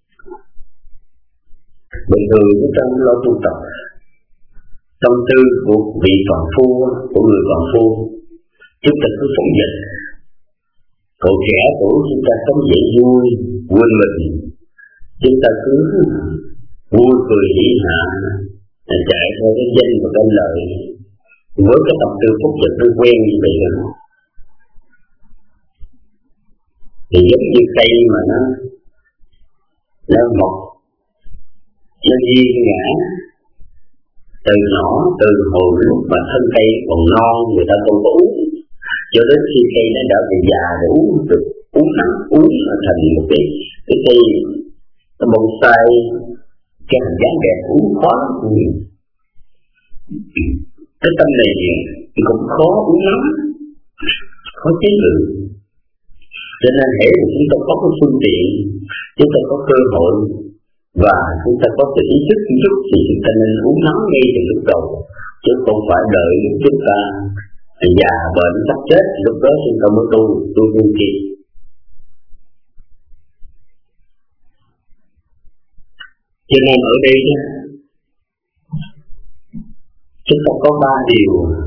Bình thường chúng ta không lo tu tập, tâm tư của vị phàm phu, của người phàm phu chúng ta cứ phóng dật. Cậu trẻ tuổi chúng ta sống dễ vui, quên mình, chúng ta cứ vui cười hỉ hạ, chạy theo cái danh và cái lợi, với cái tâm tư phúc dật nó quen như vậy rồi. Thì giống như cây mà nó nó mọc, nó duyên ngã từ nhỏ, từ hồi lúc mà thân cây còn non người ta không có uống, cho đến khi cây nó đã bị già để uống được, uống nắng uống thành một cái cái cây nó bonsai, cái hình dáng đẹp uống khó lắm. Cái tâm này thì cũng khó uống lắm, khó chế ngự. Cho nên hễ mà chúng ta có cái phương tiện, chúng ta có cơ hội và chúng ta có sự ý thức chút thì chúng ta nên uống nắng ngay từ lúc đầu, chứ không phải đợi lúc chúng ta già bệnh sắp chết lúc đó chúng ta mới tu tu tu kịp. Cho nên ở đây chúng ta có ba điều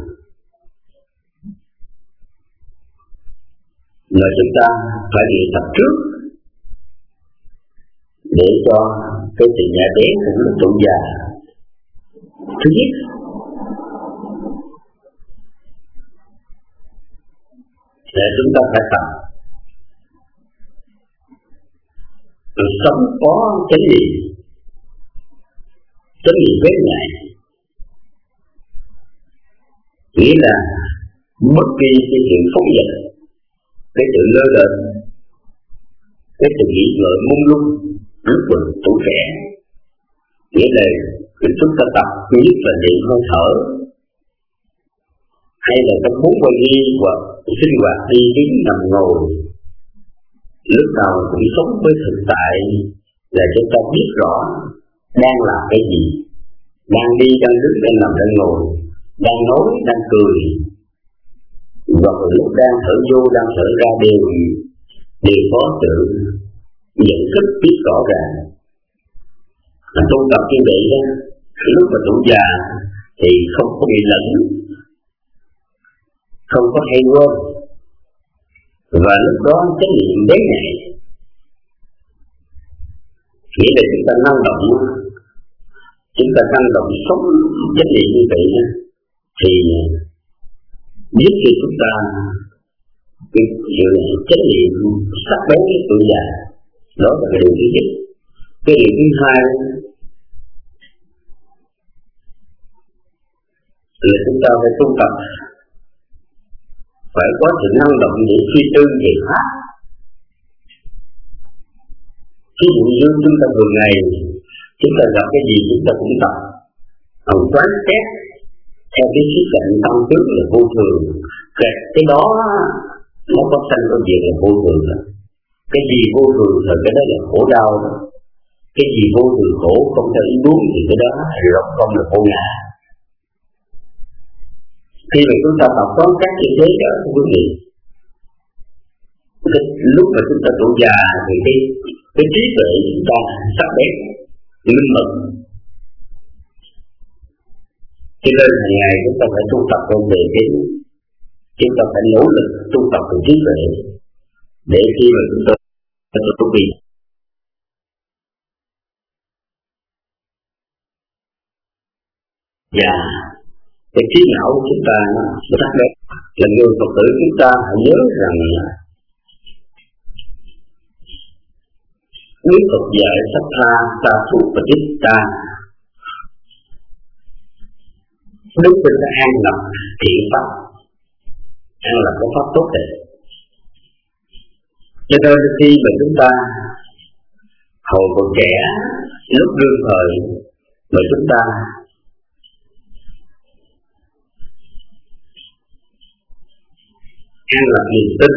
mà chúng ta phải luyện tập trước để cho cái sự nhẹ bén của lúc tuổi già. Thứ nhất là chúng ta phải tập sống có chánh niệm, chánh niệm với ngại, nghĩa là bất kỳ cái sự phóng dật, cái sự lơ lửng, cái sự nghĩ ngợi mông lung lúc mình tuổi trẻ, nghĩa là chúng ta tập nhất là niệm hơi thở, hay là trong bốn quay đi hoặc sinh hoạt đi đứng nằm ngồi, lúc nào cũng sống với thực tại, là chúng ta biết rõ đang làm cái gì, đang đi, đang đứng, đang nằm, đang ngồi, đang nói, đang cười, hoặc lúc đang thở vô, đang thở ra đều đều có sự nhận thức biết rõ ràng. Tu tập như vậy đó, lúc mà tuổi già thì không có bị lẫn, không có hay quên, và lúc đó cái niệm đến ngày, nghĩa là chúng ta năng động, chúng ta năng động sống chánh niệm như vậy đó, thì biết khi chúng ta cái sự chánh niệm sắc bén với tuổi già, đó là cái điều thứ nhất. Cái điều thứ hai là chúng ta phải tu tập, phải có sự năng động để suy tư về pháp. Ví dụ như chúng ta thường ngày chúng ta gặp cái gì chúng ta cũng tập, còn quán xét theo cái khía cạnh tâm tướng là vô thường, cái đó nó có sanh có diệt là vô thường đó. Cái gì vô thường thì cái đó là khổ đau đó. Cái gì vô thường khổ không theo ý muốn thì cái đó rộng không là khổ ngã. Khi mà chúng ta tập quán các như thế đó quý vị, cái lúc mà chúng ta tuổi già thì cái cái trí tuệ chúng ta sắc bén, linh mẫn. Cho nên hàng ngày chúng ta phải tu tập trong đề kiến, chúng ta phải nỗ lực tu tập từ trí tuệ để khi mà chúng ta tu vi và cái trí não của chúng ta nó sắc bén. Là người Phật tử chúng ta hãy nhớ rằng Đức Phật dạy sát tha sa thu và tích ta, lúc chúng ta an lập thiện pháp, an lập có pháp tốt đẹp. Cho nên khi mà chúng ta hồi còn trẻ, lúc đương thời mà chúng ta an lập niềm tin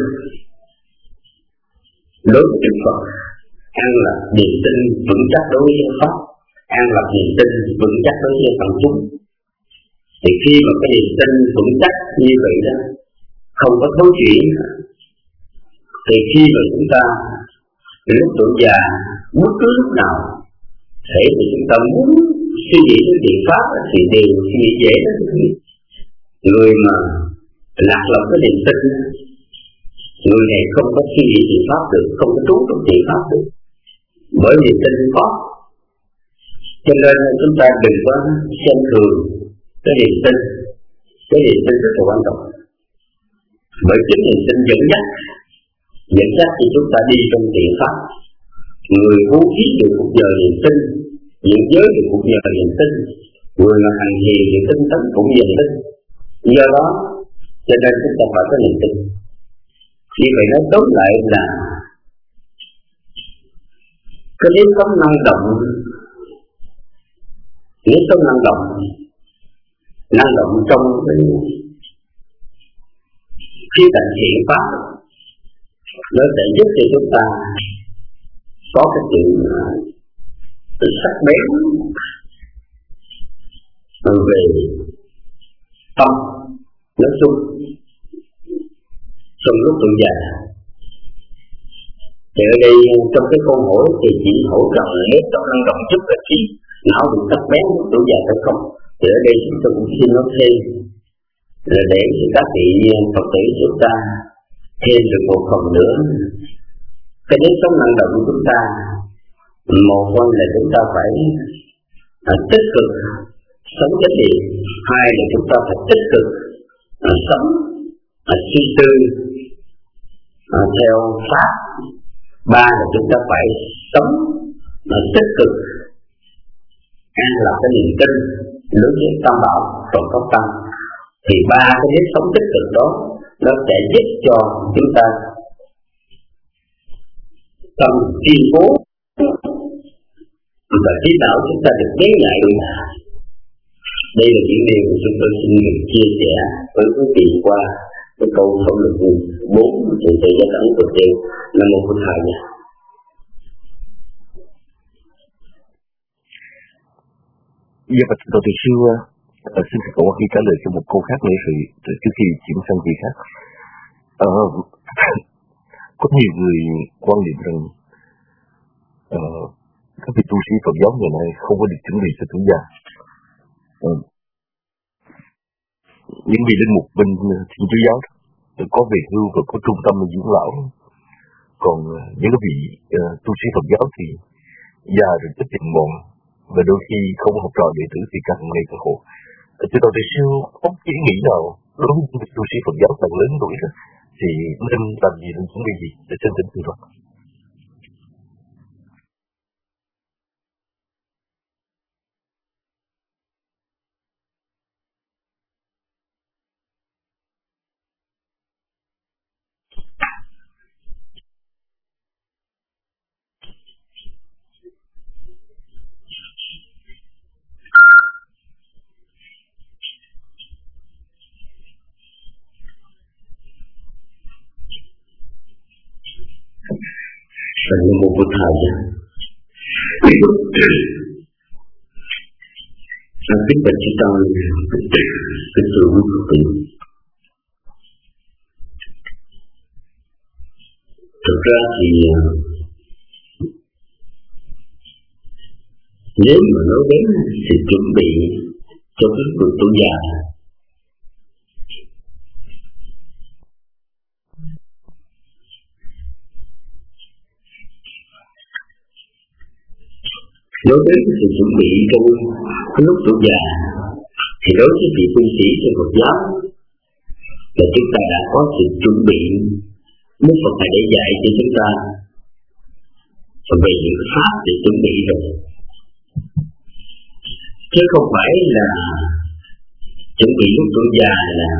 đối với Đức Phật, an lập niềm tin vững chắc đối với pháp, an lập niềm tin vững chắc đối với phật chúng. Thì khi mà cái niềm tin vững chắc như vậy đó, không có thối chuyển, thì khi mà chúng ta lúc tuổi già, bất cứ lúc nào thể thì chúng ta muốn suy nghĩ đến thiện pháp thì đều suy nghĩ dễ đó. Người mà lạc lõng cái niềm tin, người này không có suy nghĩ thiện pháp được, không có trú trong thiện pháp được, bởi niềm tin có. Cho nên chúng ta đừng có xem thường cái niềm tin, cái niềm tin rất là quan trọng. Bởi chính niềm tin dẫn dắt, dẫn dắt thì chúng ta đi trong thiện pháp. Người bố thí được cuộc nhờ niềm tin, những giới được cuộc nhờ niềm tin, người mà hành hiền thì tinh tấn cũng nhờ tin. Do đó, cho nên chúng ta phải có niềm tin. Như vậy nói tóm lại là cái nếp sống năng động, nếp sống năng động, năng động trong cái khi tận thiện pháp, nó sẽ giúp cho chúng ta có cái sự sự sắc bén về tâm nói chung trong lúc tuổi già. Thì ở đây trong cái câu hỏi thì chỉ hỗ trợ nếp sống năng động giúp là chi não được sắc bén lúc tuổi già hay không. Thì ở đây chúng tôi cũng xin nói thêm là để các vị Phật tử chúng ta thêm được một phần nữa cái nếp sống năng động của chúng ta. Một phần là chúng ta phải à, tích cực sống chánh niệm, hai là chúng ta phải tích cực à, sống à, suy tư à, theo pháp, ba là chúng ta phải sống à, tích cực an lập cái niềm tin đối với tam bảo còn có tâm. Thì ba cái nếp sống tích cực đó nó sẽ giúp cho chúng ta tâm kiên cố và trí não chúng ta được nhớ nhạy. Đây là những điều chúng tôi xin được chia sẻ với quý vị qua cái câu phẩm lực bốn từ từ gia tấn của trên là một phút hai nha. Dạ, và tôi thì sư uh, xin cảm ơn khi trả lời cho một câu khác nữa rồi trước khi chuyển sang việc khác. Uh, có nhiều người quan niệm rằng uh, các vị tu sĩ Phật giáo ngày nay không có được chuẩn bị cho tuổi già. Uh, những vị linh mục bên Thiên Chúa giáo có về hưu và có trung tâm dưỡng lão, còn uh, những vị uh, tu sĩ Phật giáo thì già rồi rất tiền mòn và đôi khi không học trò đệ tử thì càng ngày càng khổ. Từ đầu thì sư có ý nghĩ nào đối với những tu sĩ Phật giáo càng lớn tuổi đó thì nên làm gì, nên chuẩn bị gì để chân chính tu Phật? Và như một phút thời gian Và kính bạch chúng tôi kính thưa quý Phật tử, thực ra thì nếu mà nói đến thì chuẩn bị cho cái cuộc tuổi già đối với sự chuẩn bị trong lúc tuổi già thì đối với vị tu sĩ trong Phật giáo và chúng ta đã có sự chuẩn bị. Đức Phật này để dạy cho chúng ta về những pháp để chuẩn bị rồi, chứ không phải là chuẩn bị lúc tuổi già là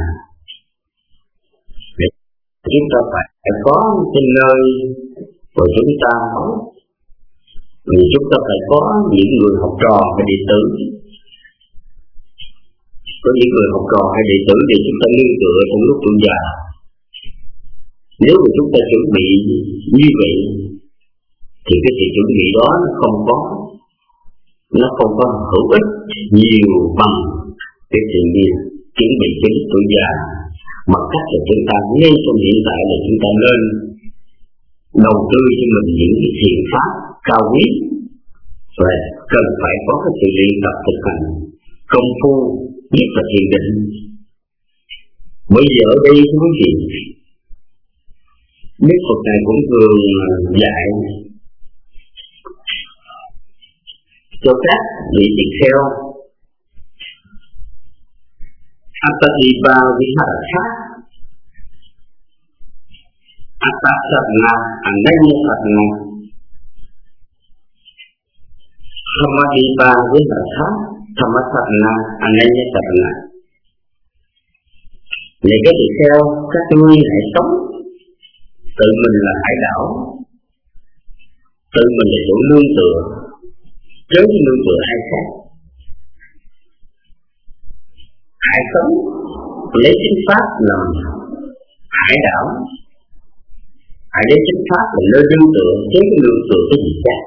để chúng ta phải có trên nơi của chúng ta, vì chúng ta phải có những người học trò và đệ tử, có những người học trò hay đệ tử để chúng ta nương tựa trong lúc tuổi già. Nếu mà chúng ta chuẩn bị như vậy thì cái sự chuẩn bị đó nó không có nó không có hữu ích nhiều bằng cái sự nhiên chuẩn bị cho lúc tuổi già, bằng cách là chúng ta ngay trong hiện tại là chúng ta nên đầu tư cho mình những cái thiện pháp cao quý, và cần phải có cái sự luyện tập thực hành công phu, nhất là thiền định. Bây giờ ở đây quý vị, Đức Phật này cũng thường dạy cho các vị tỳ kheo Atadipa Viharatha, Atasatna, Ananyasatna, Samadipa Viharatha, Thamasatna, Ananyasatna. Để các tỳ kheo, các ngươi hãy sống tự mình là hải đảo, tự mình là chỗ nương tựa, chớ nương tựa ai khác. Hãy sống lấy chính pháp làm hải đảo, hãy lấy chính pháp làm nơi nương tựa, chớ nương tựa cái gì khác.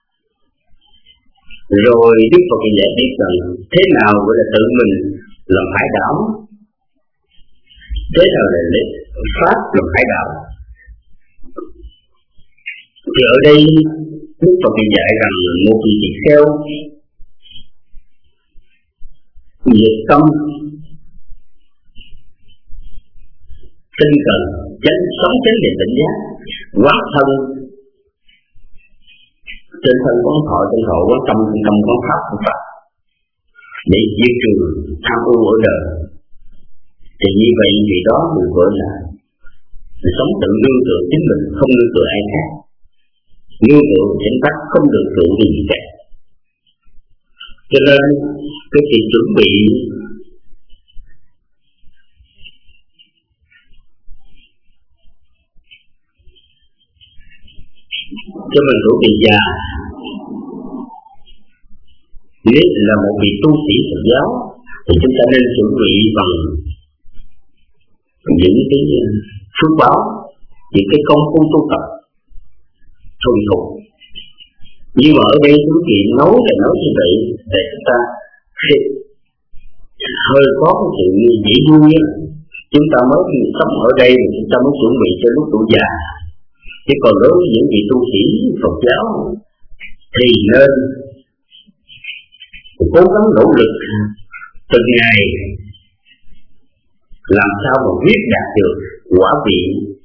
Rồi Đức Phật giải thích rằng thế nào gọi là tự mình làm hải đảo, thế nào là lấy pháp làm hải đảo. Thì ở đây Đức Phật dạy rằng một vị tỳ kheo nhiệt tâm, tinh cần, chánh sống chánh niệm tỉnh giác, quán thân, trên thân quán thọ, trên thọ quán tâm, trên tâm quán pháp của Phật, để diệt trừ tham ưu ở đời. Thì như vậy vì đó mình gọi là sống tự nương tựa chính mình, không nương tựa ai khác. Nương tựa chính pháp, không được tựa gì cả. Cho nên cái sự chuẩn bị cho mình tuổi bị già, nếu là một vị tu sĩ Phật giáo thì chúng ta nên chuẩn bị bằng những cái phước báo, những cái công phu tu tập thuần thục. Nhưng mà ở đây quý vị nói là nói như vậy để chúng ta hơi có cái sự dễ vui, chúng ta mới sống ở đây mà chúng ta mới chuẩn bị cho lúc tuổi già. Chứ còn đối với những vị tu sĩ Phật giáo thì nên cố gắng nỗ lực từng ngày làm sao mà quyết đạt được quả vị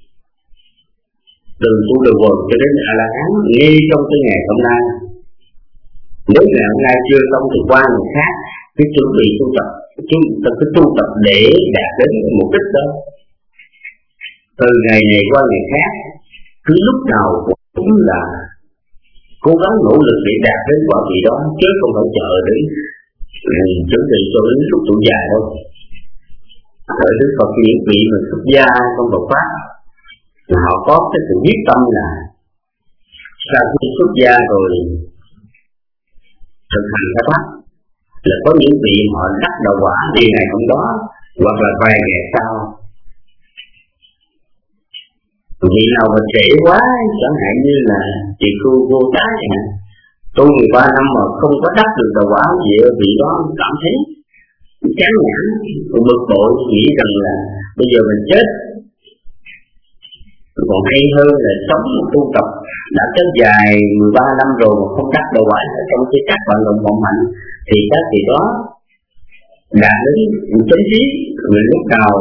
từ tu đời quần cho đến A La Hán ngay trong cái ngày hôm nay. Nếu ngày hôm nay chưa xong thì qua ngày khác cái chuẩn bị tu tập, chúng ta cứ tu tập để đạt đến mục đích đó. Từ ngày này qua ngày khác, cứ lúc nào cũng là cố gắng nỗ lực để đạt đến quả vị đó, chứ không phải chờ đến chuẩn bị cho đến lúc tuổi già đâu. Ở Đức Phật những vị mà xuất gia trong Phật pháp là họ có cái sự quyết tâm là sau khi xuất gia rồi thực hành cái pháp, là có những vị họ đắc đạo quả đi ngày hôm đó hoặc là vài ngày sau. Vị nào mà trễ quá, chẳng hạn như là chị cô vô tá chẳng hạn, tu mười ba năm mà không có đắc được đạo quả gì, vị đó cảm thấy chán nản, bực bội, nghĩ rằng là bây giờ mình chết còn hay hơn là sống tu tập đã kéo dài mười ba năm rồi mà không đắc đạo quả trong cái các bạn đồng vọng mạnh, thì các vị đó đạt đến chánh trí người lúc nào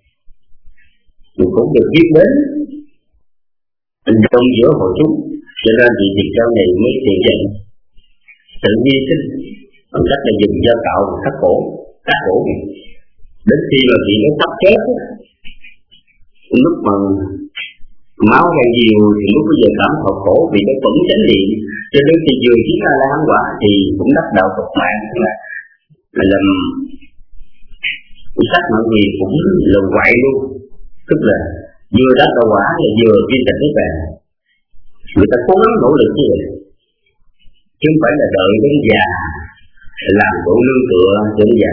cũng được biết đến trong giữa hội chúng. Cho nên vị tỳ kheo này mới thiện định tự nhiên sinh bằng cách là dùng dao cạo và cắt cổ cắt cổ này. Đến khi mà vị nó sắp chết lúc mà máu ra nhiều thì lúc bây giờ cảm thọ khổ vì nó vẫn chánh niệm, cho đến khi vừa chứng A La Hán quả thì cũng đắc đạo Phật mạng, là là làm sắc mạng quyền cũng là quậy luôn, tức là vừa đắc đạo quả là vừa viên cảnh thế bàn. Người ta cố gắng nỗ lực như vậy, chứ không phải là đợi đến già làm bộ nương tựa đến già,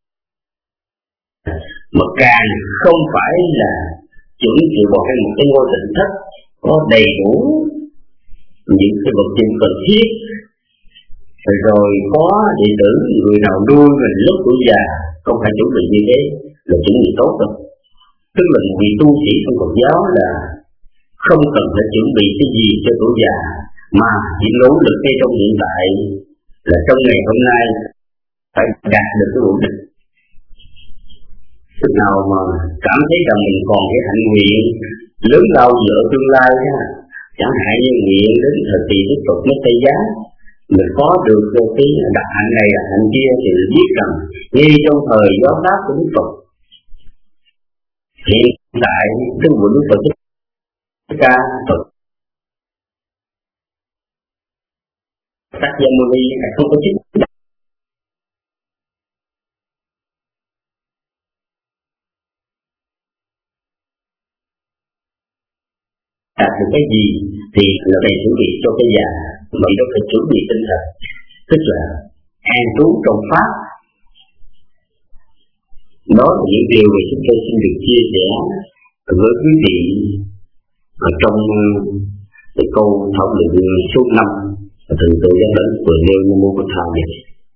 mà càng không phải là chuẩn bị vào cái một cái ngôi tỉnh thất có đầy đủ những cái vật dụng cần thiết, rồi có đệ tử người nào nuôi mình lúc tuổi già, không phải chuẩn bị như thế là chuẩn bị tốt đâu. Tức là một vị tu sĩ trong Phật giáo là không cần phải chuẩn bị cái gì cho tuổi già, mà chỉ nỗ lực ngay trong hiện tại, là trong ngày hôm nay phải đạt được cái ổn định. Lúc nào mà cảm thấy rằng mình còn cái hạnh nguyện lớn lao giữa tương lai ha, chẳng hạn như nguyện đến thời kỳ tiếp tục mất Tây Giá, mình có được cái đặc hạnh này đặc hạnh kia, thì biết rằng ngay trong thời gió pháp của Đức Phật hiện tại tương của Đức Phật Thích Ca Phật Tác Gia Mâu Ni không có chính đạt được cái gì thì là phải chuẩn bị cho cái già, mà đó phải chuẩn bị tinh thần, tức là an trú trong pháp. Đó là những điều mà chúng tôi xin được chia sẻ với quý vị ở trong cái câu thảo luận số năm từ từ đến đến vừa nêu Nam Mô Bổn Thầy này.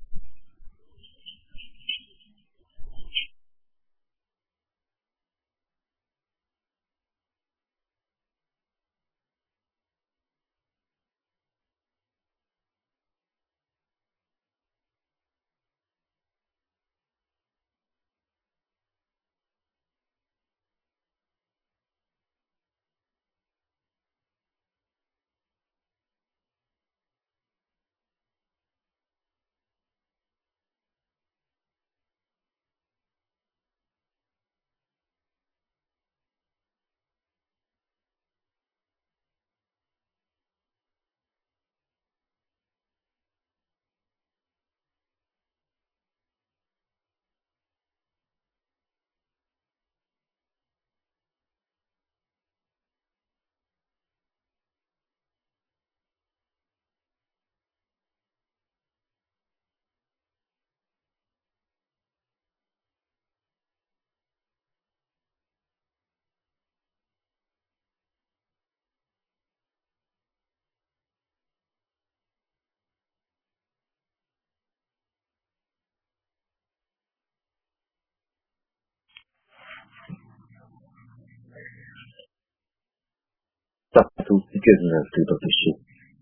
Tập tu cái chuyện là từ đầu tới sự.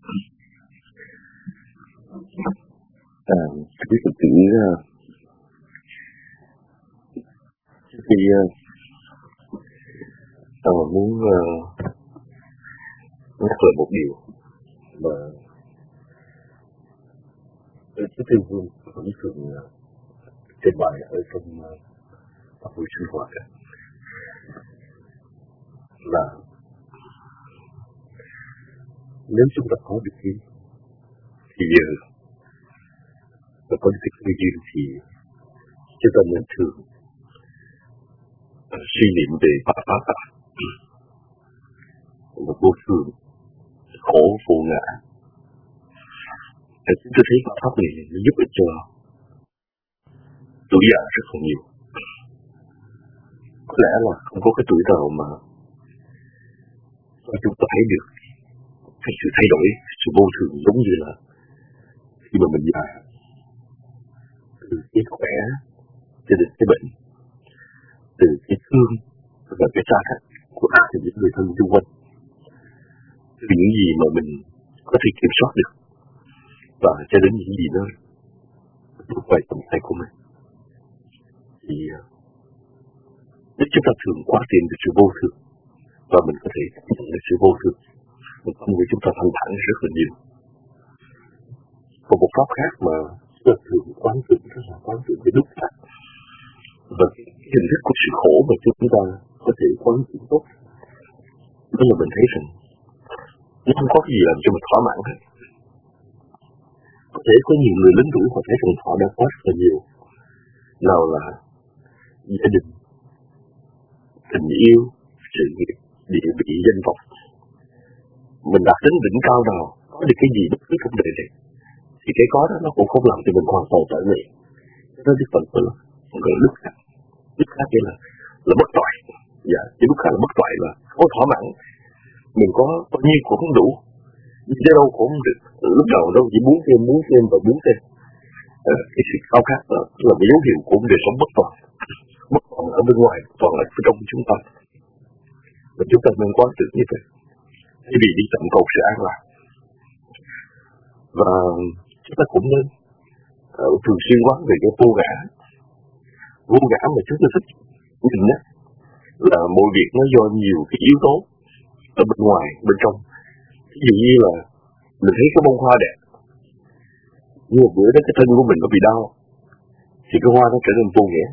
À, quý Phật tử trước khi tôi muốn nhắc lại một điều mà Đức Thiên Vương vẫn thường trình bày ở trong các buổi sinh hoạt là nếu chúng ta có được cái thì giờ và có được cái tư duy thì chúng ta nên thường uh, suy niệm về pháp pháp pháp một vô thường khổ vô ngã. Để chúng ta thấy pháp pháp này nó giúp ích cho tuổi già rất là nhiều. Có lẽ là không có cái tuổi nào mà chúng ta thấy được cái sự thay đổi, sự vô thường giống như là khi mà mình già, từ cái khỏe cho đến cái bệnh, từ cái thương và cái xa cách của những người thân xung quanh, từ những gì mà mình có thể kiểm soát được và cho đến những gì đó thuộc về tầm tay của mình. Thì nếu chúng ta thường quá tiền được sự vô thường và mình có thể nhận được sự vô thường, một con người chúng ta thanh thản rất là nhiều. Còn một pháp khác mà chúng ta thường quán tưởng đó là quán tưởng cái đúc khác và cái hình thức của sự khổ mà chúng ta có thể có những chuyện tốt. Đó là mình thấy rằng nó không có cái gì làm cho mình thỏa mãn hết. Có thể có nhiều người lớn tuổi họ thấy rằng họ đã có rất là nhiều. Nào là gia đình, tình yêu, sự nghiệp, địa vị, danh vọng. Mình đạt đến đỉnh cao nào, có được cái gì bất cứ trong đời này, thì cái có đó nó cũng không làm cho mình hoàn toàn trở về. Nó biết phần tự, người lúc khác. Lúc khác nghĩa là, là bất toại. Dạ, chỉ lúc khác là bất toại là không thỏa mãn. Mình có bao nhiêu cũng không đủ. Nhưng chứ đâu cũng không được. Lúc đầu đâu chỉ muốn thêm, muốn thêm và muốn thêm. À, cái sự khao khát đó là một dấu hiệu của một đời sống bất toàn. Bất toàn ở bên ngoài, toàn ở phía trong chúng ta. Và chúng ta nên quán tưởng như vậy. Thay vì đi tận cầu sự an lạc. Và chúng ta cũng nên uh, thường xuyên quán về cái vô ngã. Vô ngã mà chúng ta thích nhìn đó là mọi việc nó do nhiều cái yếu tố ở bên ngoài, bên trong. Ví dụ như là mình thấy cái bông hoa đẹp, nhưng một bữa đó cái thân của mình nó bị đau, thì cái hoa nó trở nên vô nghĩa.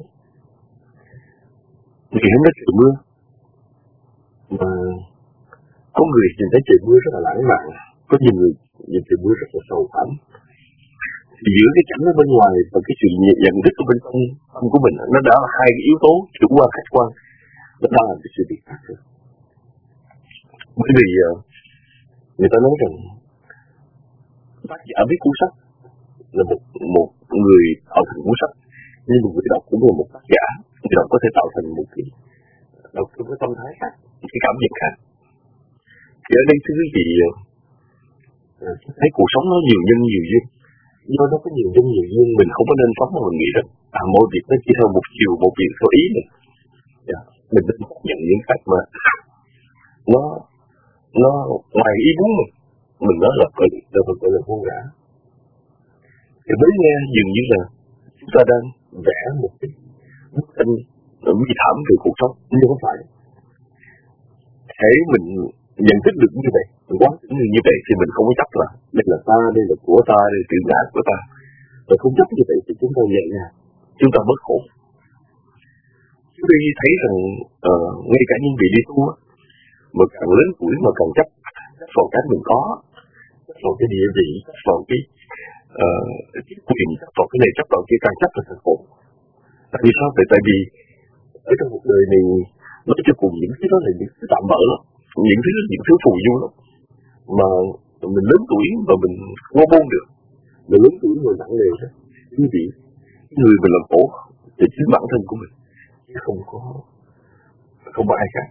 Ngày hôm đó trời mưa, mà có người nhìn thấy trời mưa rất là lãng mạn, có nhiều người nhìn trời mưa rất là sầu thảm. Thì giữa cái cảnh ở bên ngoài và cái sự nhận thức ở bên trong tâm của mình, nó đã là hai cái yếu tố chủ quan khách quan, nó đang làm cái sự việc khác rồi. Bởi vì người ta nói rằng tác giả viết cuốn sách là một một người tạo thành cuốn sách, nhưng một người đọc cũng là một tác giả, người đọc có thể tạo thành một cái đọc trong cái tâm thái khác, một cái cảm nhận khác. Thì ở đây thưa quý vị, thấy cuộc sống nó nhiều nhân nhiều duyên, do nó có nhiều nhân nhiều duyên, mình không có nên sống mà mình nghĩ rằng à mọi việc nó chỉ theo một chiều, một việc theo ý mình. Yeah. Mình nên nhận những cách mà nó nó ngoài ý muốn mình, mình nói là gọi là gọi là vô ngã. Thì mới nghe dường như là chúng ta đang vẽ một cái bức tranh nguy thảm về cuộc sống, nhưng không phải. Hễ mình nhận thức được như vậy, mình quán tưởng như vậy thì mình không có chấp là đây là ta, đây là của ta, đây là chuyện ngã của ta. Và không chấp như vậy thì chúng ta nhẹ nhàng, chúng ta bớt khổ. Chúng tôi thấy rằng uh, ngay cả những vị đi tu mà càng lớn tuổi mà càng chấp chấp vào cái mình có, chấp vào cái địa vị, chấp vào cái uh, cái quyền, chấp vào cái này, chấp vào cái càng chấp là càng khổ. Tại vì sao? Tại, tại vì ở trong một đời này nói cho cùng những thứ đó là những thứ tạm bỡ lắm, những thứ những thứ phù du lắm, mà mình lớn tuổi mà mình không buông được, mình lớn tuổi người nặng nề đó, quý vị, người mình làm khổ để chính bản thân của mình, chứ không có không có ai khác.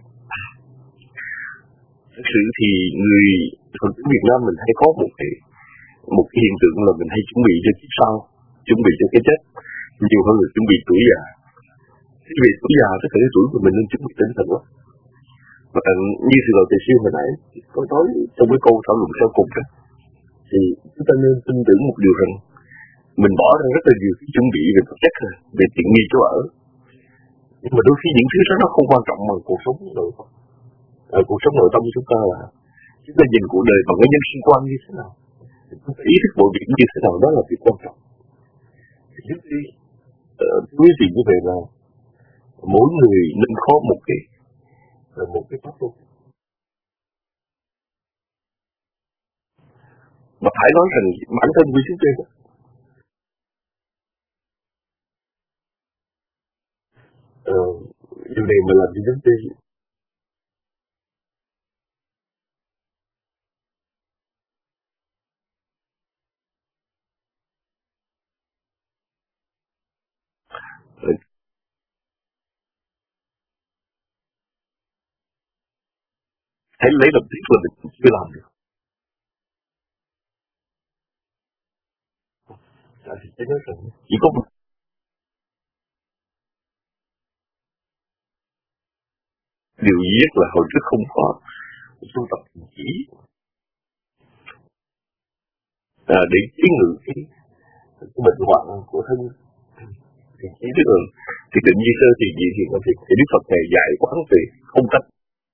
Thực sự thì người Phật tử Việt Nam mình hay có một cái một cái hiện tượng là mình hay chuẩn bị cho kiếp sau, chuẩn bị cho cái chết nhiều hơn là chuẩn bị tuổi già. Cái việc tuổi già tất cả cái tuổi của mình nên chuẩn bị tinh thần lắm. Và như sự đầu tiên siêu hồi nãy có nói trong cái câu thảo luận sau cùng đó, thì chúng ta nên tin tưởng một điều rằng mình bỏ ra rất là nhiều cái chuẩn bị về vật chất rồi, về tiện nghi chỗ ở, nhưng mà đôi khi những thứ đó nó không quan trọng bằng cuộc sống nội tâm. À, cuộc sống nội tâm của chúng ta là chúng ta nhìn cuộc đời bằng cái nhân sinh quan như thế nào, chúng ta ý thức mọi việc như thế nào, đó là việc quan trọng. Thì trước khi uh, quý vị như vậy là mỗi người nên có một cái một cái pháp luật. Mà phải nói rằng bản thân của chúng tôi đó, ờ, điều này mà làm cho chúng tôi hãy lấy làm tiếc là mình chưa làm được. À, thì tôi nói rằng chỉ có một điều duy nhất là hồi trước không có tu tập chỉ à, để chế ngự cái, cái bệnh hoạn của thân. Thì chỉ biết là thì định như sơ thì gì thì có thể thì Đức Phật này dạy quán về không tánh.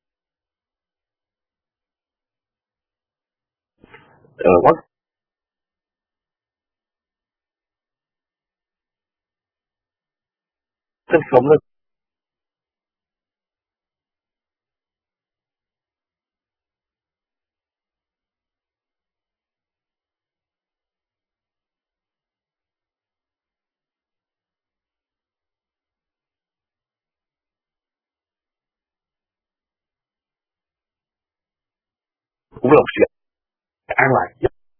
Ờ, quán tánh không nó cũng là một sự an lạc.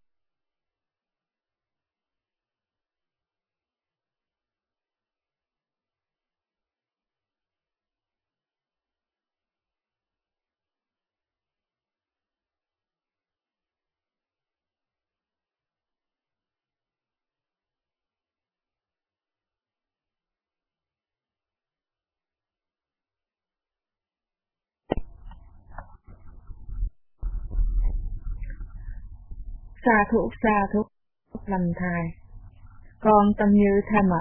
Sa thuốc sa thuốc lành thai, con tâm như tha mệt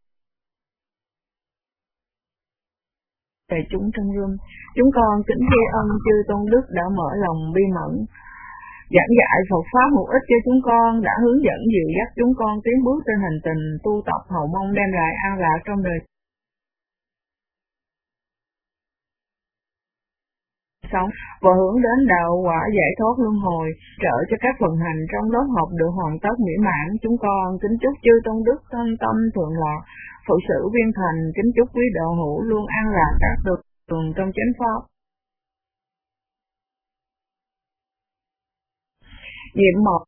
về chúng trong room. Chúng con kính tri ân chư tôn đức đã mở lòng bi mẫn giảng dạy Phật pháp hữu ích cho chúng con, đã hướng dẫn dìu dắt chúng con tiến bước trên hành trình tu tập, hầu mong đem lại an lạc trong đời sống và hướng đến đạo quả giải thoát luân hồi, trợ cho các phần hành trong lớp học được hoàn tất mỹ mãn. Chúng con kính chúc chư tôn đức thân tâm thượng lạc, phụ sự viên thành, kính chúc quý đạo hữu luôn an lạc các được đường trong chánh pháp. Nhiệm một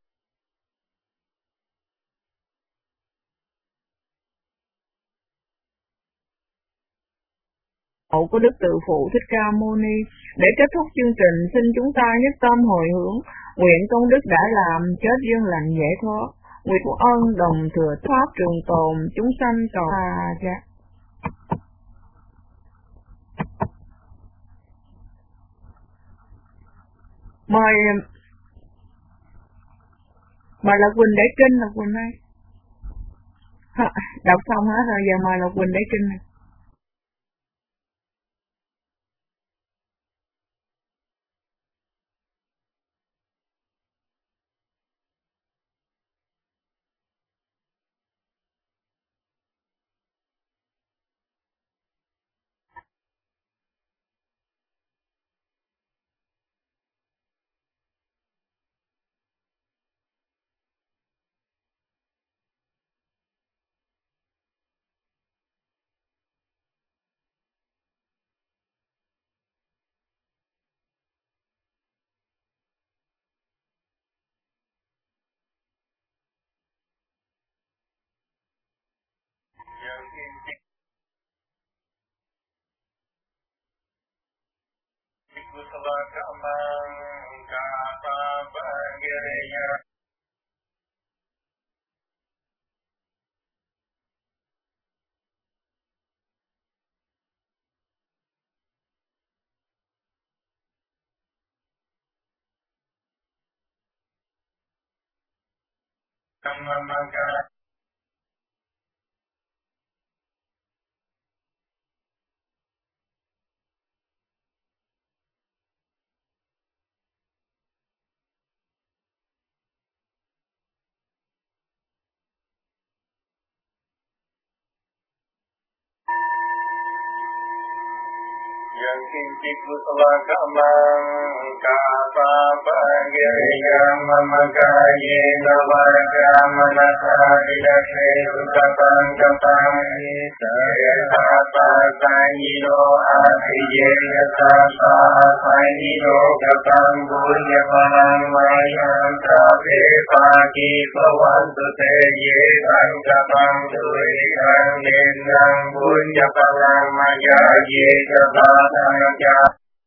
hậu của Đức Từ Phụ Thích Ca Mâu Ni. Để kết thúc chương trình, xin chúng ta nhất tâm hồi hướng nguyện công đức đã làm chết duyên lành giải thoát, nguyện của ân đồng thừa pháp trường tồn chúng sanh cầu tha giác. Mời mời Lộc Quỳnh để kinh. Lộc Quỳnh ơi, đọc xong hết rồi, giờ mời Lộc Quỳnh để kinh này. Kusala kamang kata bagaya kamamaka yang kinci kusala kamang kata bagaya mamakaye navaga manasa idakhe sukatang katang saya tata sanyido asiye tata sanyido katang bunya parang mayang tabe pagi pawantu te ye tang katang tui kang nendang bunya parang maya ye tata Sanjaya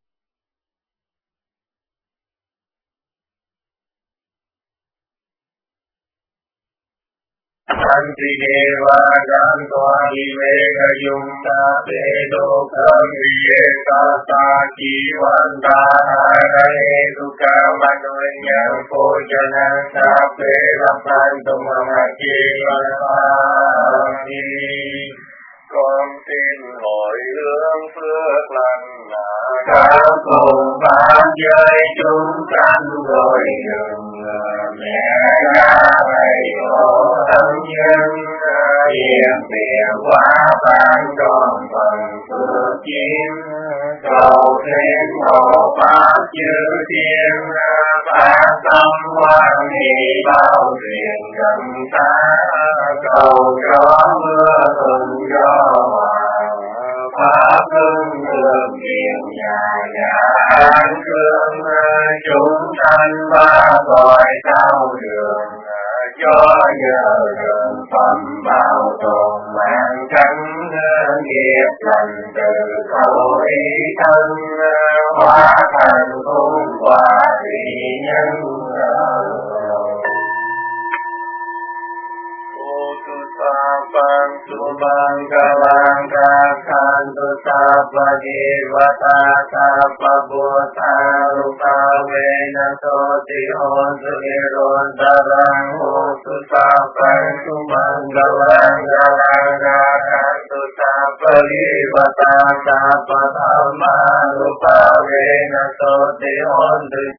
Santi Deva Ganto Adivega Yunta Vedo Kamriye Tata Kivanda Hare Duka Manunya Pojana Sape Lapanto Mamaki Varani Con xin hồi hướng phước lành là các cùng pháp giới chúng sanh rồi đừng mẹ cha thầy tổ tâm nhân hiền tiền quá ban tròn phần phước chiếm cầu thêm hộ pháp chư thiên phát tâm quan hệ bao truyền gần ta cầu cho mưa thuận gió hoàng pháp hưng đường miền nhà nhà an cương chúng sanh ba cõi cao đường, cho nhờ đường phẩm bảo tồn mạng tránh nghiệp lành từ khẩu ý thân, hóa thành khôn quả thị nhân. Sapang subang galang kakhan tu sapa divata sapa bhutta rupa vena soti hotu iron darang hotu sapang subang galang galang kakhan tu sapa divata sapa dhamma rupa vena soti hotu